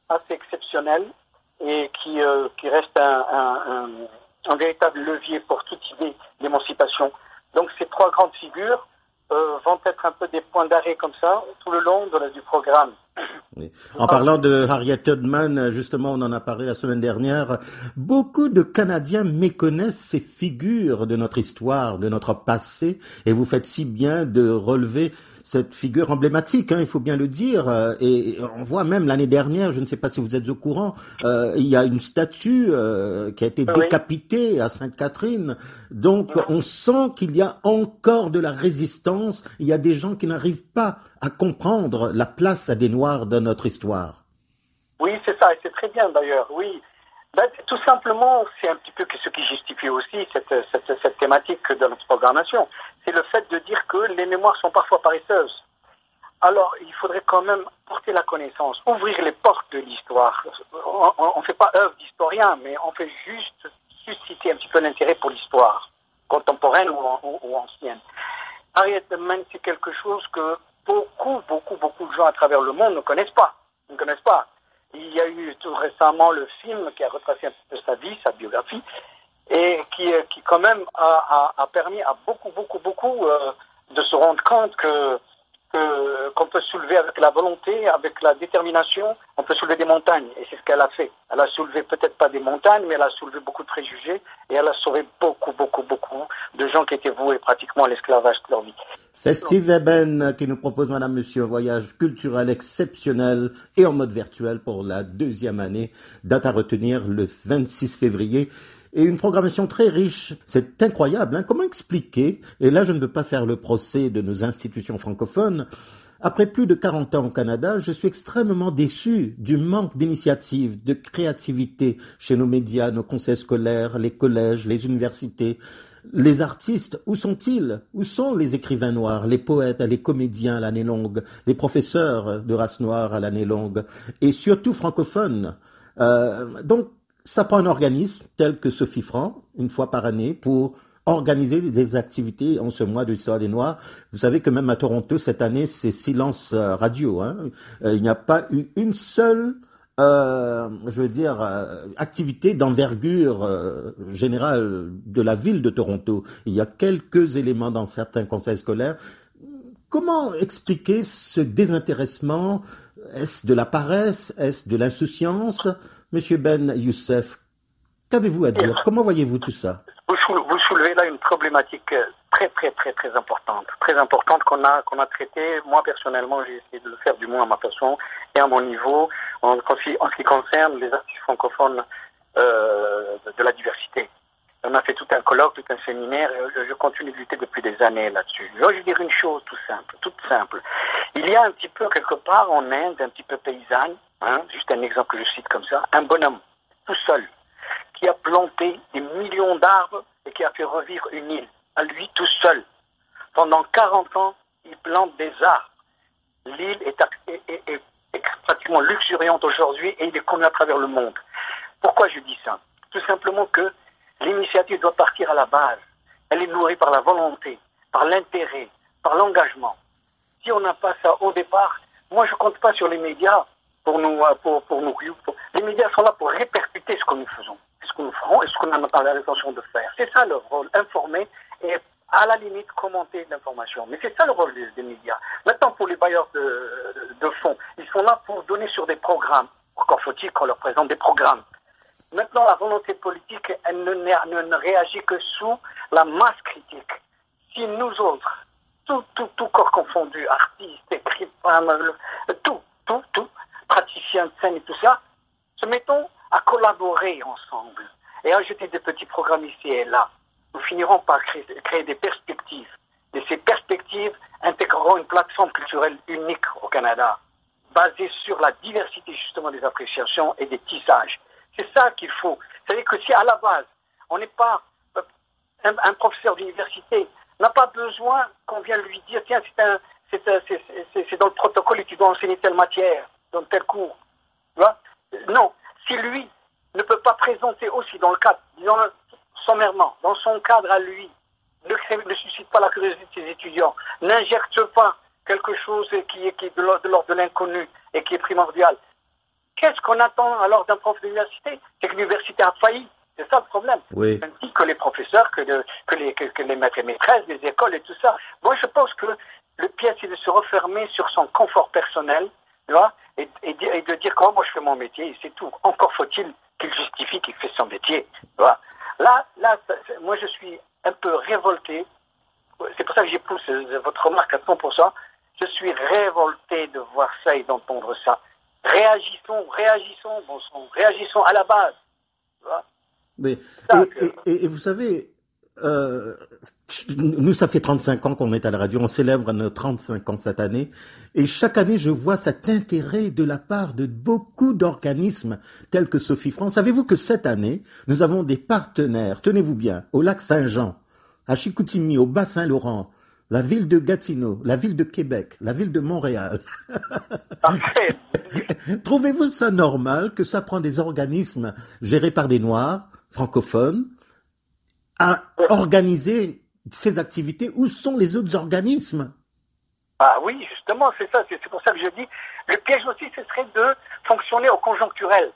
assez exceptionnel et qui, euh, qui reste un, un, un, un véritable levier pour toute idée d'émancipation. Donc ces trois grandes figures euh, vont être un peu des points d'arrêt comme ça tout le long de, du programme. Oui. En parlant de Harriet Tubman, justement, on en a parlé la semaine dernière, beaucoup de Canadiens méconnaissent ces figures de notre histoire, de notre passé, et vous faites si bien de relever cette figure emblématique, hein, il faut bien le dire, et on voit même l'année dernière, je ne sais pas si vous êtes au courant, euh, il y a une statue euh, qui a été oui. décapitée à Sainte-Catherine, donc oui. on sent qu'il y a encore de la résistance, il y a des gens qui n'arrivent pas à comprendre la place des Noirs dans notre histoire. Oui, c'est ça, et c'est très bien d'ailleurs, oui. Ben, tout simplement, c'est un petit peu ce qui justifie aussi cette, cette, cette thématique de notre programmation. C'est le fait de dire que les mémoires sont parfois paresseuses. Alors, il faudrait quand même porter la connaissance, ouvrir les portes de l'histoire. On ne fait pas œuvre d'historien, mais on fait juste susciter un petit peu l'intérêt pour l'histoire, contemporaine ou, ou, ou ancienne. Harriet Tubman, c'est quelque chose que beaucoup, beaucoup, beaucoup de gens à travers le monde ne connaissent pas. Ne connaissent pas. Il y a eu tout récemment le film qui a retracé un peu sa vie, sa biographie, et qui, qui quand même a, a, a permis à beaucoup, beaucoup, beaucoup euh, de se rendre compte que, que qu'on peut soulever avec la volonté, avec la détermination, on peut soulever des montagnes. Et c'est ce qu'elle a fait. Elle a soulevé peut-être pas des montagnes, mais elle a soulevé beaucoup de préjugés et elle a sauvé beaucoup, beaucoup, beaucoup de gens qui étaient voués pratiquement à l'esclavage de leur vie. C'est Steve Eben qui nous propose, Madame, Monsieur, un voyage culturel exceptionnel et en mode virtuel pour la deuxième année. Date à retenir le vingt-six février. Et une programmation très riche. C'est incroyable, hein. Comment expliquer, et là je ne veux pas faire le procès de nos institutions francophones, après plus de quarante ans au Canada, je suis extrêmement déçu du manque d'initiative, de créativité chez nos médias, nos conseils scolaires, les collèges, les universités. Les artistes, où sont-ils? Où sont les écrivains noirs, les poètes, les comédiens à l'année longue, les professeurs de race noire à l'année longue, et surtout francophones? Euh, donc, ça prend un organisme tel que Sophie Franc, une fois par année, pour organiser des activités en ce mois de l'histoire des Noirs. Vous savez que même à Toronto, cette année, c'est silence radio. Hein. Il n'y a pas eu une seule, euh, je veux dire, euh, activité d'envergure euh, générale de la ville de Toronto. Il y a quelques éléments dans certains conseils scolaires. Comment expliquer ce désintéressement? Est-ce de la paresse? Est-ce de l'insouciance? Monsieur Ben Youssef, qu'avez-vous à dire? Comment voyez-vous tout ça? Vous soulevez là une problématique très très très très importante, très importante qu'on a qu'on a traitée. Moi personnellement, j'ai essayé de le faire du moins à ma façon et à mon niveau en, en ce qui concerne les artistes francophones euh, de, de la diversité. On a fait tout un colloque, tout un séminaire, et je, je continue de lutter depuis des années là-dessus. Je vais dire une chose tout simple, toute simple. Il y a un petit peu quelque part en Inde, un petit peu paysanne, hein, juste un exemple que je cite comme ça, un bonhomme tout seul qui a planté des millions d'arbres et qui a fait revivre une île, à lui tout seul. Pendant quarante ans, il plante des arbres. L'île est, est, est, est, est pratiquement luxuriante aujourd'hui et il est connu à travers le monde. Pourquoi je dis ça? Tout simplement que l'initiative doit partir à la base. Elle est nourrie par la volonté, par l'intérêt, par l'engagement. Si on n'a pas ça au départ, moi je ne compte pas sur les médias pour nous, pour, pour nous. Pour... Les médias sont là pour répercuter ce que nous faisons, ce que nous ferons et ce qu'on n'a pas l'intention de faire. C'est ça leur rôle, informer et à la limite commenter l'information. Mais c'est ça le rôle des, des médias. Maintenant, pour les bailleurs de, de fonds, ils sont là pour donner sur des programmes. Encore faut-il qu'on leur présente des programmes. Maintenant, la volonté politique, elle ne, ne, ne réagit que sous la masse critique. Si nous autres, tout, tout, tout corps confondu, artistes, écrivains, tout, tout, tout, praticiens de scène et tout ça, se mettons à collaborer ensemble et à ajouter des petits programmes ici et là, nous finirons par créer, créer des perspectives. Et ces perspectives intégreront une plateforme culturelle unique au Canada, basée sur la diversité justement des appréciations et des tissages. C'est ça qu'il faut. C'est-à-dire que si à la base, on n'est pas un, un professeur d'université, n'a pas besoin qu'on vienne lui dire, tiens, c'est, un, c'est, c'est, c'est, c'est dans le protocole et tu dois enseigner telle matière, dans tel cours. Tu vois? Non. Si lui ne peut pas présenter aussi dans le cadre, disons sommairement, dans son cadre à lui, ne, crée, ne suscite pas la curiosité de ses étudiants, n'injecte pas quelque chose qui est, qui est de l'ordre de l'inconnu et qui est primordial, Qu'est-ce qu'on attend alors d'un prof d'université? C'est que l'université a failli. C'est ça le problème. Oui. Ainsi que les professeurs, que, de, que, les, que, que les maîtres et maîtresses, les écoles et tout ça. Moi, je pense que le piège, c'est de se refermer sur son confort personnel, tu vois, et, et, et de dire comment moi je fais mon métier, et c'est tout. Encore faut-il qu'il justifie qu'il fait son métier, tu vois. Là, là, moi, je suis un peu révolté. C'est pour ça que j'épouse votre remarque à cent pour cent. Je suis révolté de voir ça et d'entendre ça. Réagissons, réagissons, bon sang, réagissons à la base, tu vois. Mais, et, et, et vous savez, euh, nous, ça fait trente-cinq ans qu'on est à la radio, on célèbre nos trente-cinq ans cette année, et chaque année, je vois cet intérêt de la part de beaucoup d'organismes tels que Sophie France. Savez-vous que cette année, nous avons des partenaires, tenez-vous bien, au lac Saint-Jean, à Chicoutimi, au Bas-Saint-Laurent, la ville de Gatineau, la ville de Québec, la ville de Montréal. Trouvez-vous ça normal que ça prend des organismes gérés par des Noirs, francophones, à organiser ces activités? Où sont les autres organismes? Ah oui, justement, c'est ça. C'est pour ça que je dis, le piège aussi, ce serait de fonctionner au conjoncturel,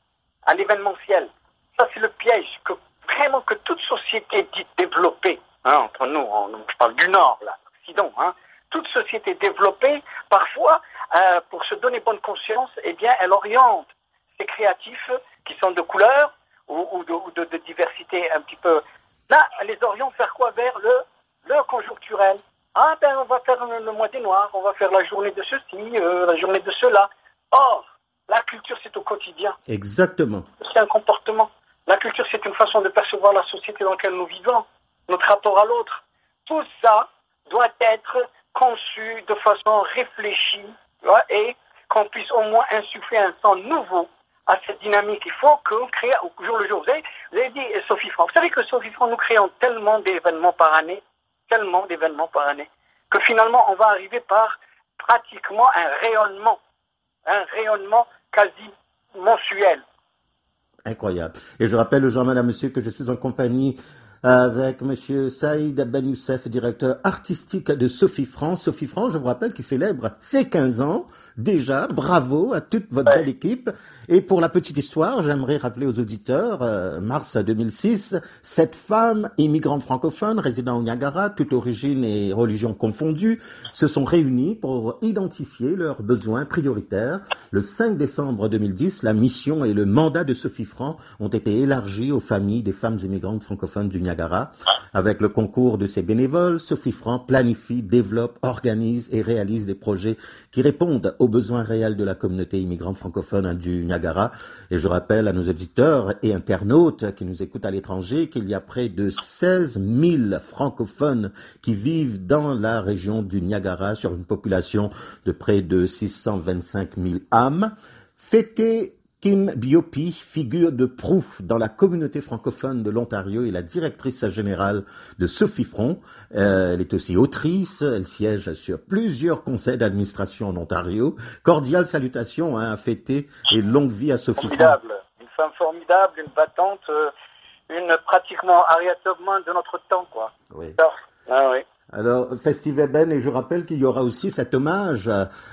à l'événementiel. Ça, c'est le piège que vraiment que toute société dite développée, hein, entre nous, on, je parle du Nord, là, l'Occident, hein, toute société développée, parfois, euh, pour se donner bonne conscience, eh bien, elle oriente ses créatifs qui sont de couleur ou, ou, de, ou de, de diversité un petit peu. Là, elle les oriente vers quoi? Vers le, le conjoncturel. Ah ben, on va faire le, le mois des Noirs, on va faire la journée de ceci, euh, la journée de cela. Or, la culture, c'est au quotidien. Exactement. C'est un comportement. La culture, c'est une façon de percevoir la société dans laquelle nous vivons, notre rapport à l'autre. Tout ça doit être conçu de façon réfléchie, tu vois, et qu'on puisse au moins insuffler un sens nouveau à cette dynamique. Il faut qu'on crée au jour le jour. Vous avez, vous avez dit Sophie France. Vous savez que Sophie France, nous créons tellement d'événements par année, tellement d'événements par année, que finalement, on va arriver par pratiquement un rayonnement, un rayonnement quasi mensuel. Incroyable. Et je rappelle, Jean, madame, monsieur, que je suis en compagnie avec monsieur Saïd Ben Youssef, directeur artistique de Sophie France. Sophie France, je vous rappelle, qui célèbre ses quinze ans déjà. Bravo à toute votre ouais. belle équipe. Et pour la petite histoire, j'aimerais rappeler aux auditeurs, euh, mars deux mille six, sept femmes immigrante francophone résidant au Niagara, toute origine et religion confondues, se sont réunies pour identifier leurs besoins prioritaires. Le cinq décembre deux mille dix, la mission et le mandat de Sophie France ont été élargis aux familles des femmes immigrantes francophones du Niagara. Avec le concours de ses bénévoles, Sophie France planifie, développe, organise et réalise des projets qui répondent aux besoins réels de la communauté immigrante francophone du Niagara. Et je rappelle à nos auditeurs et internautes qui nous écoutent à l'étranger qu'il y a près de seize mille francophones qui vivent dans la région du Niagara sur une population de près de six cent vingt-cinq mille âmes. Fêter Kim Biopi, figure de proue dans la communauté francophone de l'Ontario et la directrice générale de Sophie France. Euh, elle est aussi autrice, elle siège sur plusieurs conseils d'administration en Ontario. Cordiales salutations hein, à fêter et longue vie à Sophie France. Formidable, une femme formidable, une battante, euh, une pratiquement Harriet Tubman de notre temps, quoi. Oui. Ah, oui. Alors, Festival Ben, et je rappelle qu'il y aura aussi cet hommage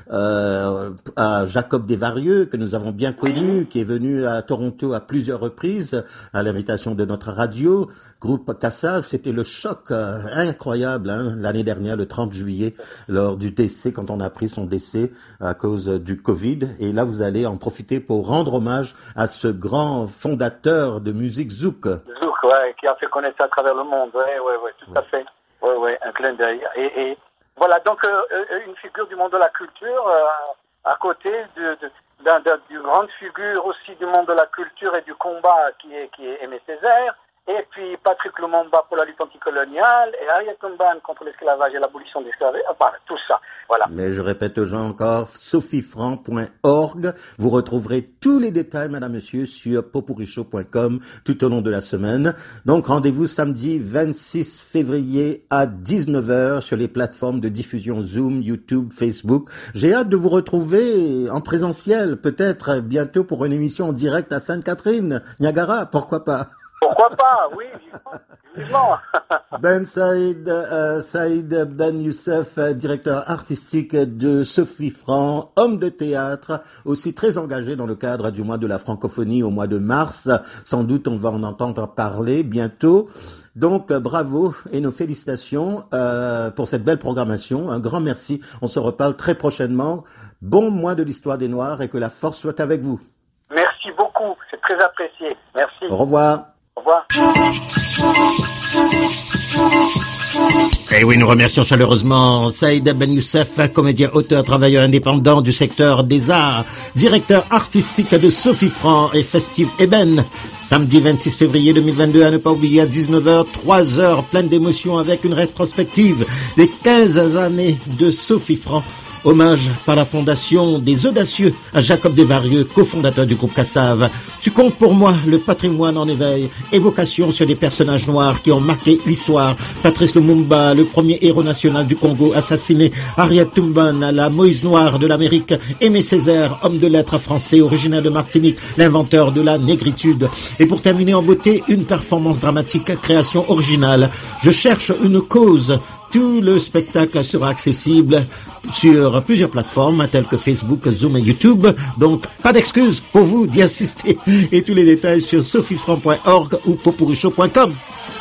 euh, à Jacob Desvarieux, que nous avons bien connu, qui est venu à Toronto à plusieurs reprises, à l'invitation de notre radio, groupe Cassav. C'était le choc euh, incroyable hein, l'année dernière, le trente juillet, lors du décès, quand on a appris son décès à cause du Covid. Et là, vous allez en profiter pour rendre hommage à ce grand fondateur de musique Zouk. Zouk, ouais, qui a fait connaître ça à travers le monde, ouais, ouais, ouais, tout ouais. à fait. Oui, oui, un clin d'œil. Et, et voilà, donc euh, une figure du monde de la culture euh, à côté de, de, d'une grande figure aussi du monde de la culture et du combat qui est, qui est Aimé Césaire. Et puis Patrick Lumumba pour la lutte anticoloniale et Harriet Tubman contre l'esclavage et l'abolition de l'esclavage. Enfin, tout ça, voilà. Mais je répète aux gens encore, sophie franc point org. Vous retrouverez tous les détails, madame, monsieur, sur popurichaud point com tout au long de la semaine. Donc, rendez-vous samedi vingt-six février à dix-neuf heures sur les plateformes de diffusion Zoom, YouTube, Facebook. J'ai hâte de vous retrouver en présentiel, peut-être bientôt pour une émission en direct à Sainte-Catherine, Niagara, pourquoi pas? Pourquoi pas, oui, vivement. Ben Saïd, euh, Saïd Ben Youssef, directeur artistique de Sophie Franc, homme de théâtre, aussi très engagé dans le cadre du mois de la francophonie au mois de mars. Sans doute on va en entendre parler bientôt. Donc bravo et nos félicitations euh, pour cette belle programmation. Un grand merci. On se reparle très prochainement. Bon mois de l'histoire des Noirs et que la force soit avec vous. Merci beaucoup, c'est très apprécié. Merci. Au revoir. Au revoir. Et oui, nous remercions chaleureusement Saïd Ben Youssef, comédien, auteur, travailleur indépendant du secteur des arts, directeur artistique de Sophie Franc et Festive Eben. Samedi vingt-six février deux mille vingt-deux, à ne pas oublier, à dix-neuf heures, trois heures pleines d'émotions avec une rétrospective des quinze années de Sophie Franc. Hommage par la Fondation des Audacieux à Jacob Desvarieux, cofondateur du groupe Kassav. Tu comptes pour moi le patrimoine en éveil. Évocation sur des personnages noirs qui ont marqué l'histoire. Patrice Lumumba, le premier héros national du Congo, assassiné. Harriet Tubman, la Moïse noire de l'Amérique. Aimé Césaire, homme de lettres français, originaire de Martinique, l'inventeur de la négritude. Et pour terminer en beauté, une performance dramatique, création originale. Je cherche une cause. Tout le spectacle sera accessible sur plusieurs plateformes telles que Facebook, Zoom et YouTube. Donc, pas d'excuse pour vous d'y assister. Et tous les détails sur sophiefranc point org ou popuricho point com.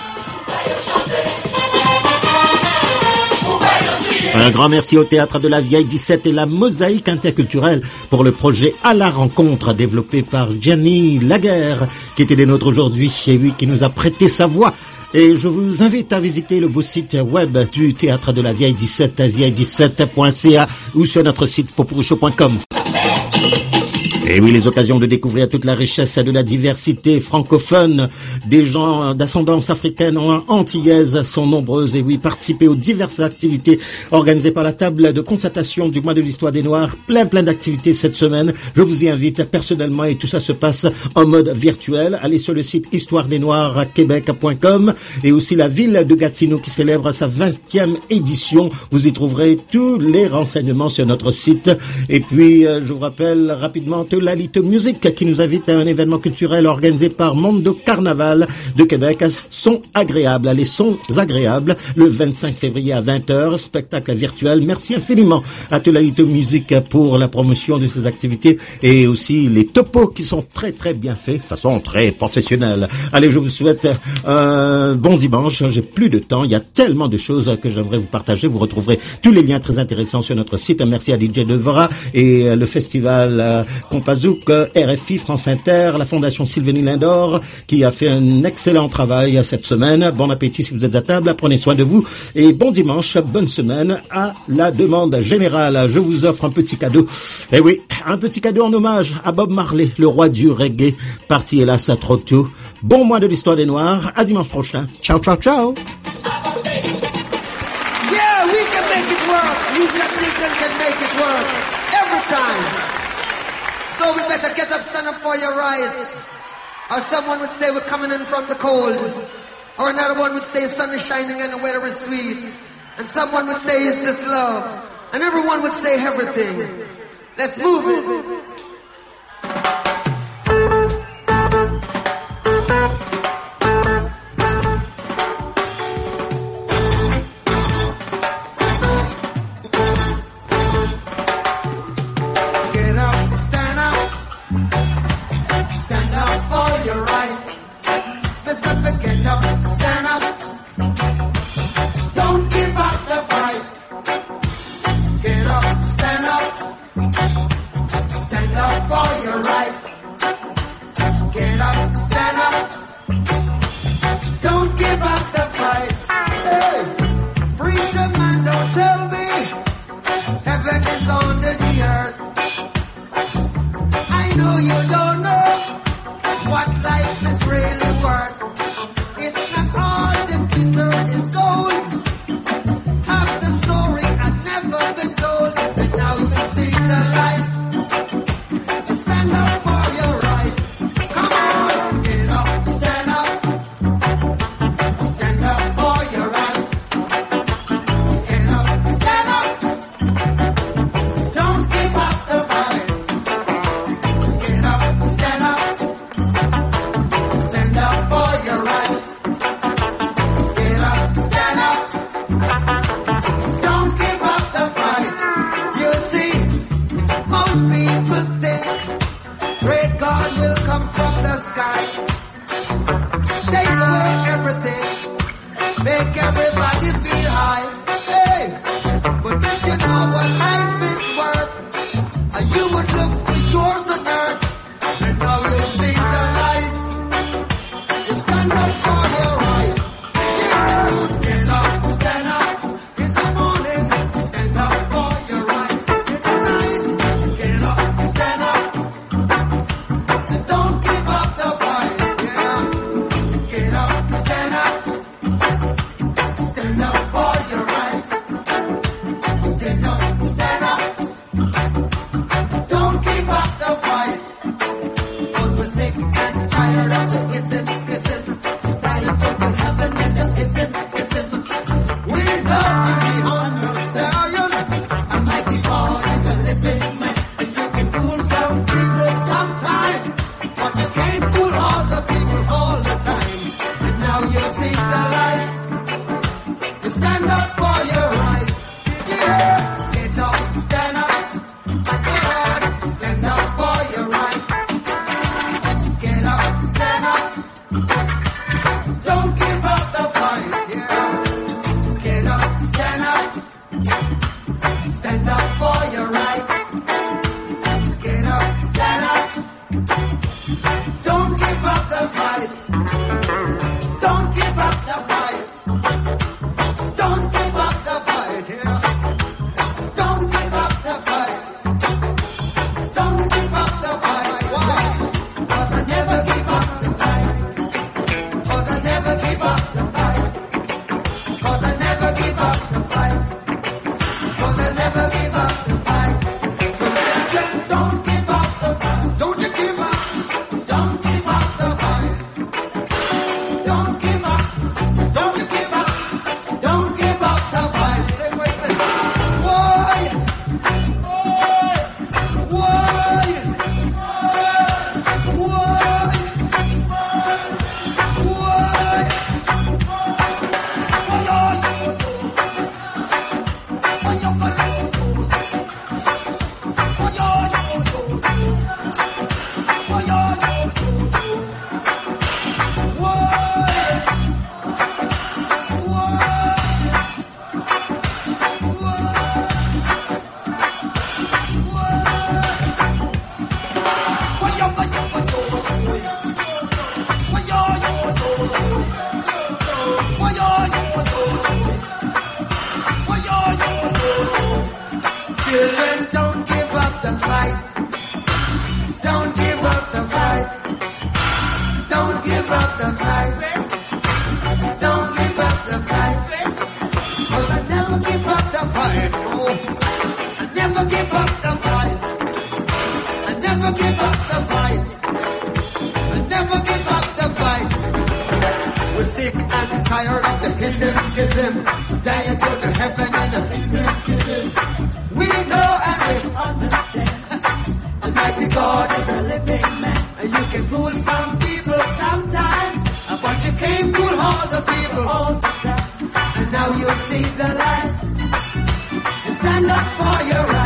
Un grand merci au Théâtre de la Vieille dix-sept et la Mosaïque interculturelle pour le projet À la rencontre développé par Gianni Laguerre, qui était des nôtres aujourd'hui et lui qui nous a prêté sa voix. Et je vous invite à visiter le beau site web du Théâtre de la Vieille dix-sept, vieille dix-sept point c a ou sur notre site popuricho point com. Et oui, les occasions de découvrir toute la richesse de la diversité francophone des gens d'ascendance africaine ou antillaise sont nombreuses. Et oui, participer aux diverses activités organisées par la table de constatation du mois de l'histoire des Noirs. Plein, plein d'activités cette semaine. Je vous y invite personnellement et tout ça se passe en mode virtuel. Allez sur le site histoire des noirs québec point com et aussi la ville de Gatineau qui célèbre sa vingtième édition. Vous y trouverez tous les renseignements sur notre site. Et puis, je vous rappelle rapidement la Lito Music qui nous invite à un événement culturel organisé par Mondo Carnaval de Québec. Sons agréables, allez, sons agréables, le vingt-cinq février à vingt heures, spectacle virtuel. Merci infiniment à la Lito Music pour la promotion de ces activités et aussi les topos qui sont très très bien faits, de façon très professionnelle. Allez, je vous souhaite un bon dimanche. J'ai plus de temps, il y a tellement de choses que j'aimerais vous partager. Vous retrouverez tous les liens très intéressants sur notre site. Merci à D J Devra et le festival Compazouk, R F I, France Inter, la Fondation Sylvénie Lindor qui a fait un excellent travail cette semaine. Bon appétit si vous êtes à table, prenez soin de vous et bon dimanche, bonne semaine. À la demande générale, je vous offre un petit cadeau. Eh oui, un petit cadeau en hommage à Bob Marley, le roi du reggae, parti hélas trop tôt. Bon mois de l'histoire des Noirs, à dimanche prochain. Ciao, ciao, ciao. Yeah, we can make it work. We just can make it work every time. So we better get up, stand up for your rights. Or someone would say we're coming in from the cold. Or another one would say sun is shining and the weather is sweet. And someone would say is this love. And everyone would say everything. Let's move it. Children, don't give up the fight. Don't give up the fight. Don't give up the fight. Don't give up the fight. Cause I never give up the fight. Oh, I never give up the fight. I never give up the fight. I never give up the fight. We're sick and tired of the schism, schism. Dying to the heaven and the schism. We know and we understand. Almighty God is a living man. And you can fool some people sometimes, but you can't fool all the people all the time. And now you'll see the light. To stand up for your right.